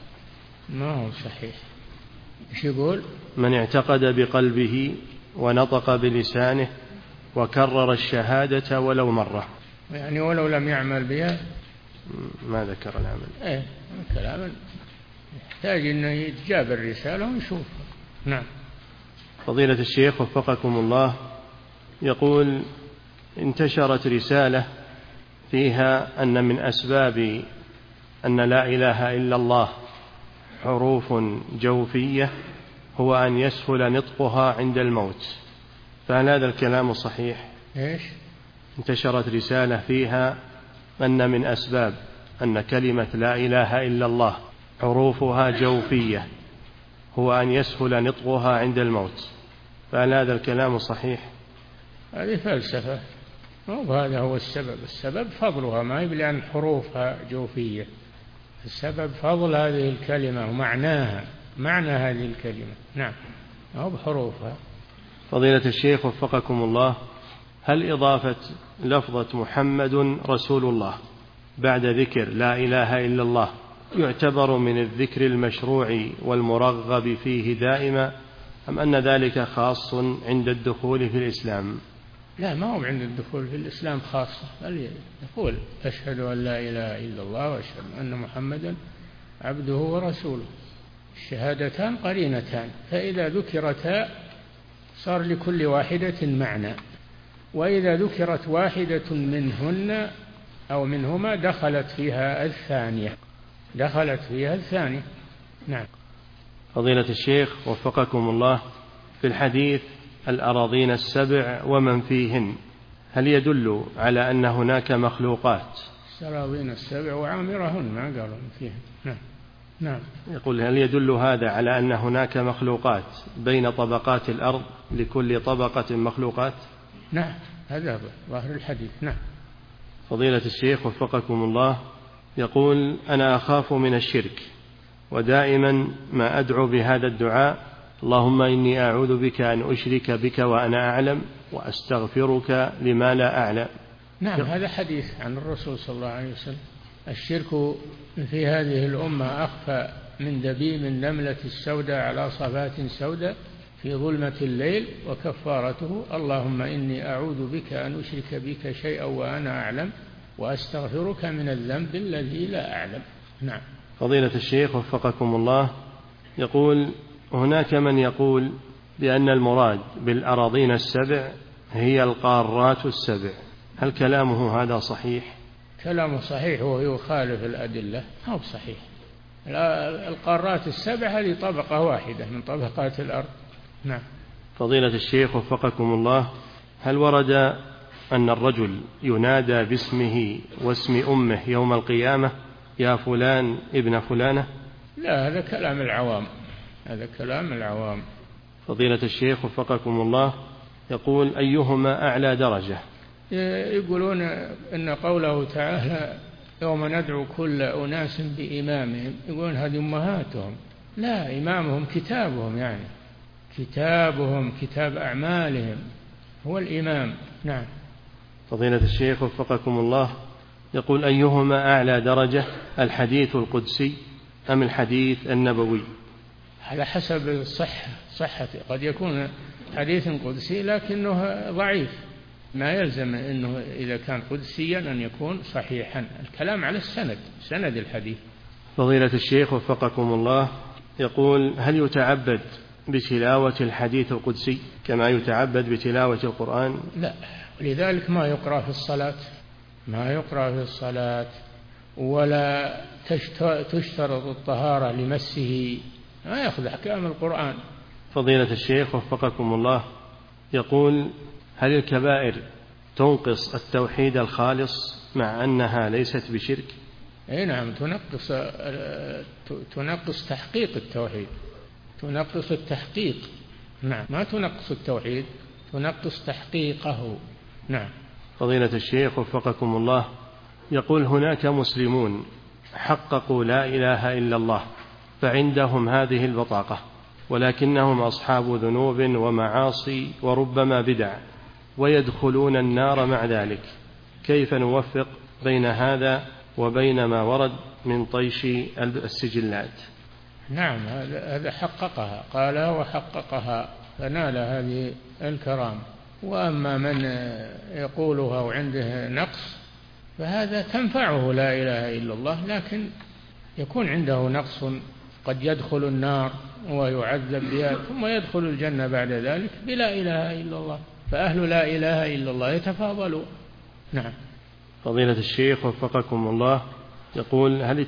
ما هو صحيح. ايش يقول؟ من اعتقد بقلبه ونطق بلسانه وكرر الشهادة ولو مرة، يعني ولو لم يعمل بها. ما ذكر العمل. كلام يحتاج أنه يتجاب الرسالة ونشوف. نعم. فضيلة الشيخ وفقكم الله، يقول انتشرت رسالة فيها أن من أسباب أن لا إله إلا الله حروف جوفية هو أن يسهل نطقها عند الموت، فهل هذا الكلام صحيح؟ إيش؟ انتشرت رسالة فيها أن من أسباب أن كلمة لا إله إلا الله حروفها جوفية هو أن يسهل نطقها عند الموت، فهل هذا الكلام صحيح؟ هذه فلسفة، وهذا هو السبب فضلها، ما يبلي أن حروفها جوفية، السبب فضل هذه الكلمة ومعناها، معنى هذه الكلمة. نعم، أو بحروفها. فضيلة الشيخ وفقكم الله، هل إضافة لفظة محمد رسول الله بعد ذكر لا إله إلا الله يعتبر من الذكر المشروع والمرغب فيه دائما، أم أن ذلك خاص عند الدخول في الإسلام؟ لا، ما هو عند الدخول في الإسلام خاصة، بل يقول أشهد أن لا إله إلا الله وأشهد أن محمدا عبده ورسوله، الشهادتان قرينتان، فإذا ذكرتا صار لكل واحدة معنى، وإذا ذكرت واحدة منهن أو منهما دخلت فيها الثانية. نعم. فضيلة الشيخ وفقكم الله، في الحديث الأراضين السبع ومن فيهن، هل يدل على أن هناك مخلوقات؟ الأراضين السبع وعامرهن، ما قالوا فيهن. نعم. نعم. يقول هل يدل هذا على أن هناك مخلوقات بين طبقات الأرض لكل طبقة مخلوقات؟ نعم، هذا ظاهر الحديث. نعم. فضيلة الشيخ وفقكم الله، يقول أنا أخاف من الشرك، ودائما ما أدعو بهذا الدعاء: اللهم إني أعوذ بك أن أشرك بك وأنا أعلم وأستغفرك لما لا أعلم. نعم، هذا حديث عن الرسول صلى الله عليه وسلم: الشرك في هذه الأمة أخفى من دبيب النملة السوداء على صفات سوداء في ظلمة الليل، وكفارته اللهم إني أعوذ بك أن أشرك بك شيئا وأنا أعلم وأستغفرك من الذنب الذي لا أعلم. نعم. فضيلة الشيخ وفقكم الله، يقول هناك من يقول بأن المراد بالأراضين السبع هي القارات السبع، هل كلامه هذا صحيح؟ كلامه صحيح ويخالف الأدلة، هو صحيح. القارات السبع هذه طبقة واحدة من طبقات الأرض. نعم. فضيلة الشيخ وفقكم الله، هل ورد أن الرجل ينادى باسمه واسم أمه يوم القيامة يا فلان ابن فلانة؟ لا، هذا كلام العوام، هذا كلام العوام. فضيلة الشيخ وفقكم الله، يقول أيهما أعلى درجة؟ يقولون إن قوله تعالى يوم ندعو كل أناس بإمامهم، يقولون هذه أمهاتهم. لا، إمامهم كتابهم، يعني كتابهم، كتاب أعمالهم هو الإمام. نعم. فضيلة الشيخ وفقكم الله، يقول أيهما أعلى درجة، الحديث القدسي أم الحديث النبوي؟ على حسب الصحة، قد يكون حديث قدسي لكنه ضعيف، ما يلزم أنه إذا كان قدسيا أن يكون صحيحا، الكلام على سند الحديث. فضيلة الشيخ وفقكم الله، يقول هل يتعبد بتلاوة الحديث القدسي كما يتعبد بتلاوة القرآن؟ لا، لذلك ما يقرأ في الصلاة، ما يقرأ في الصلاة، ولا تشترط الطهارة لمسه، ما يأخذ أحكام القرآن. فضيلة الشيخ وفقكم الله، يقول هل الكبائر تنقص التوحيد الخالص مع أنها ليست بشرك؟ أي نعم، تنقص تحقيق التوحيد، تنقص التحقيق. نعم، ما تنقص التوحيد، تنقص تحقيقه. نعم. فضيلة الشيخ وفقكم الله، يقول هناك مسلمون حققوا لا إله إلا الله فعندهم هذه البطاقة، ولكنهم أصحاب ذنوب ومعاصي وربما بدع، ويدخلون النار مع ذلك، كيف نوفق بين هذا وبين ما ورد من طيش السجلات؟ نعم، هذا حققها، قالها وحققها فنال هذه الكرامة. وأما من يقولها وعنده نقص فهذا تنفعه لا إله إلا الله، لكن يكون عنده نقص، قد يدخل النار ويعذب بها ثم يدخل الجنة بعد ذلك بلا إله إلا الله، فأهل لا إله إلا الله يتفاضلون. نعم. فضيلة الشيخ وفقكم الله، يقول هل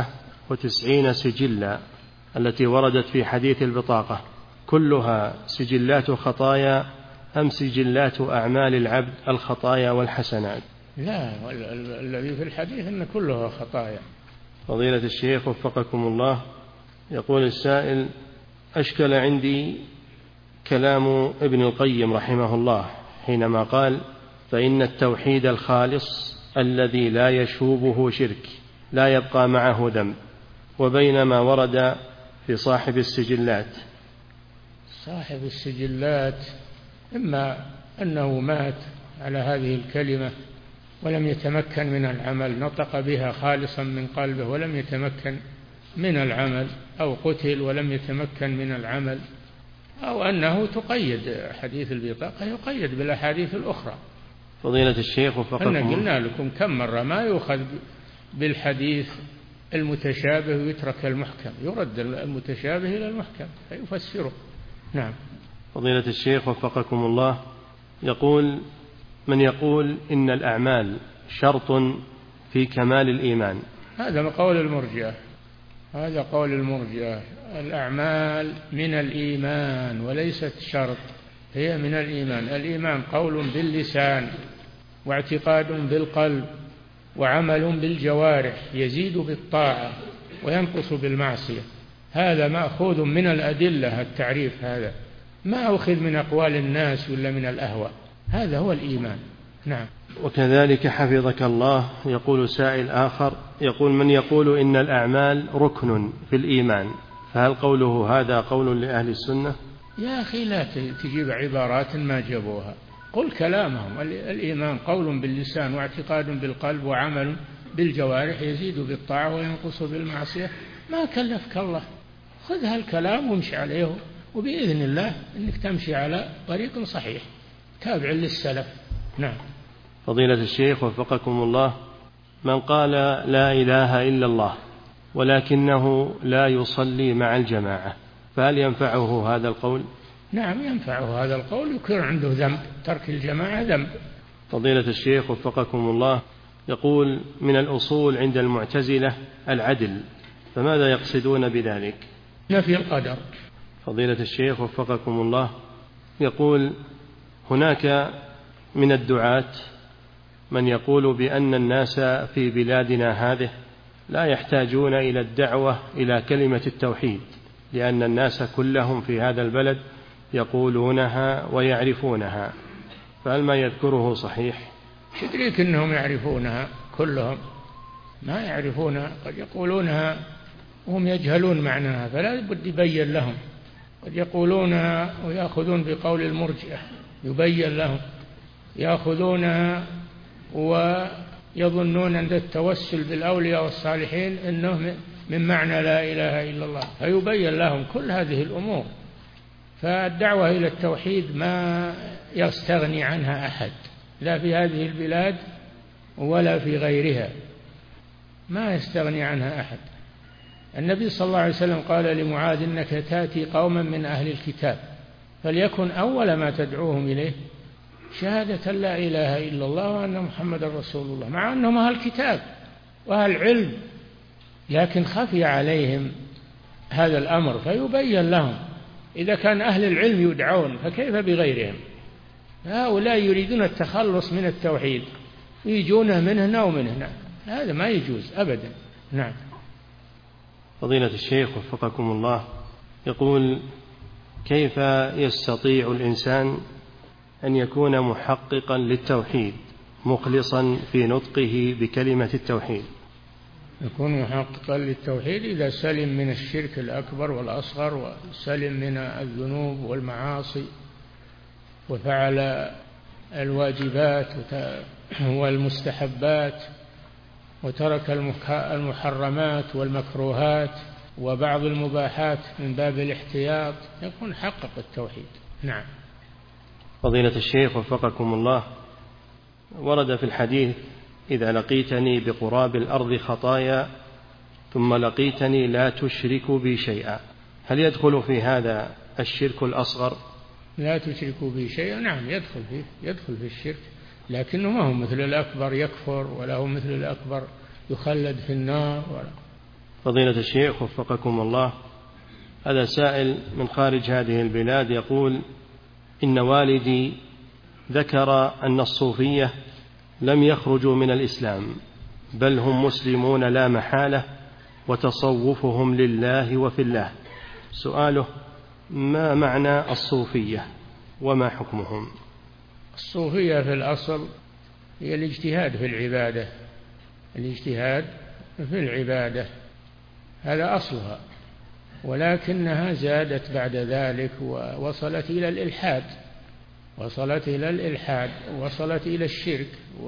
99 سجلا التي وردت في حديث البطاقة كلها سجلات خطايا أم سجلات أعمال العبد الخطايا والحسنات؟ لا، الذي في الحديث أن كلها خطايا. فضيلة الشيخ وفقكم الله، يقول السائل أشكل عندي كلام ابن القيم رحمه الله حينما قال فإن التوحيد الخالص الذي لا يشوبه شرك لا يبقى معه ذنب، وبينما ورد في صاحب السجلات. صاحب السجلات إما أنه مات على هذه الكلمة ولم يتمكن من العمل، نطق بها خالصا من قلبه ولم يتمكن من العمل، أو قتل ولم يتمكن من العمل، أو أنه تقيد حديث البطاقة، يقيد بالأحاديث الأخرى. فضيلة الشيخ وفقكم أنا قلنا لكم كم مرة ما يؤخذ بالحديث المتشابه ويترك المحكم، يرد المتشابه إلى المحكم فيفسره. نعم. فضيلة الشيخ وفقكم الله، يقول من يقول إن الأعمال شرط في كمال الإيمان؟ هذا قول المرجئة، هذا قول المرجئة. الأعمال من الإيمان وليست شرط، هي من الإيمان. الإيمان قول باللسان واعتقاد بالقلب وعمل بالجوارح، يزيد بالطاعة وينقص بالمعصية. هذا مأخوذ من الأدلة، التعريف هذا ما أخذ من أقوال الناس ولا من الأهواء، هذا هو الإيمان. نعم. وكذلك حفظك الله يقول سائل آخر يقول: من يقول إن الأعمال ركن في الإيمان، فهل قوله هذا قول لأهل السنة؟ يا أخي لا تجيب عبارات ما جابوها، قل كلامهم. الإيمان قول باللسان واعتقاد بالقلب وعمل بالجوارح، يزيد بالطاعة وينقص بالمعصية. ما كلفك الله، خذ هالكلام وامشي عليه، وبإذن الله أنك تمشي على طريق صحيح تابع للسلف. نعم. فضيلة الشيخ وفقكم الله، من قال لا إله إلا الله ولكنه لا يصلي مع الجماعة، فهل ينفعه هذا القول؟ نعم ينفعه هذا القول، يكون عنده ذنب، ترك الجماعة ذنب. فضيلة الشيخ وفقكم الله، يقول: من الأصول عند المعتزلة العدل، فماذا يقصدون بذلك؟ نفي القدر. فضيلة الشيخ وفقكم الله، يقول: هناك من الدعاة من يقول بأن الناس في بلادنا هذه لا يحتاجون إلى الدعوة إلى كلمة التوحيد، لأن الناس كلهم في هذا البلد يقولونها ويعرفونها، فهل ما يذكره صحيح؟ تدريك أنهم يعرفونها كلهم؟ ما يعرفونها، قد يقولونها وهم يجهلون معناها، فلا بد يبين لهم. قد يقولونها ويأخذون بقول المرجئة، يبين لهم. يأخذونها ويظنون أن التوسل بالأولياء والصالحين أنه من معنى لا إله إلا الله، فيبين لهم كل هذه الأمور. فالدعوة إلى التوحيد ما يستغني عنها أحد، لا في هذه البلاد ولا في غيرها، ما يستغني عنها أحد. النبي صلى الله عليه وسلم قال لمعاذ: إنك تأتي قوما من أهل الكتاب، فليكن أول ما تدعوهم إليه شهادة لا إله إلا الله وأن محمد رسول الله، مع أنهم أهل الكتاب وأهل علم، لكن خفي عليهم هذا الأمر فيبين لهم. إذا كان أهل العلم يدعون فكيف بغيرهم؟ هؤلاء يريدون التخلص من التوحيد، يجون من هنا ومن هنا، هذا ما يجوز أبدا. نعم. فضيلة الشيخ وفقكم الله، يقول: كيف يستطيع الإنسان أن يكون محققا للتوحيد مخلصا في نطقه بكلمة التوحيد؟ يكون محققا للتوحيد إذا سلم من الشرك الأكبر والأصغر، وسلم من الذنوب والمعاصي، وفعل الواجبات والمستحبات، وترك المحرمات والمكروهات وبعض المباحات من باب الاحتياط، يكون حقق التوحيد. نعم. فضيلة الشيخ وفقكم الله، ورد في الحديث: إذا لقيتني بقراب الأرض خطايا ثم لقيتني لا تشرك بي شيئا، هل يدخل في هذا الشرك الأصغر؟ لا تشرك بي شيئا، نعم يدخل في الشرك، لكنه ما هو مثل الأكبر يكفر، ولا هو مثل الأكبر يخلد في النار ولا. فضيلة الشيخ وفقكم الله، هذا سائل من خارج هذه البلاد يقول: إن والدي ذكر أن الصوفية لم يخرجوا من الإسلام، بل هم مسلمون لا محالة، وتصوفهم لله وفي الله. سؤاله: ما معنى الصوفية وما حكمهم؟ الصوفية في الأصل هي الاجتهاد في العبادة، الاجتهاد في العبادة هذا أصلها، ولكنها زادت بعد ذلك ووصلت إلى الإلحاد، وصلت إلى الشرك،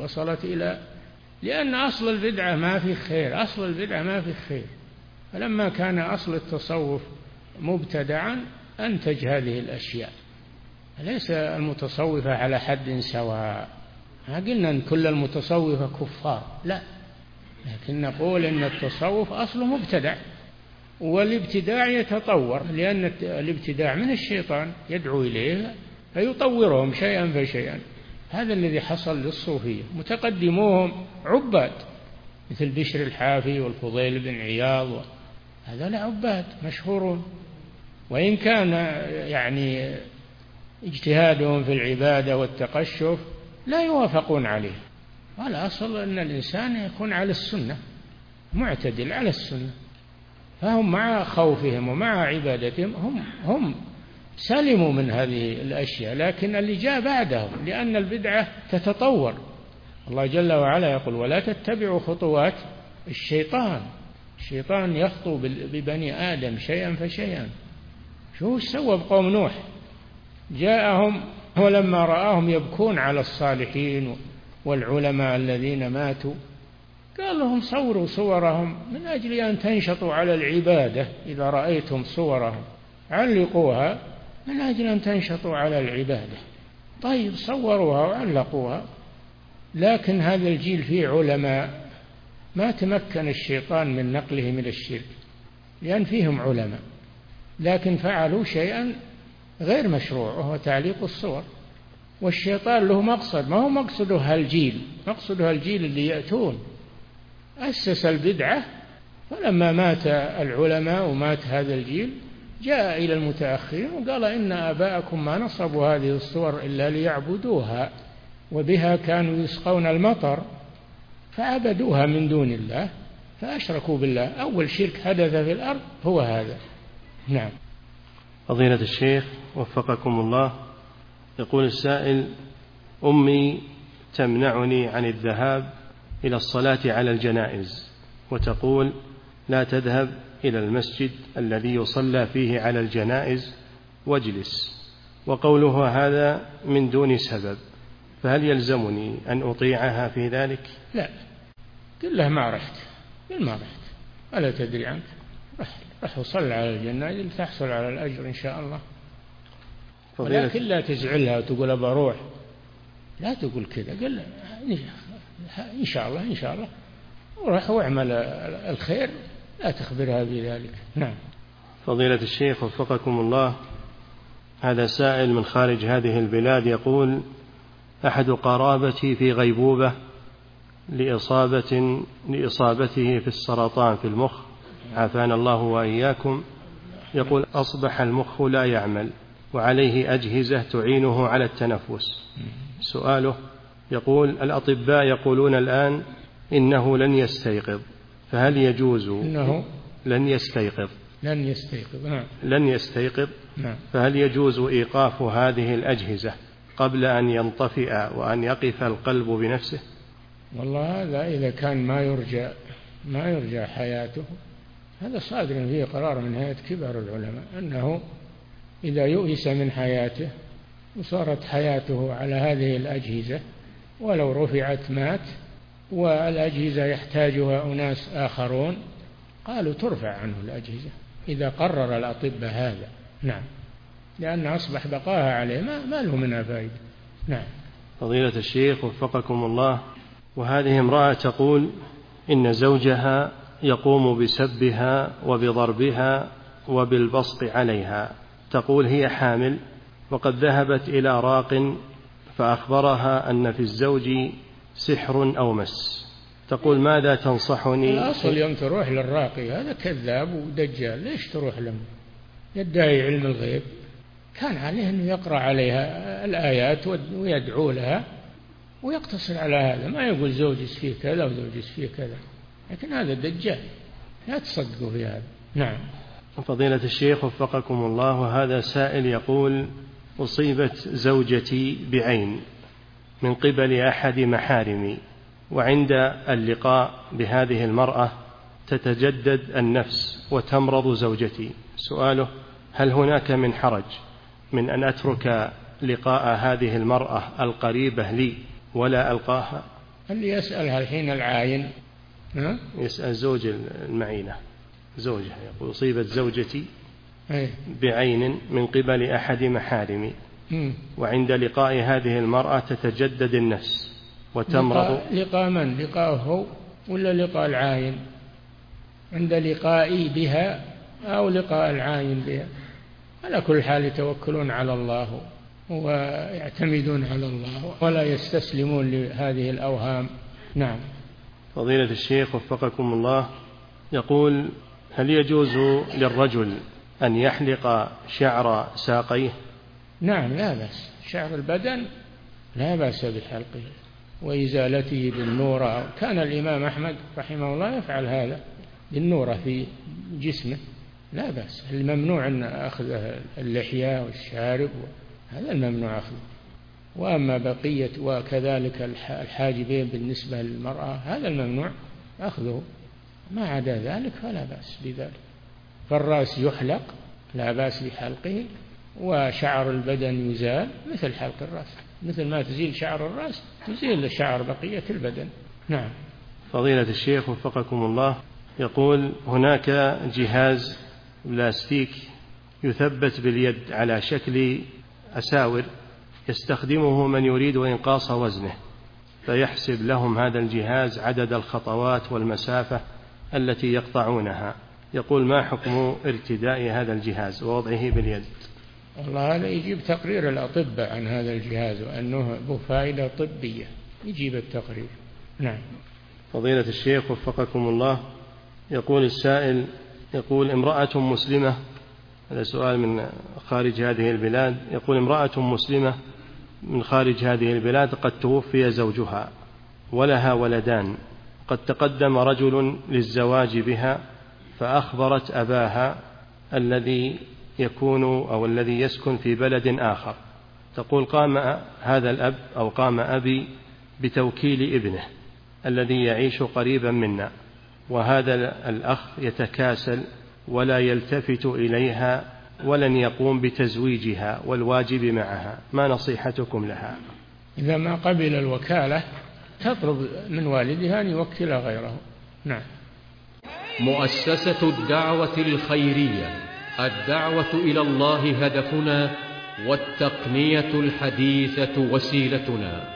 لأن أصل البدعة ما في خير، أصل البدعة ما في خير. فلما كان أصل التصوف مبتدعا أنتج هذه الأشياء. ليس المتصوفة على حد سواء، ما قلنا أن كل المتصوفة كفار، لا، لكن نقول أن التصوف أصله مبتدع، والابتداع يتطور، لأن الابتداع من الشيطان يدعو إليه فيطورهم شيئا فشيئا. هذا الذي حصل للصوفية. متقدموهم عباد مثل بشر الحافي والفضيل بن عياض، هذا عباد مشهورون، وإن كان يعني اجتهادهم في العبادة والتقشف لا يوافقون عليه. والأصل أن الإنسان يكون على السنة، معتدل على السنة، فهم مع خوفهم ومع عبادتهم هم سلموا من هذه الأشياء، لكن اللي جاء بعدهم، لأن البدعة تتطور. الله جل وعلا يقول: ولا تتبعوا خطوات الشيطان يخطو ببني آدم شيئا فشيئا. شو سوى بقوم نوح؟ جاءهم ولما رآهم يبكون على الصالحين والعلماء الذين ماتوا قال لهم: صوروا صورهم من أجل أن تنشطوا على العبادة. إذا رأيتم صورهم علقوها من أجل أن تنشطوا على العبادة. طيب، صوروها وعلقوها، لكن هذا الجيل فيه علماء ما تمكن الشيطان من نقله من الشرك، لأن فيهم علماء، لكن فعلوا شيئا غير مشروع وهو تعليق الصور. والشيطان له مقصد، ما هو مقصده هالجيل، مقصده هالجيل اللي يأتون. أسس البدعة، فلما مات العلماء ومات هذا الجيل جاء إلى المتأخرين وقال: إن آباءكم ما نصبوا هذه الصور إلا ليعبدوها وبها كانوا يسقون المطر، فعبدوها من دون الله فأشركوا بالله. أول شرك حدث في الأرض هو هذا. نعم. فضيلة الشيخ وفقكم الله، يقول السائل: أمي تمنعني عن الذهاب إلى الصلاة على الجنائز، وتقول: لا تذهب إلى المسجد الذي يصلى فيه على الجنائز واجلس، وقولها هذا من دون سبب، فهل يلزمني أن أطيعها في ذلك؟ لا، قل له ما رحت، ألا تدري عنك، رح وصل على الجنائز لتحصل على الأجر إن شاء الله. ولكن لا تزعلها وتقول بروح، لا تقول كذا، قل إن شاء الله وروح واعمل الخير، لا تخبرها بذلك. نعم. فضيلة الشيخ وفقكم الله، هذا سائل من خارج هذه البلاد يقول: أحد قرابتي في غيبوبة لإصابته في السرطان في المخ، عافانا الله وإياكم. يقول: أصبح المخ لا يعمل وعليه أجهزة تعينه على التنفس. سؤاله يقول: الأطباء يقولون الآن إنه لن يستيقظ، فهل يجوز إنه لن يستيقظ لن يستيقظ نعم. فهل يجوز إيقاف هذه الأجهزة قبل أن ينطفئ وأن يقف القلب بنفسه؟ والله هذا إذا كان ما يرجى حياته، هذا صادر فيه قرار من هيئة كبار العلماء أنه إذا يؤس من حياته وصارت حياته على هذه الأجهزة ولو رفعت مات، والأجهزة يحتاجها أناس آخرون، قالوا ترفع عنه الأجهزة إذا قرر الأطباء هذا. نعم، لأن أصبح بقاها عليه ما له منها فائدة. نعم. فضيلة الشيخ وفقكم الله، وهذه امرأة تقول إن زوجها يقوم بسبها وبضربها وبالبصق عليها. تقول هي حامل وقد ذهبت إلى راق فأخبرها أن في الزوج سحر أو مس. تقول: ماذا تنصحني؟ الأصل يوم تروح للراقي هذا كذاب ودجال، ليش تروح له؟ يدعي علم الغيب، كان عليه أنه يقرأ عليها الآيات ويدعو لها ويقتصر على هذا، ما يقول زوجي فيه كذا وزوجي فيه كذا، لكن هذا دجال، لا تصدقوا في هذا. نعم. فضيلة الشيخ وفقكم الله، وهذا سائل يقول: أصيبت زوجتي بعين من قبل أحد محارمي، وعند اللقاء بهذه المرأة تتجدد النفس وتمرض زوجتي. سؤاله: هل هناك من حرج من أن أترك لقاء هذه المرأة القريبة لي ولا ألقاها؟ اللي يسألها الحين العاين، يسأل زوج المعينة، زوجها يقول: أصيبت زوجتي بعين من قبل أحد محارمي، وعند لقاء هذه المرأة تتجدد النفس وتمرض. لقاء من؟ لقاءه ولا لقاء العاين؟ عند لقائي بها أو لقاء العاين بها، على كل حال يتوكلون على الله ويعتمدون على الله ولا يستسلمون لهذه الأوهام. نعم. فضيلة الشيخ وفقكم الله، يقول: هل يجوز للرجل أن يحلق شعر ساقيه؟ نعم، لا بأس، شعر البدن لا بأس بحلقه وإزالته بالنور. كان الإمام أحمد رحمه الله يفعل هذا، بالنورة في جسمه لا بأس. الممنوع أن أخذ اللحية والشارب هذا الممنوع أخذه. وأما بقية وكذلك الحاجبين بالنسبة للمرأة هذا الممنوع أخذه. ما عدا ذلك فلا بأس بذلك. فالرأس يحلق لا بأس بحلقه، وشعر البدن يزال مثل حلق الرأس، مثل ما تزيل شعر الرأس تزيل شعر بقية البدن. نعم. فضيلة الشيخ وفقكم الله، يقول هناك جهاز بلاستيك يثبت باليد على شكل أساور يستخدمه من يريد إنقاص وزنه، فيحسب لهم هذا الجهاز عدد الخطوات والمسافة التي يقطعونها. يقول ما حكم ارتداء هذا الجهاز ووضعه باليد؟ والله هذا يجيب تقرير الأطباء عن هذا الجهاز وأنه له فائدة طبية، يجيب التقرير. نعم. فضيلة الشيخ وفقكم الله، يقول السائل، يقول امرأة مسلمة، هذا سؤال من خارج هذه البلاد، يقول امرأة مسلمة من خارج هذه البلاد قد توفي زوجها ولها ولدان، قد تقدم رجل للزواج بها فأخبرت أباها الذي يكون أو الذي يسكن في بلد آخر. تقول قام هذا الأب أو قام أبي بتوكيل ابنه الذي يعيش قريبا منا، وهذا الأخ يتكاسل ولا يلتفت إليها ولن يقوم بتزويجها والواجب معها، ما نصيحتكم لها؟ إذا ما قبل الوكالة تطلب من والدها أن يوكل غيره. نعم. مؤسسة الدعوة الخيرية، الدعوة إلى الله هدفنا، والتقنية الحديثة وسيلتنا.